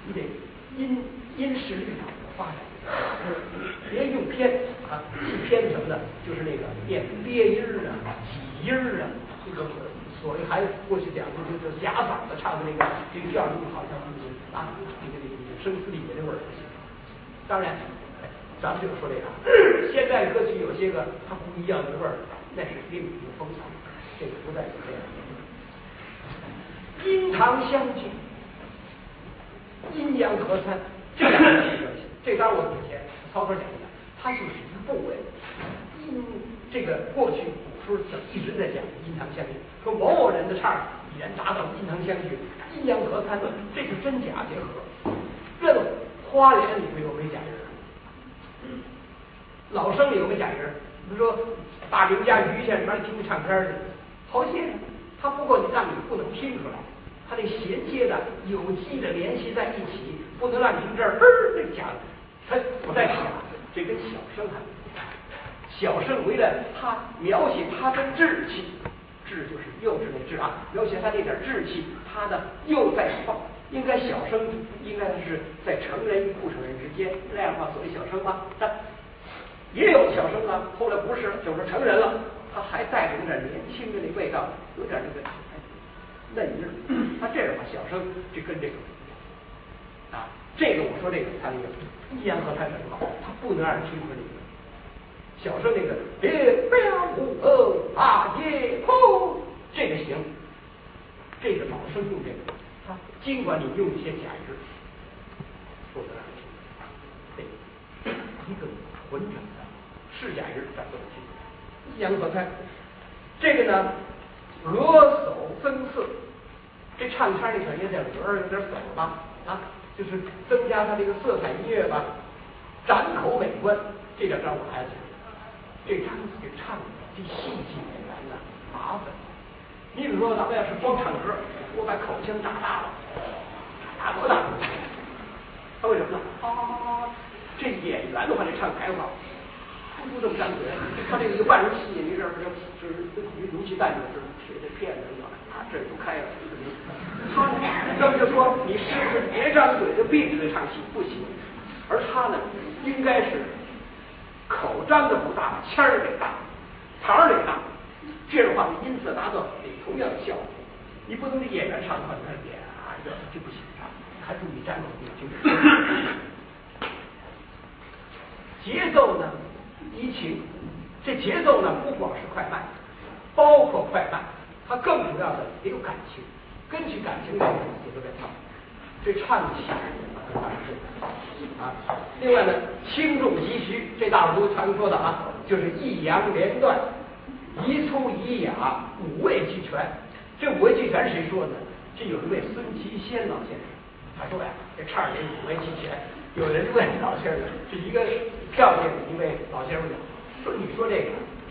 你得因因势利导的发展，别用偏啊，偏什么呢？就是那个念憋音儿啊、挤音儿啊，这个所谓还过去讲的就是假嗓子唱的那个这个调，好像啊，这个这个声嘶力竭的味儿。当然，咱们就说这个，现在歌曲有些个它不一样的味儿，那是另一种风采，这个不在这样。阴堂相聚，阴阳合参，这两个是关系。这当然我以前操课讲一讲，它就是一个部位。阴这个过去古书一直在讲阴阳相聚，说某某人的唱已然达到阴阳相聚、阴阳合参，这是真假结合。这花莲里头有没假人？老生里有没假人？比如说大名家于先生那听唱片去，好些他不过你让你不能听出来。它这衔接的有机的联系在一起，不能让你听这儿，儿这讲，他不在想，这跟小生还不一样。小生为了他描写他的志气，志就是幼稚那志啊，描写他那点志气，他呢又在放。应该小生应该是在成人与不成人之间，那样的话所谓小生嘛，但也有小生啊，后来不是，就是成人了，他还带着有点年轻的那味道，有点那个。嫩日，他这样的话，小生就跟这个啊，这个我说这个他那个阴阳合参很好，他不能让人听出这个小生那个别标虎呃啊耶吼，这个行，这个老生用这个，他尽管你用一些假音，不能让人听，对，一个混整的是假音咱不能听，阴阳合参，这个呢。额手分色，这唱腔里头有点额有点手吧，啊，就是增加它这个色彩音乐吧，展口美观，这点让我还讲。这唱这唱这戏剧演员呢麻烦。你比如说咱们要是光唱歌，我把口腔打大了，打多大？他为什么呢？啊，这演员的话，这唱台话。不这么张嘴，他这个一个半人戏，你这儿就是尤其蛋就是铁这片子啊，这都开了。他那么就说，你是不是别张嘴就闭着嘴唱戏不行？而他呢，应该是口张的不大，腔儿得大，堂儿得大，这样的话音色达到同样的效果。你不能这演员唱的话，你看演啊，这就不行啊，还注意张口闭嘴。节奏呢？移情，这节奏呢不光是快慢，包括快慢，它更主要的也有感情，根据感情来节奏在唱，这唱起啊。另外呢，轻重急徐，这大伙都常说的啊，就是抑扬连断，一粗一雅，五味俱全。这五味俱全谁说的？这有一位孙其先老先生，他说呀，这唱里五味俱全。有人问老先生，是一个漂亮的一位老先生讲，说你说这个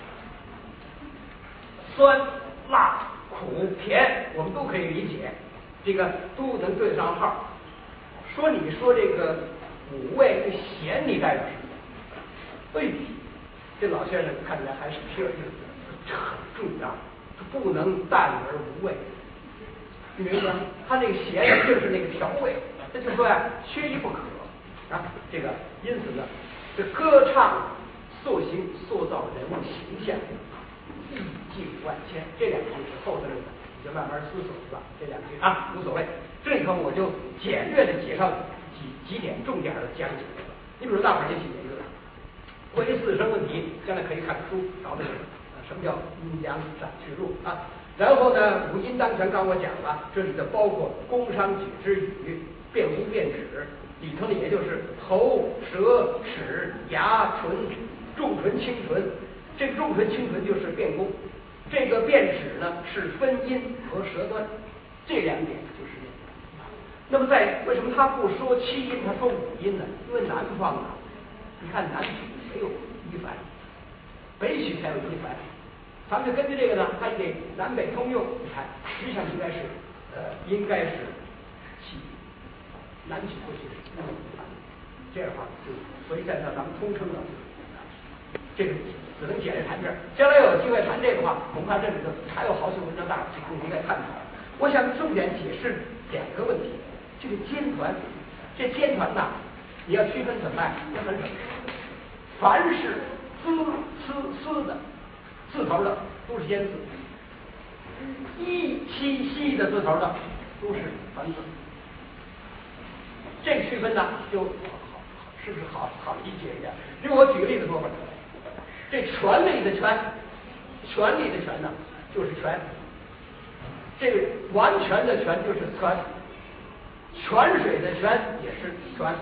酸、辣、苦、甜，我们都可以理解，这个都能对得上号。说你说这个五味这咸，你代表什么？哎，这老先生看起来还是皮儿硬的，这很重要，这不能淡而无味。你明白吗？他这个咸就是那个调味，那就说呀，缺一不可。啊，这个因此呢，这歌唱塑形塑造人物形象，意境万千。这两句是后头的，你就慢慢思索吧。这两句啊，无所谓。这里头我就简略的介绍几几点重点的讲解。你比如大伙儿也许也知道，关于四声问题，将来可以看书找这个什么叫阴阳闪去入啊。然后呢，五音当全，刚我讲了，这里头包括宫商角之语、变无变指。里头呢，也就是头、舌、齿、牙、唇，重唇、轻唇。这个重唇、轻唇就是变宫，这个变指呢是分音和舌端，这两点就是。那么在为什么他不说七音，他说五音呢？因为南方啊，你看南曲没有一凡，北曲才有一凡。咱们就根据这个呢，它得南北通用。你看，实际上应该是呃，应该是七。南曲过去是五音，这样的话就所以在这咱们通称了，这个只能简略谈这儿。将来有机会谈这个话，恐怕这里头还有好些文章大家共同在探讨。我想重点解释两个问题：这个尖团这尖团呐，你要区分怎么办？也很省事。凡是滋、呲、丝的字头的都是尖字，一、七、西的字头的都是繁字。这个区分呢，就好好是不是好好理解一点？因为我举个例子说吧，这权力的权，权力的权呢，就是权。这个完全的全就是泉，泉水的泉也是泉，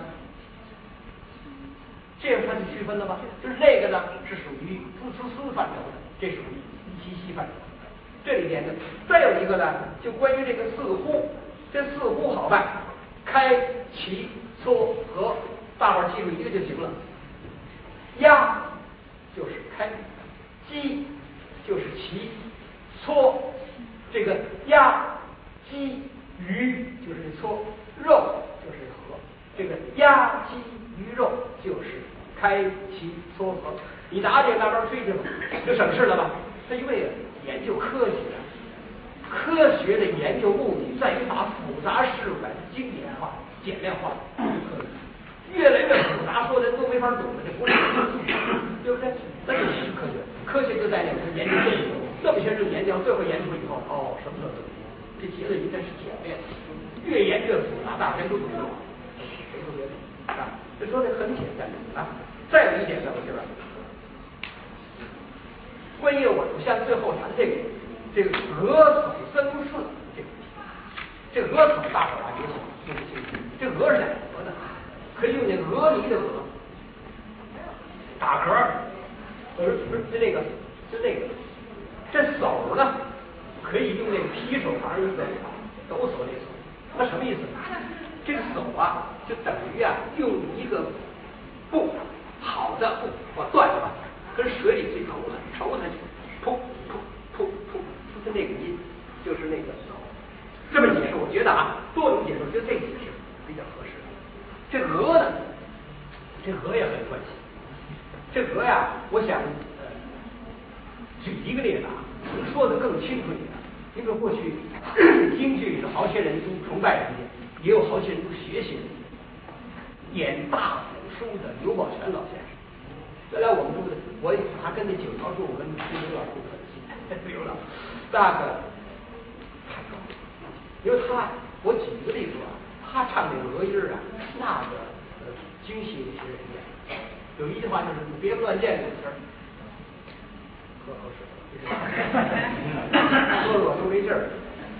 这样它就区分了吧？就是那个呢是属于滋呲丝范畴的，这属于一七西范畴。这里边呢，再有一个呢，就关于这个四呼，这四呼好办，开、齐、撮、合，大伙儿记住一个就行了。压就是开，击就是齐，撮。这个压、击、鱼就是搓，肉就是合。这个压、击、鱼、肉就是开、齐、撮、合。你拿这个慢慢吹去吧，就省事了吧？它因为研究科学，科学的研究目的在于把复杂事物来经典化、简练化。越来越复杂，说的都没法懂的，这不是对不对？那就是科学，科学就在那个研究这个。这么深入研究，最后研究以后，哦，什么都懂。这结论应该是简练的，越研越复杂，大家都不懂，谁都别懂啊。这说的很简单啊。再有一点呢，我觉得，关于我们像最后谈这个这个鹅草僧寺这个问题，这鹅草大伙儿啊别想说不清楚，这鹅是哪个鹅呢？可以用那鹅梨的鹅，打嗝，不是不是就那个就那个。这手呢，可以用那个提手旁一个抖擞那手，那什么意思？这个手啊，就等于啊，用一个布，好的布，我断了吧，跟水里去投它，投它去，噗噗噗噗，是那个音，就是那个手。这么解释，我觉得啊，多种解释，我觉得这个解释比较合适。这鹅呢，这鹅也很关系。这鹅呀，我想。举一个例子啊，能说的更清楚一点。因为过去京剧是好些人都崇拜人家，也有好些人都学习人家。演大虎书的刘宝全老先生，原来我们住的，我他跟那九条住，我跟刘老住很近，刘老那个太高了，因为他，我举一个例子啊，他唱那个鹅音儿啊，那个呃精细的学人家，有一句话就是你别乱见这个词儿。喝口水，说的我都没劲儿。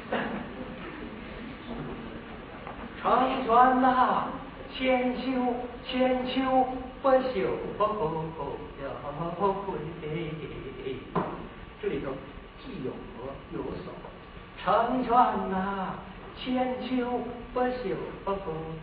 成全呐，千秋千秋不朽要回。这里头既有鹅又有手，成全呐，千秋不朽要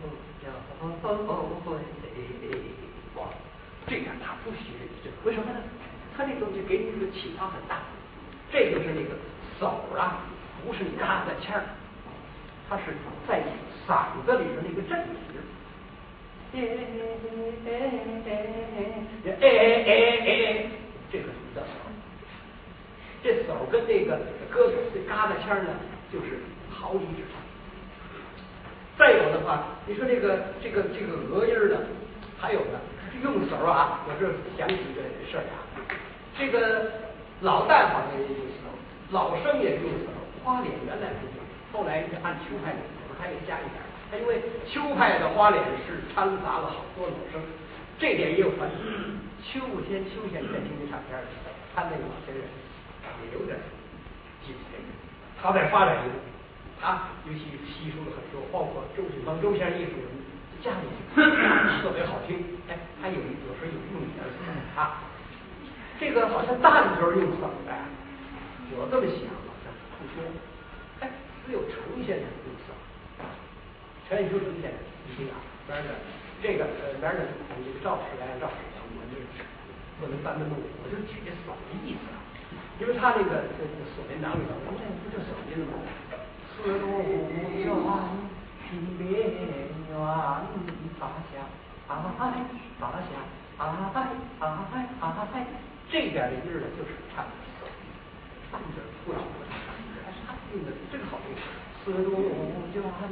回。哇，这点他不学这，为什么呢？它这个东西给你一个启发很大，这就是那个手啊，不是你嘎的腔儿，它是在嗓子里的那个振频。哎哎哎哎哎，这个你的手，这手跟这个歌手这嘎的腔儿呢，就是毫厘之差。再有的话，你说这个这个这个鹅音呢，还有呢，用手啊，我这想起一个事儿啊。这个老旦好像也用手，老生也用手，花脸原来不用，后来是按秋派的，还给加一点。他因为秋派的花脸是掺杂了好多老生，这点也有关系。邱不谦、邱先生听这唱片的，他那个老先生也有点进这个，他在发展一个，他尤其吸收了很多，包括周锦芳周先生艺术人加进去，特别好听。哎，他有一有时候有用一点啊。这个好像大的时候用手的，我这么想好像不说，哎，只有程先生用手，陈玉秋程先生，你听啊，边儿的这个呃边儿的这个赵氏来赵氏，我这不能搬得动，我就举这手的意思啊，因为他这个这个锁麟囊里头，这不就手音吗？四路远，平边远，发下哎发下哎哎哎。这点的音儿呢，就是唱手，三者过去过去，还是他用的这个好听。四路远，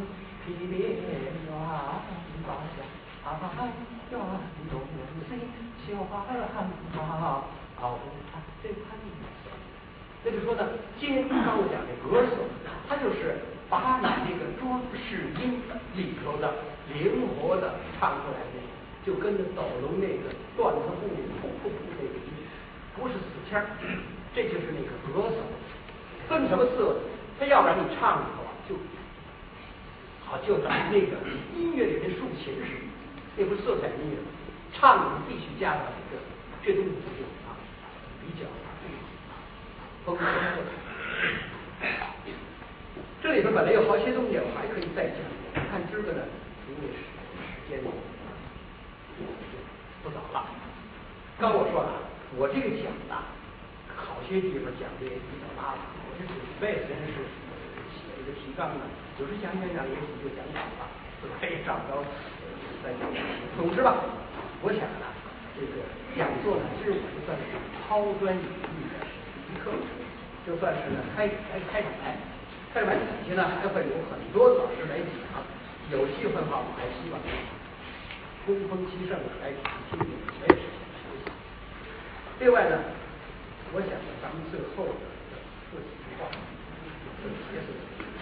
离别远发下，远动心，小孩喊好，这他那就说呢，今刚我讲的歌颂，它就是把你这个装饰音里头的灵活的唱出来的，就跟着斗龙那个段子部噗噗噗那个音，不是死腔，这就是那个歌颂。分什么色？他要不然你唱里头啊，就好就等于那个音乐里的竖琴似的，那不是色彩音乐，唱里必须加上这个这东西就啊比较丰富色彩。这里头本来有好些东西，我还可以再讲。看今个呢，因为时间不早了。刚我说了，我这个讲呢，好些地方讲的也比较拉了。我这准备真是写一个提纲呢，有时讲讲讲，也许就讲早了，我也找不着再讲。总之吧，我想呢，这个讲座呢，今儿我就算是抛砖引玉的一课，就算是呢开开开场白。开完底下呢，还会有很多老师来讲，有机会的话，我还希望风风其盛来听听我也是学习。另外呢，我想呢，咱们最后的说几句话，就结束。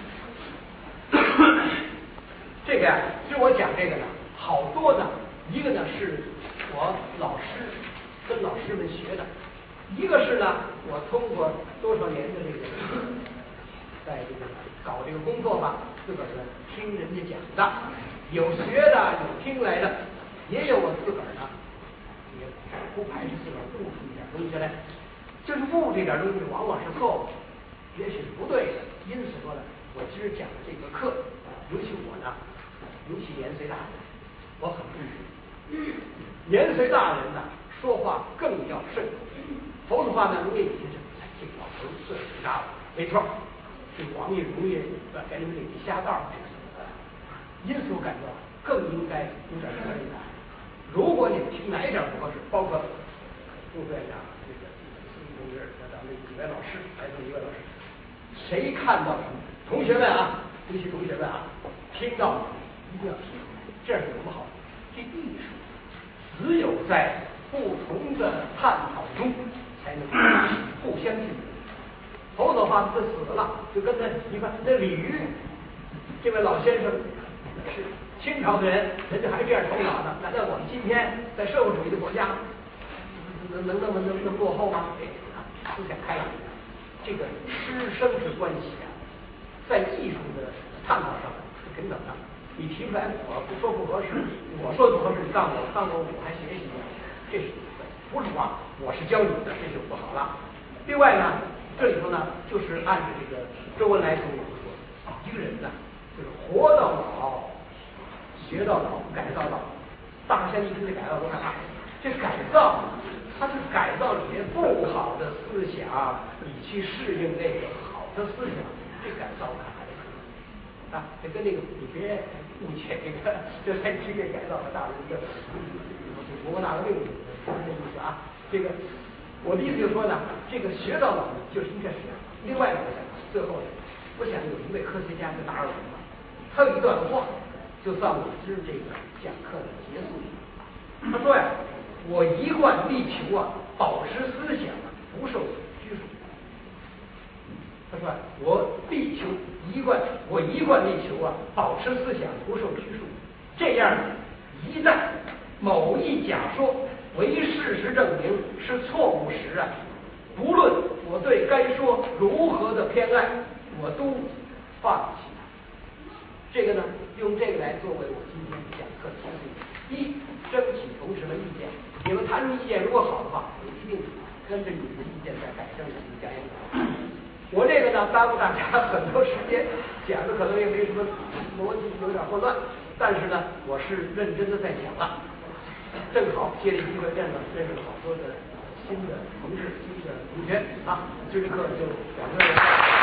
这个呀，其实我讲这个呢，好多呢，一个呢是我老师跟老师们学的，一个是呢，我通过多少年的这个。在这个搞这个工作吧，自个儿呢听人家讲的，有学的，有听来的，也有我自个儿呢，也不排斥自个儿悟出一点东西来。就是悟这点东西，往往是错误，也许是不对的。因此说呢，我今儿讲的这个课，尤其我呢，尤其年岁大的，我很重视。年岁大人呢，说话更要慎重，否则的话呢，容易引起这个老头岁数大了，没错。这王爷容易给你们给瞎道，因此我感觉更应该有点责任感。如果你们听哪一点不合适，包括副院长、这个司仪同志、咱们几位老师，还有一位老师，谁看到什么？同学们啊，尤其同学们啊，听到一定要听，这是什么好？这艺术只有在不同的探讨中才能互相进步。否则的话，他死了，就跟那你看那李渔这位老先生是清朝的人，人家还这样头脑呢。难道我们今天在社会主义的国家能能那么能能落后吗？思想开朗，这个师生之关系啊，在艺术的探讨上是平等的。你提出来，我不说不合适，我说的不合适，你告诉我，告诉我，我还学习呢，这是不是话？我是教你的，这就不好了。另外呢。这里头呢，就是按照这个周恩来总理说，一个人呢，就是活到老，学到老，改造到老。大家一听这改造都害怕，这改造，它是改造里面不好的思想，你去适应那个好的思想，这改造看还是可以啊。这跟那个你别误解这个，这才直接改造了大人的国大的命运，不是这意思啊。这个。我的意思就是说呢，这个学到老呢，就是应该是这样。另外呢，我想最后呢，我想有一位科学家叫达尔文嘛，他有一段话，就算我今儿这个讲课的结束。他说呀，我一贯力求啊，保持思想不受拘束。他说我力求一贯，我一贯力求啊，保持思想不受拘束。这样，一旦某一假说为事实证明是错误时啊，不论我对该说如何的偏爱，我都放弃它。这个呢，用这个来作为我今天讲课的结束。一，争取同学们意见，你们谈出意见如果好的话，我一定跟着你们的意见再改正你们加油。我这个呢，耽误大家很多时间，讲的可能也没什么逻辑，有点混乱，但是呢，我是认真的在讲了。正好借这机会认了认识了好多的新的同事、新的同学啊，今儿这课就讲到这里。